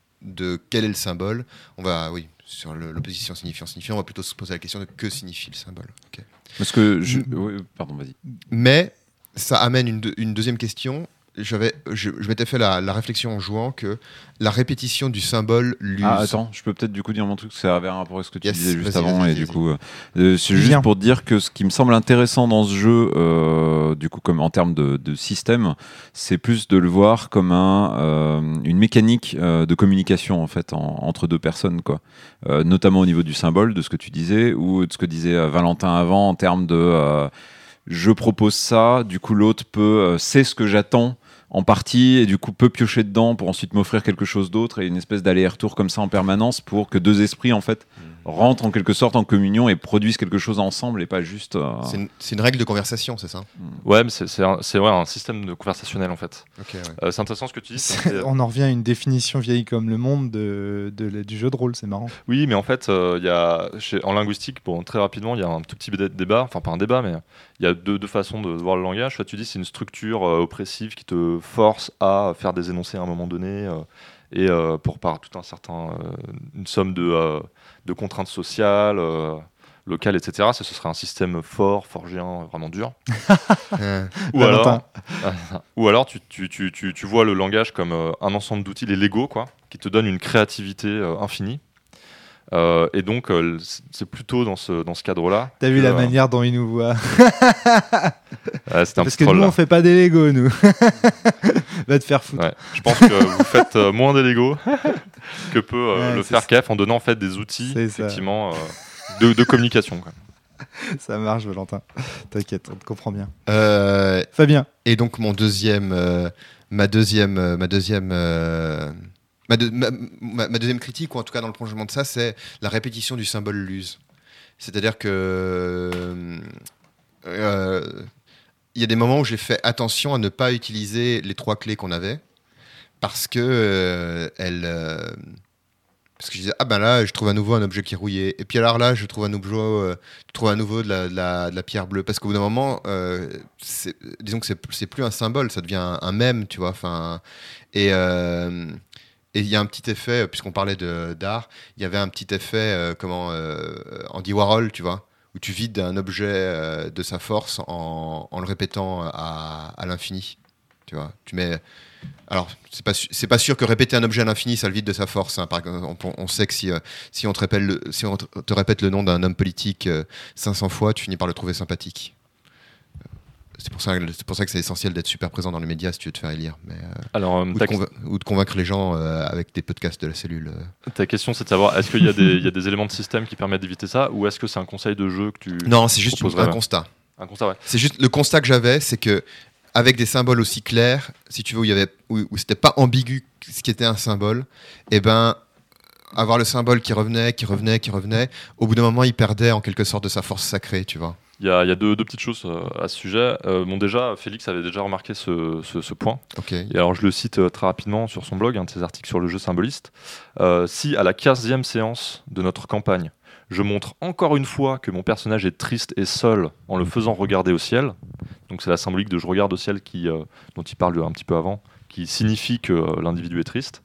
de quel est le symbole, on va oui sur le- l'opposition signifiant signifiant, on va plutôt se poser la question de que signifie le symbole. Ok. Parce que je... oui, pardon, vas-y. Mais ça amène une, deux- une deuxième question. J'avais, je, je m'étais fait la, la réflexion en jouant que la répétition du symbole l'use. Ah, attends, je peux peut-être du coup dire mon truc, ça avait un rapport avec ce que tu Yes, disais juste vas-y, avant, vas-y, et du vas-y. coup, euh, euh, c'est Viens. juste pour dire que ce qui me semble intéressant dans ce jeu, euh, du coup, comme en termes de, de système, c'est plus de le voir comme un, euh, une mécanique euh, de communication en fait en- entre deux personnes, quoi. Euh, notamment au niveau du symbole, de ce que tu disais, ou de ce que disait euh, Valentin avant en termes de euh, je propose ça, du coup l'autre peut euh, sait ce que j'attends en partie et du coup peut piocher dedans pour ensuite m'offrir quelque chose d'autre et une espèce d'aller-retour comme ça en permanence pour que deux esprits en fait rentrent en quelque sorte en communion et produisent quelque chose ensemble et pas juste euh, C'est une, c'est une règle de conversation, c'est ça? Ouais, mais c'est, c'est, un, c'est ouais, un système de conversationnel en fait. Ok, ouais. Euh, c'est intéressant ce que tu dis. C'est- c'est- On en revient à une définition vieille comme le monde de, de- du jeu de rôle, c'est marrant. Oui, mais en fait, euh, il y a, chez- en linguistique, bon, très rapidement, il y a un tout petit dé- débat, enfin pas un débat, mais il y a deux, deux façons de voir le langage. Soit tu dis c'est une structure euh, oppressive qui te force à faire des énoncés à un moment donné, euh, et euh, pour par tout un certain, euh, une somme de, euh, de contraintes sociales, euh, locales, et cetera. Ce, ce serait un système fort, forgien, vraiment dur. Euh, Ou alors, ou alors tu, tu, tu, tu, tu vois le langage comme euh, un ensemble d'outils, les Lego, quoi, qui te donnent une créativité euh, infinie. Euh, et donc, euh, c'est plutôt dans ce, dans ce cadre-là. T'as vu que, la euh, manière dont il nous voit. ouais, c'était un Parce petit que troll, nous, là. on fait pas des Lego, nous. Va te faire foutre. Ouais. Je pense que vous faites euh, moins des Lego que peut euh, Ouais, le c'est faire ça. Kef en donnant en fait des outils C'est ça. effectivement euh, de, de communication. Quoi. Ça marche, Valentin. T'inquiète, on te comprend bien. euh, Fabien. et donc mon deuxième, euh, ma deuxième, euh, ma deuxième, euh, ma, deux- ma- ma- ma deuxième critique, ou en tout cas dans le prolongement de ça, c'est la répétition du symbole luse. C'est-à-dire que euh, il y a des moments où j'ai fait attention à ne pas utiliser les trois clés qu'on avait parce que euh, elles, euh, parce que je disais ah ben là je trouve à nouveau un objet qui est rouillé et puis alors là je trouve à nouveau euh, je trouve à nouveau de la, de la, de la pierre bleue parce qu'au bout d'un moment euh, c'est- disons que c'est c'est plus un symbole, ça devient un, un mème, tu vois, enfin et euh, et il y a un petit effet, puisqu'on parlait de- d'art, il y avait un petit effet, euh, comment, euh, Andy Warhol, tu vois, où tu vides un objet euh, de sa force en, en le répétant à, à l'infini, tu vois. Tu mets, alors, c'est pas, su- c'est pas sûr que répéter un objet à l'infini, ça le vide de sa force. Hein. Par exemple, on, on sait que si, euh, si on te répète le, si on te te répète le nom d'un homme politique euh, cinq cents fois, tu finis par le trouver sympathique. C'est pour ça, c'est pour ça que c'est essentiel d'être super présent dans les médias si tu veux te faire élire. Mais, euh, Alors, euh, ou, de ta, conva- ou de convaincre les gens euh, avec des podcasts de la cellule. euh. ta question, c'est de savoir est-ce qu'il y a des, il y a des éléments de système qui permettent d'éviter ça, ou est-ce que c'est un conseil de jeu que tu Non, c'est juste une- proposerais, un ouais. constat. un constat, ouais. C'est juste le constat que j'avais, c'est que avec des symboles aussi clairs, si tu veux, où il y avait, où, où c'était pas ambigu ce qui était un symbole, et ben avoir le symbole qui revenait, qui revenait, qui revenait, au bout d'un moment, il perdait en quelque sorte de sa force sacrée, tu vois. Il y a, il y a deux, deux petites choses euh, à ce sujet. Euh, bon, déjà, Félix avait déjà remarqué ce, ce, ce point. Ok. Et alors, je le cite euh, très rapidement sur son blog, un de ses articles sur le jeu symboliste. Euh, si à la quinzième séance de notre campagne, je montre encore une fois que mon personnage est triste et seul en le faisant regarder au ciel, donc c'est la symbolique de je regarde au ciel qui, euh, dont il parle un petit peu avant, qui signifie que euh, l'individu est triste,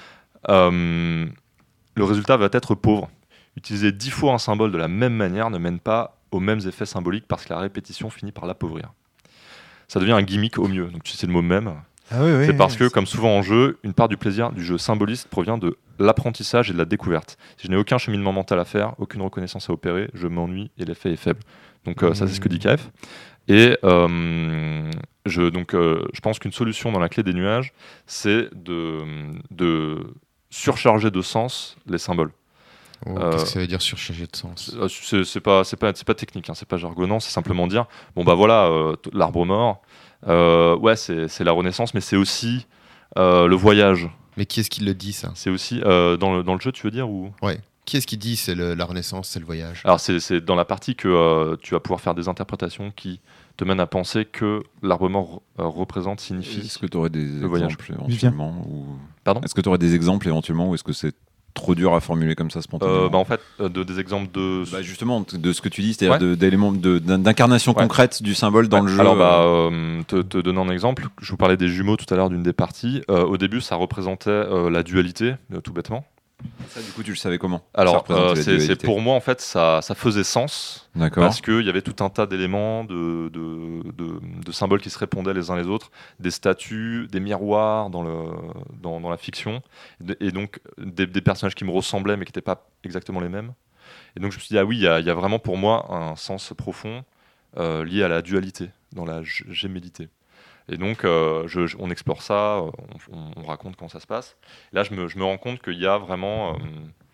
euh, le résultat va être pauvre. Utiliser dix fois un symbole de la même manière ne mène pas aux mêmes effets symboliques parce que la répétition finit par l'appauvrir. Ça devient un gimmick au mieux, donc tu sais le mot même. Ah oui, oui, c'est parce oui, que, c'est- comme souvent en jeu, une part du plaisir du jeu symboliste provient de l'apprentissage et de la découverte. Si je n'ai aucun cheminement mental à faire, aucune reconnaissance à opérer, je m'ennuie et l'effet est faible. Donc euh, ça, c'est ce que dit K F. Et euh, je, donc, euh, je pense qu'une solution dans la clé des nuages, c'est de, de surcharger de sens les symboles. Oh, Euh, Qu'est-ce que ça veut dire surcharger de sens? Euh, C'est c'est pas, c'est pas, c'est pas technique, hein, c'est pas jargonnant, c'est simplement dire bon bah voilà, euh, t- l'arbre mort, euh, ouais, c'est c'est la renaissance, mais c'est aussi euh, le voyage. Mais qui est-ce qui le dit, ça? C'est aussi euh, dans, le, dans le jeu, tu veux dire ou... Ouais. Qui est-ce qui dit c'est le- la renaissance, c'est le voyage? Alors c'est c'est dans la partie que euh, tu vas pouvoir faire des interprétations qui te mènent à penser que l'arbre mort euh, représente, signifie. Est-ce que tu aurais des voyage. exemples éventuellement ou... Pardon Est-ce que tu aurais des exemples éventuellement ou est-ce que c'est trop dur à formuler comme ça spontanément Euh, bah, en fait, euh, de, des exemples de. Bah, justement, t- de ce que tu dis, c'est-à-dire Ouais. de- d'éléments de- d'in- d'incarnation Ouais. concrète du symbole dans Ouais. le jeu. Alors, euh, bah, euh, te, te donner un exemple, je vous parlais des jumeaux tout à l'heure d'une des parties. Euh, au début, ça représentait euh, la dualité, euh, tout bêtement. ça, du coup, tu le savais comment Ça Alors, représentait euh, la c'est c'est dualité. pour moi, en fait, ça, ça faisait sens. D'accord. Parce qu'il y avait tout un tas d'éléments, de, de, de, de symboles qui se répondaient les uns les autres, des statues, des miroirs dans, le, dans, dans la fiction, et donc des, des personnages qui me ressemblaient mais qui n'étaient pas exactement les mêmes. Et donc je me suis dit, ah oui, il y, a- il y a vraiment pour moi un sens profond euh, lié à la dualité, dans la g- gémellité. Et donc euh, je- je- on explore ça, on, on- on raconte comment ça se passe. Et là, je me, je me rends compte qu'il y a vraiment euh,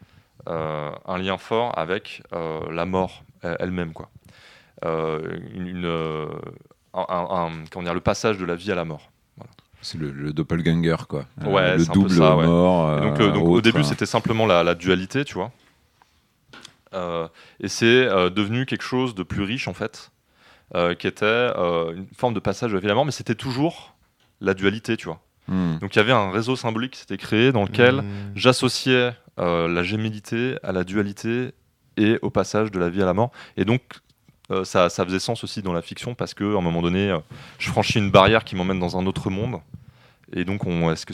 euh, un lien fort avec euh, la mort euh, elle-même, quoi. Euh, une, une, euh, un, un- un- comment dire, le passage de la vie à la mort. C'est le, le doppelganger, quoi. Euh, Ouais, le c'est un peu double ça, ouais. mort. Et donc, euh, euh, donc au autre, début, hein. c'était simplement la, la dualité, tu vois. Euh, et c'est euh, devenu quelque chose de plus riche, en fait, euh, qui était euh, une forme de passage de la vie à la mort, mais c'était toujours la dualité, tu vois. Hmm. Donc il y avait un réseau symbolique qui s'était créé dans lequel Mmh. j'associais euh, la gémellité à la dualité et au passage de la vie à la mort. Et donc, euh, ça, ça faisait sens aussi dans la fiction parce qu'à un moment donné, euh, je franchis une barrière qui m'emmène dans un autre monde. Et donc, on, est-ce que cette,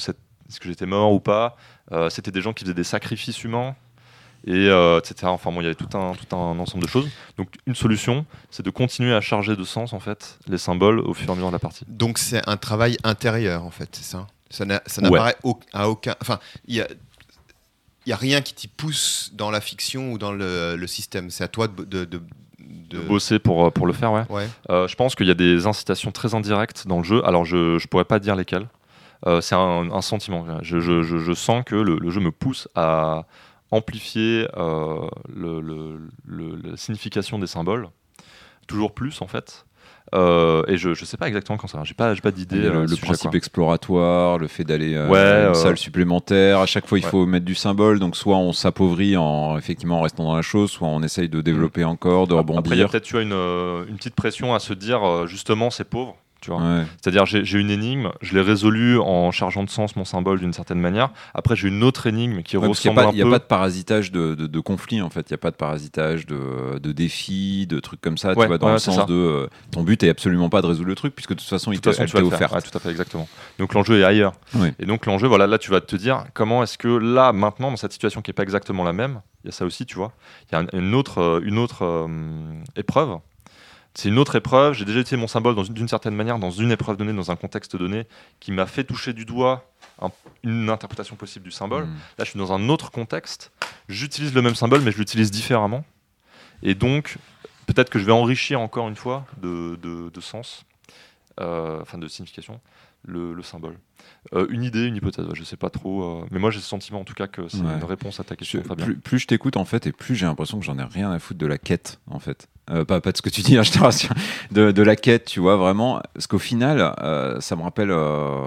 est-ce que j'étais mort ou pas. Euh, c'était des gens qui faisaient des sacrifices humains, et euh, et cetera. Enfin bon, il y avait tout un, tout un ensemble de choses. Donc une solution, c'est de continuer à charger de sens en fait les symboles au fur et à mesure de la partie. Donc c'est un travail intérieur en fait, c'est ça. Ça, n'a, ça Ouais. n'apparaît au- à aucun. Enfin, il y a, il y a rien qui t'y pousse dans la fiction ou dans le, le système. C'est à toi de, de, de, de- De bosser pour, pour le faire, ouais. Ouais. Euh, je pense qu'il y a des incitations très indirectes dans le jeu. Alors, je ne pourrais pas dire lesquelles. Euh, c'est un, un sentiment. Je, je, je, je sens que le, le jeu me pousse à amplifier euh, le, le, le- la signification des symboles. Toujours plus, en fait. Euh, et je ne sais pas exactement quand ça va. Je n'ai pas, j'ai pas d'idée. Le, euh, le sujet, principe quoi. exploratoire, le fait d'aller euh, Ouais, à une euh, salle supplémentaire. À chaque fois, il ouais. faut mettre du symbole. Donc, soit on s'appauvrit en effectivement en restant dans la chose, soit on essaye de développer encore, de Après, il y a rebondir. peut-être tu vois, une, euh, une petite pression à se dire, euh, justement, c'est pauvre. Tu vois. Ouais. C'est-à-dire, j'ai, j'ai une énigme, je l'ai résolue en chargeant de sens mon symbole d'une certaine manière. Après, j'ai une autre énigme qui Ouais, parce qu'il ressemble n'y a, un pas- il y a peu. pas de parasitage de, de, de conflit en fait. Il n'y a pas de parasitage de, de défis, de trucs comme ça. Ouais, tu vois, dans ouais, le c'est sens ça. de euh, ton but est absolument pas de résoudre le truc puisque de toute façon, De il toute t'est façon, elle tu vas t'est le faire. offerte. Ouais, tout à fait, exactement. Donc l'enjeu est ailleurs. Oui. Et donc l'enjeu, voilà, là, tu vas te dire comment est-ce que là, maintenant, dans cette situation qui n'est pas exactement la même, il y a ça aussi, tu vois. Il y a un- une autre, euh, une autre euh, épreuve. C'est une autre épreuve. J'ai déjà utilisé mon symbole dans une- d'une certaine manière, dans une épreuve donnée, dans un contexte donné, qui m'a fait toucher du doigt un- une interprétation possible du symbole. Mm. Là, je suis dans un autre contexte. J'utilise le même symbole, mais je l'utilise différemment. Et donc, peut-être que je vais enrichir encore une fois de, de, de sens, euh, enfin de signification, le, le symbole. Euh, une idée, une hypothèse, ouais, je sais pas trop. euh, mais moi, j'ai ce sentiment en tout cas que c'est Ouais. une réponse à ta Je- question, Fabien. plus, plus je t'écoute en fait, et plus j'ai l'impression que j'en ai rien à foutre de la quête en fait. Euh, pas, pas de ce que tu dis, hein, je te rassure. De, de la quête, tu vois, vraiment. Parce qu'au final, euh, ça me rappelle. euh,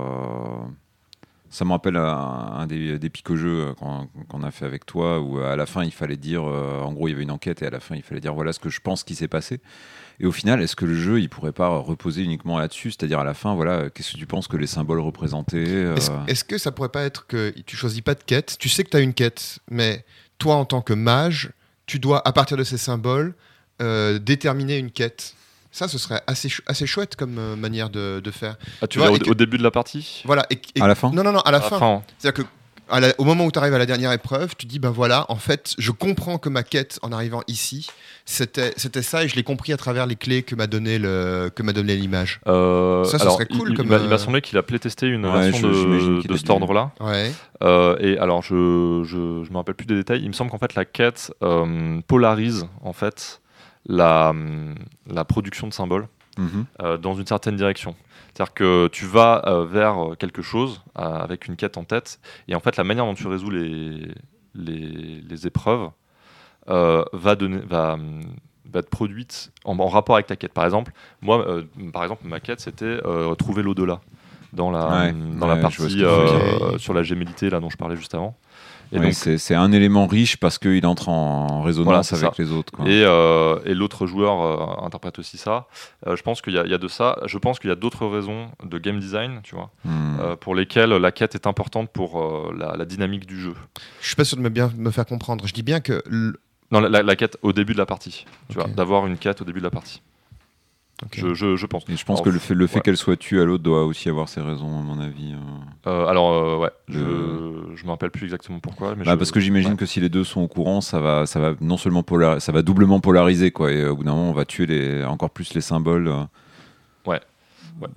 Ça me rappelle un, un des, des pico-jeux qu'on qu'on a fait avec toi, où à la fin il fallait dire, euh, en gros il y avait une enquête et à la fin il fallait dire voilà ce que je pense qui s'est passé. Et au final, est-ce que le jeu il pourrait pas reposer uniquement là-dessus, c'est-à-dire à la fin, voilà, qu'est-ce que tu penses que les symboles représentaient euh, Est-ce, est-ce que ça pourrait pas être que tu choisis pas de quête, tu sais que tu as une quête, mais toi en tant que mage, tu dois à partir de ces symboles euh, déterminer une quête. Ça, ce serait assez, ch- assez chouette comme euh, manière de, de faire. Ah, tu vois, veux et dire que- au, au début de la partie Voilà. Et, et- À la fin Non, non, non, à la À fin. fin. C'est-à-dire que à la- au moment où tu arrives à la dernière épreuve, tu dis ben voilà, en fait, je comprends que ma quête en arrivant ici, c'était, c'était ça et je l'ai compris à travers les clés que m'a donné le, que m'a donné l'image. Euh, Ça, ce alors, serait cool il, comme, il m'a, il m'a euh, semblé qu'il a playtesté une Ouais, version je- j'imagine de, qu'il de a cet dû- ordre-là. Ouais. Euh, et alors, je, je, je me rappelle plus des détails. Il me semble qu'en fait, la quête euh, polarise en fait la, la production de symboles mhm. euh, dans une certaine direction. C'est-à-dire que tu vas euh, vers quelque chose euh, avec une quête en tête, et en fait, la manière dont tu résous les, les, les épreuves euh, va, donner, va, hum, va être produite en, en rapport avec ta quête. Par exemple, moi, euh, par exemple, ma quête, c'était euh, trouver l'au-delà dans la, Ouais, hum, dans ouais, la je vois ce partie que tu euh, veux dire. sur la gémellité là, dont je parlais juste avant. Et Ouais, donc, c'est, c'est un élément riche parce qu'il entre en résonance Voilà, c'est avec ça. les autres. Quoi. Et, euh, et l'autre joueur euh, interprète aussi ça. Euh, je pense qu'il y a, il y a de ça. Je pense qu'il y a d'autres raisons de game design, tu vois, Hmm. euh, pour lesquelles la quête est importante pour euh, la, la dynamique du jeu. Je suis pas sûr de me bien me faire comprendre. Je dis bien que l- Non, la, la- la quête au début de la partie. Tu Ok. vois, d'avoir une quête au début de la partie. Ok. Je, je, je pense. Et je pense Alors, que le fait, le fait ouais. qu'elle soit tue à l'autre doit aussi avoir ses raisons, à mon avis. euh. Euh, alors, euh, ouais, je, Le- je me rappelle plus exactement pourquoi. Mais Bah, je- parce que j'imagine ouais. que si les deux sont au courant, ça va, ça va non seulement polar... ça va doublement polariser, quoi. Et euh, au bout d'un moment, on va tuer les... encore plus les symboles. euh. Ouais. Ouais.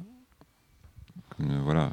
Comme, euh, voilà.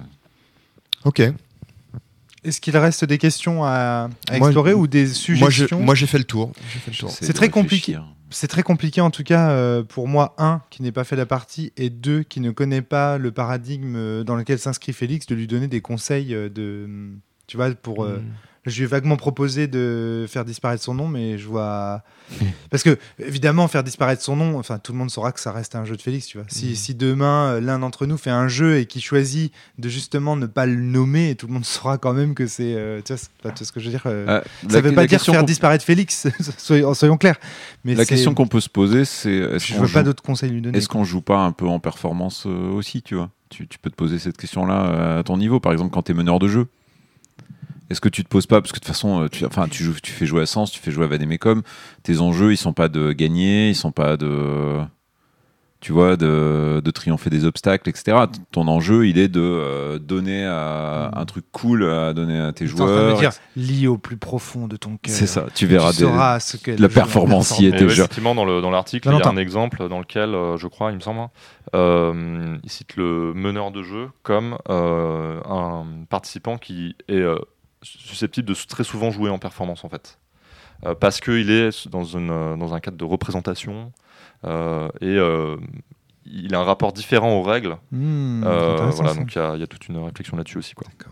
Ok. Est-ce qu'il reste des questions à, à Moi, explorer ou des Moi, je- suggestions? moi, j'ai fait le tour. J'ai fait le tour. J'essaie C'est de très compliqué. réfléchir. C'est très compliqué en tout cas euh, pour moi, un, qui n'ait pas fait la partie, et deux, qui ne connaît pas le paradigme euh, dans lequel s'inscrit Félix, de lui donner des conseils euh, de, tu vois, pour... euh, Mm. Je lui ai vaguement proposé de faire disparaître son nom, mais je vois... Parce que, évidemment, faire disparaître son nom, enfin, tout le monde saura que ça reste un jeu de Félix, tu vois. Si, Mhm. si demain, euh, l'un d'entre nous fait un jeu et qui choisit de justement ne pas le nommer, tout le monde saura quand même que c'est... euh, tu vois, c'est pas tout ce que je veux dire. euh, Euh, ça la- veut la pas dire question faire qu'on- disparaître Félix, soyons, soyons clairs. Mais La c'est- question qu'on peut se poser, c'est est-ce Je qu'on veux pas joue... d'autres conseils lui donner. est-ce qu'on joue pas un peu en performance euh, aussi, tu vois tu, tu peux te poser cette question-là euh, à ton niveau, par exemple quand tu es meneur de jeu. Est-ce que tu te poses pas, parce que de toute façon, euh, tu, enfin, tu, joues, tu fais jouer à Sens, tu fais jouer à Vademecum, tes enjeux, ils sont pas de gagner, ils sont pas de... tu vois, de, de triompher des obstacles, et cetera. Ton enjeu, il est de euh, donner à, un truc cool à donner à tes Tu es en train de joueurs. me dire, lis au plus profond de ton cœur. C'est ça, tu verras tu des, sauras ce qu'est le la jeu performance en y est Et ouais, déjà. effectivement, dans, le, dans l'article, il y a Valentin. un exemple dans lequel, euh, je crois, il me semble, euh, il cite le meneur de jeu comme euh, un participant qui est euh, susceptible de très souvent jouer en performance, en fait. Euh, parce qu'il est dans, une, euh, dans un cadre de représentation euh, et euh, il a un rapport différent aux règles. Mmh, c'est Euh, intéressant, voilà, ça. donc il y, a- il y a toute une réflexion là-dessus aussi, quoi. D'accord.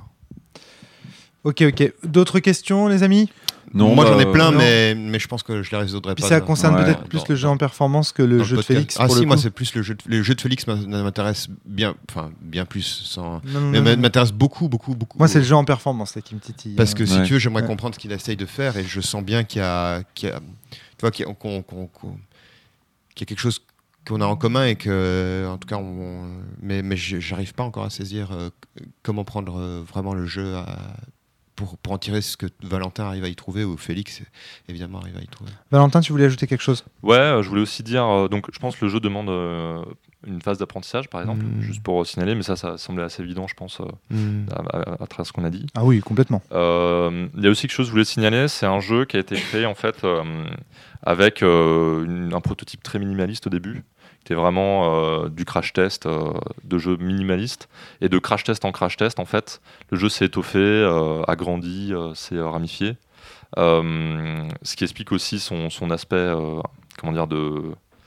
Ok, ok. D'autres questions, les amis? Non, Moi, bah, j'en ai plein, non. mais, mais je pense que je les résoudrai Puis pas. ça dans- concerne Ouais. peut-être dans- plus dans- le jeu en performance que le dans jeu de podcast. Félix. Ah pour si, le moi coup. c'est plus le jeu de, le jeu de Félix m'a- m'intéresse bien, enfin bien plus, sans, Non, non, mais non, m'a- non. m'intéresse beaucoup, beaucoup, beaucoup. Moi, c'est le jeu en performance là, qui me titille. Parce que si Ouais. tu veux, j'aimerais Ouais. comprendre ce qu'il essaye de faire et je sens bien qu'il y a, qu'il y a, tu vois, qu'il y a, qu'on- qu'on- qu'on- qu'il y a quelque chose qu'on a en commun et que, en tout cas, on, mais, mais je- j'arrive pas encore à saisir euh, comment prendre euh, vraiment le jeu à, pour, pour en tirer ce que Valentin arrive à y trouver ou Félix évidemment arrive à y trouver. Valentin, tu voulais ajouter quelque chose? Ouais, euh, je voulais aussi dire, euh, donc je pense que le jeu demande euh, une phase d'apprentissage, par exemple, Mm. juste pour euh, signaler, mais ça, ça semblait assez évident, je pense, euh, à, à- à travers ce qu'on a dit. Ah oui, complètement. Euh, Il y a aussi quelque chose que je voulais signaler, c'est un jeu qui a été créé en fait euh, avec euh, une- un prototype très minimaliste au début, qui était vraiment euh, du crash test euh, de jeu minimaliste, et de crash test en crash test, en fait, le jeu s'est étoffé, euh, agrandi, euh, s'est euh, ramifié, Euh, ce qui explique aussi son, son aspect, euh, comment dire, de,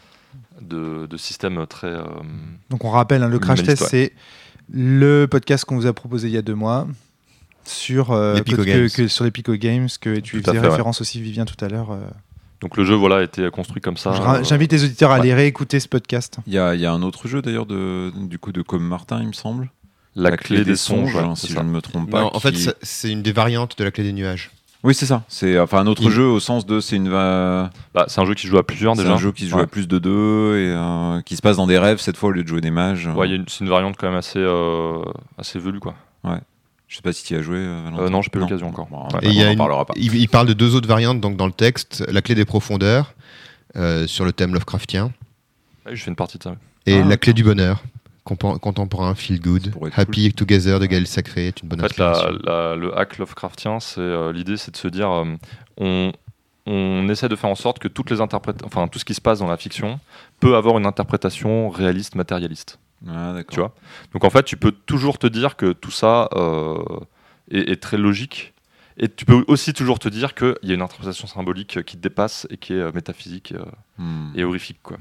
de, de système très... euh, Donc on rappelle, hein, le Crash Minimaliste, Test, c'est le podcast qu'on vous a proposé il y a deux mois sur, euh, Les Pico que- Games. que- sur les Pico Games, que tu Tout à faisais fait, ouais. référence aussi, Vivien, tout à l'heure. euh. Donc le jeu voilà, a été construit comme ça. Je ra- euh, J'invite les auditeurs à ouais. aller réécouter ce podcast. Il y a, il y a un autre jeu d'ailleurs de, du coup de Comme Martin, il me semble. La, clé, des songes, hein, ouais, si c'est je ça. ne me trompe pas. Non, en fait, qui- ça- c'est une des variantes de la clé des nuages. Oui, c'est ça. C'est enfin un autre Il- jeu au sens de c'est une va- Bah, c'est un jeu qui se joue à plusieurs c'est déjà. un jeu qui se joue Ouais. à plus de deux et euh, qui se passe dans des rêves cette fois au lieu de jouer des mages. Ouais, il y a une- c'est une variante quand même assez, euh, assez velue, quoi. Je sais pas si tu y as joué. euh, Valentin. Euh, non, j'ai pas eu l'occasion encore. Bon, Ouais. on Et il, y a en une- parlera pas. il, il parle de deux autres variantes donc dans le texte, la clé des profondeurs euh, sur le thème Lovecraftien Ouais, je fais une partie de ça. et Ah, la clé d'accord. du bonheur compo- contemporain feel good, pourrait être happy together de Gaël Sacré est une bonne En fait, la, inspiration. la- le hack Lovecraftien, c'est euh, l'idée, c'est de se dire, euh, on, on essaie de faire en sorte que toutes les interprét- enfin tout ce qui se passe dans la fiction peut avoir une interprétation réaliste, matérialiste. Ah, d'accord. Tu vois. Donc en fait, tu peux toujours te dire que tout ça euh, est, est très logique. Et tu peux aussi toujours te dire qu'il y a une interprétation symbolique qui te dépasse et qui est euh, métaphysique euh, Hmm. et horrifique, quoi.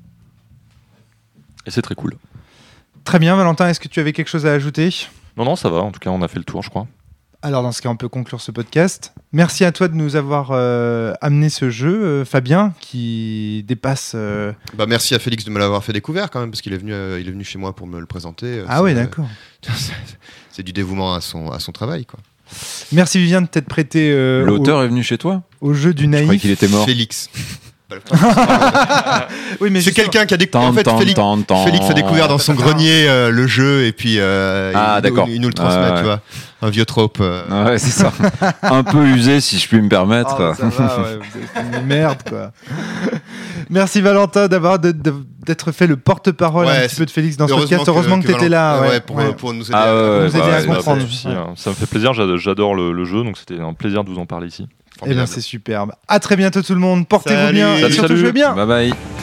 Et c'est très cool. Très bien, Valentin, est-ce que tu avais quelque chose à ajouter? Non, non, ça va. En tout cas, on a fait le tour, je crois. Alors dans ce cas, on peut conclure ce podcast. Merci à toi de nous avoir euh, amené ce jeu, euh, Fabien, qui dépasse... euh, Bah, merci à Félix de me l'avoir fait découvrir quand même parce qu'il est venu, euh, il est venu chez moi pour me le présenter. euh, Ah c'est- ouais, d'accord. C'est du dévouement à son, à son travail quoi. Merci Vivien de t'être prêté euh, L'auteur est venu chez toi. au, au jeu du Je croyais naïf. qu'il était mort. Félix. Oui, mais C'est justement- quelqu'un qui a découvert. En fait, Tant, Félix, tant, tant. Félix a découvert dans son grenier euh, le jeu et puis euh, Ah, il, d'accord. il nous le transmet, Ouais, tu vois. Un vieux trope. euh. Ah ouais, c'est ça. Un peu usé, si je puis me permettre. Ah, ça va, ouais, vous êtes une merde, quoi. Merci Valentin d'avoir de- de- d'être fait le porte-parole Ouais, un petit c'est- peu de Félix dans ce podcast. Heureusement que, tu étais Valentin- là. ouais, ouais, pour, ouais. pour nous aider Ah à, ouais, Pour nous ouais, aider à ouais, bah, comprendre. pas de souci, Ouais. hein. Ça me fait plaisir. j'a- J'adore le, le jeu, donc c'était un plaisir de vous en parler ici. Eh bien, c'est superbe. À très bientôt tout le monde. Portez-vous Salut. bien et Salut, surtout salut. jouez bien. Bye bye.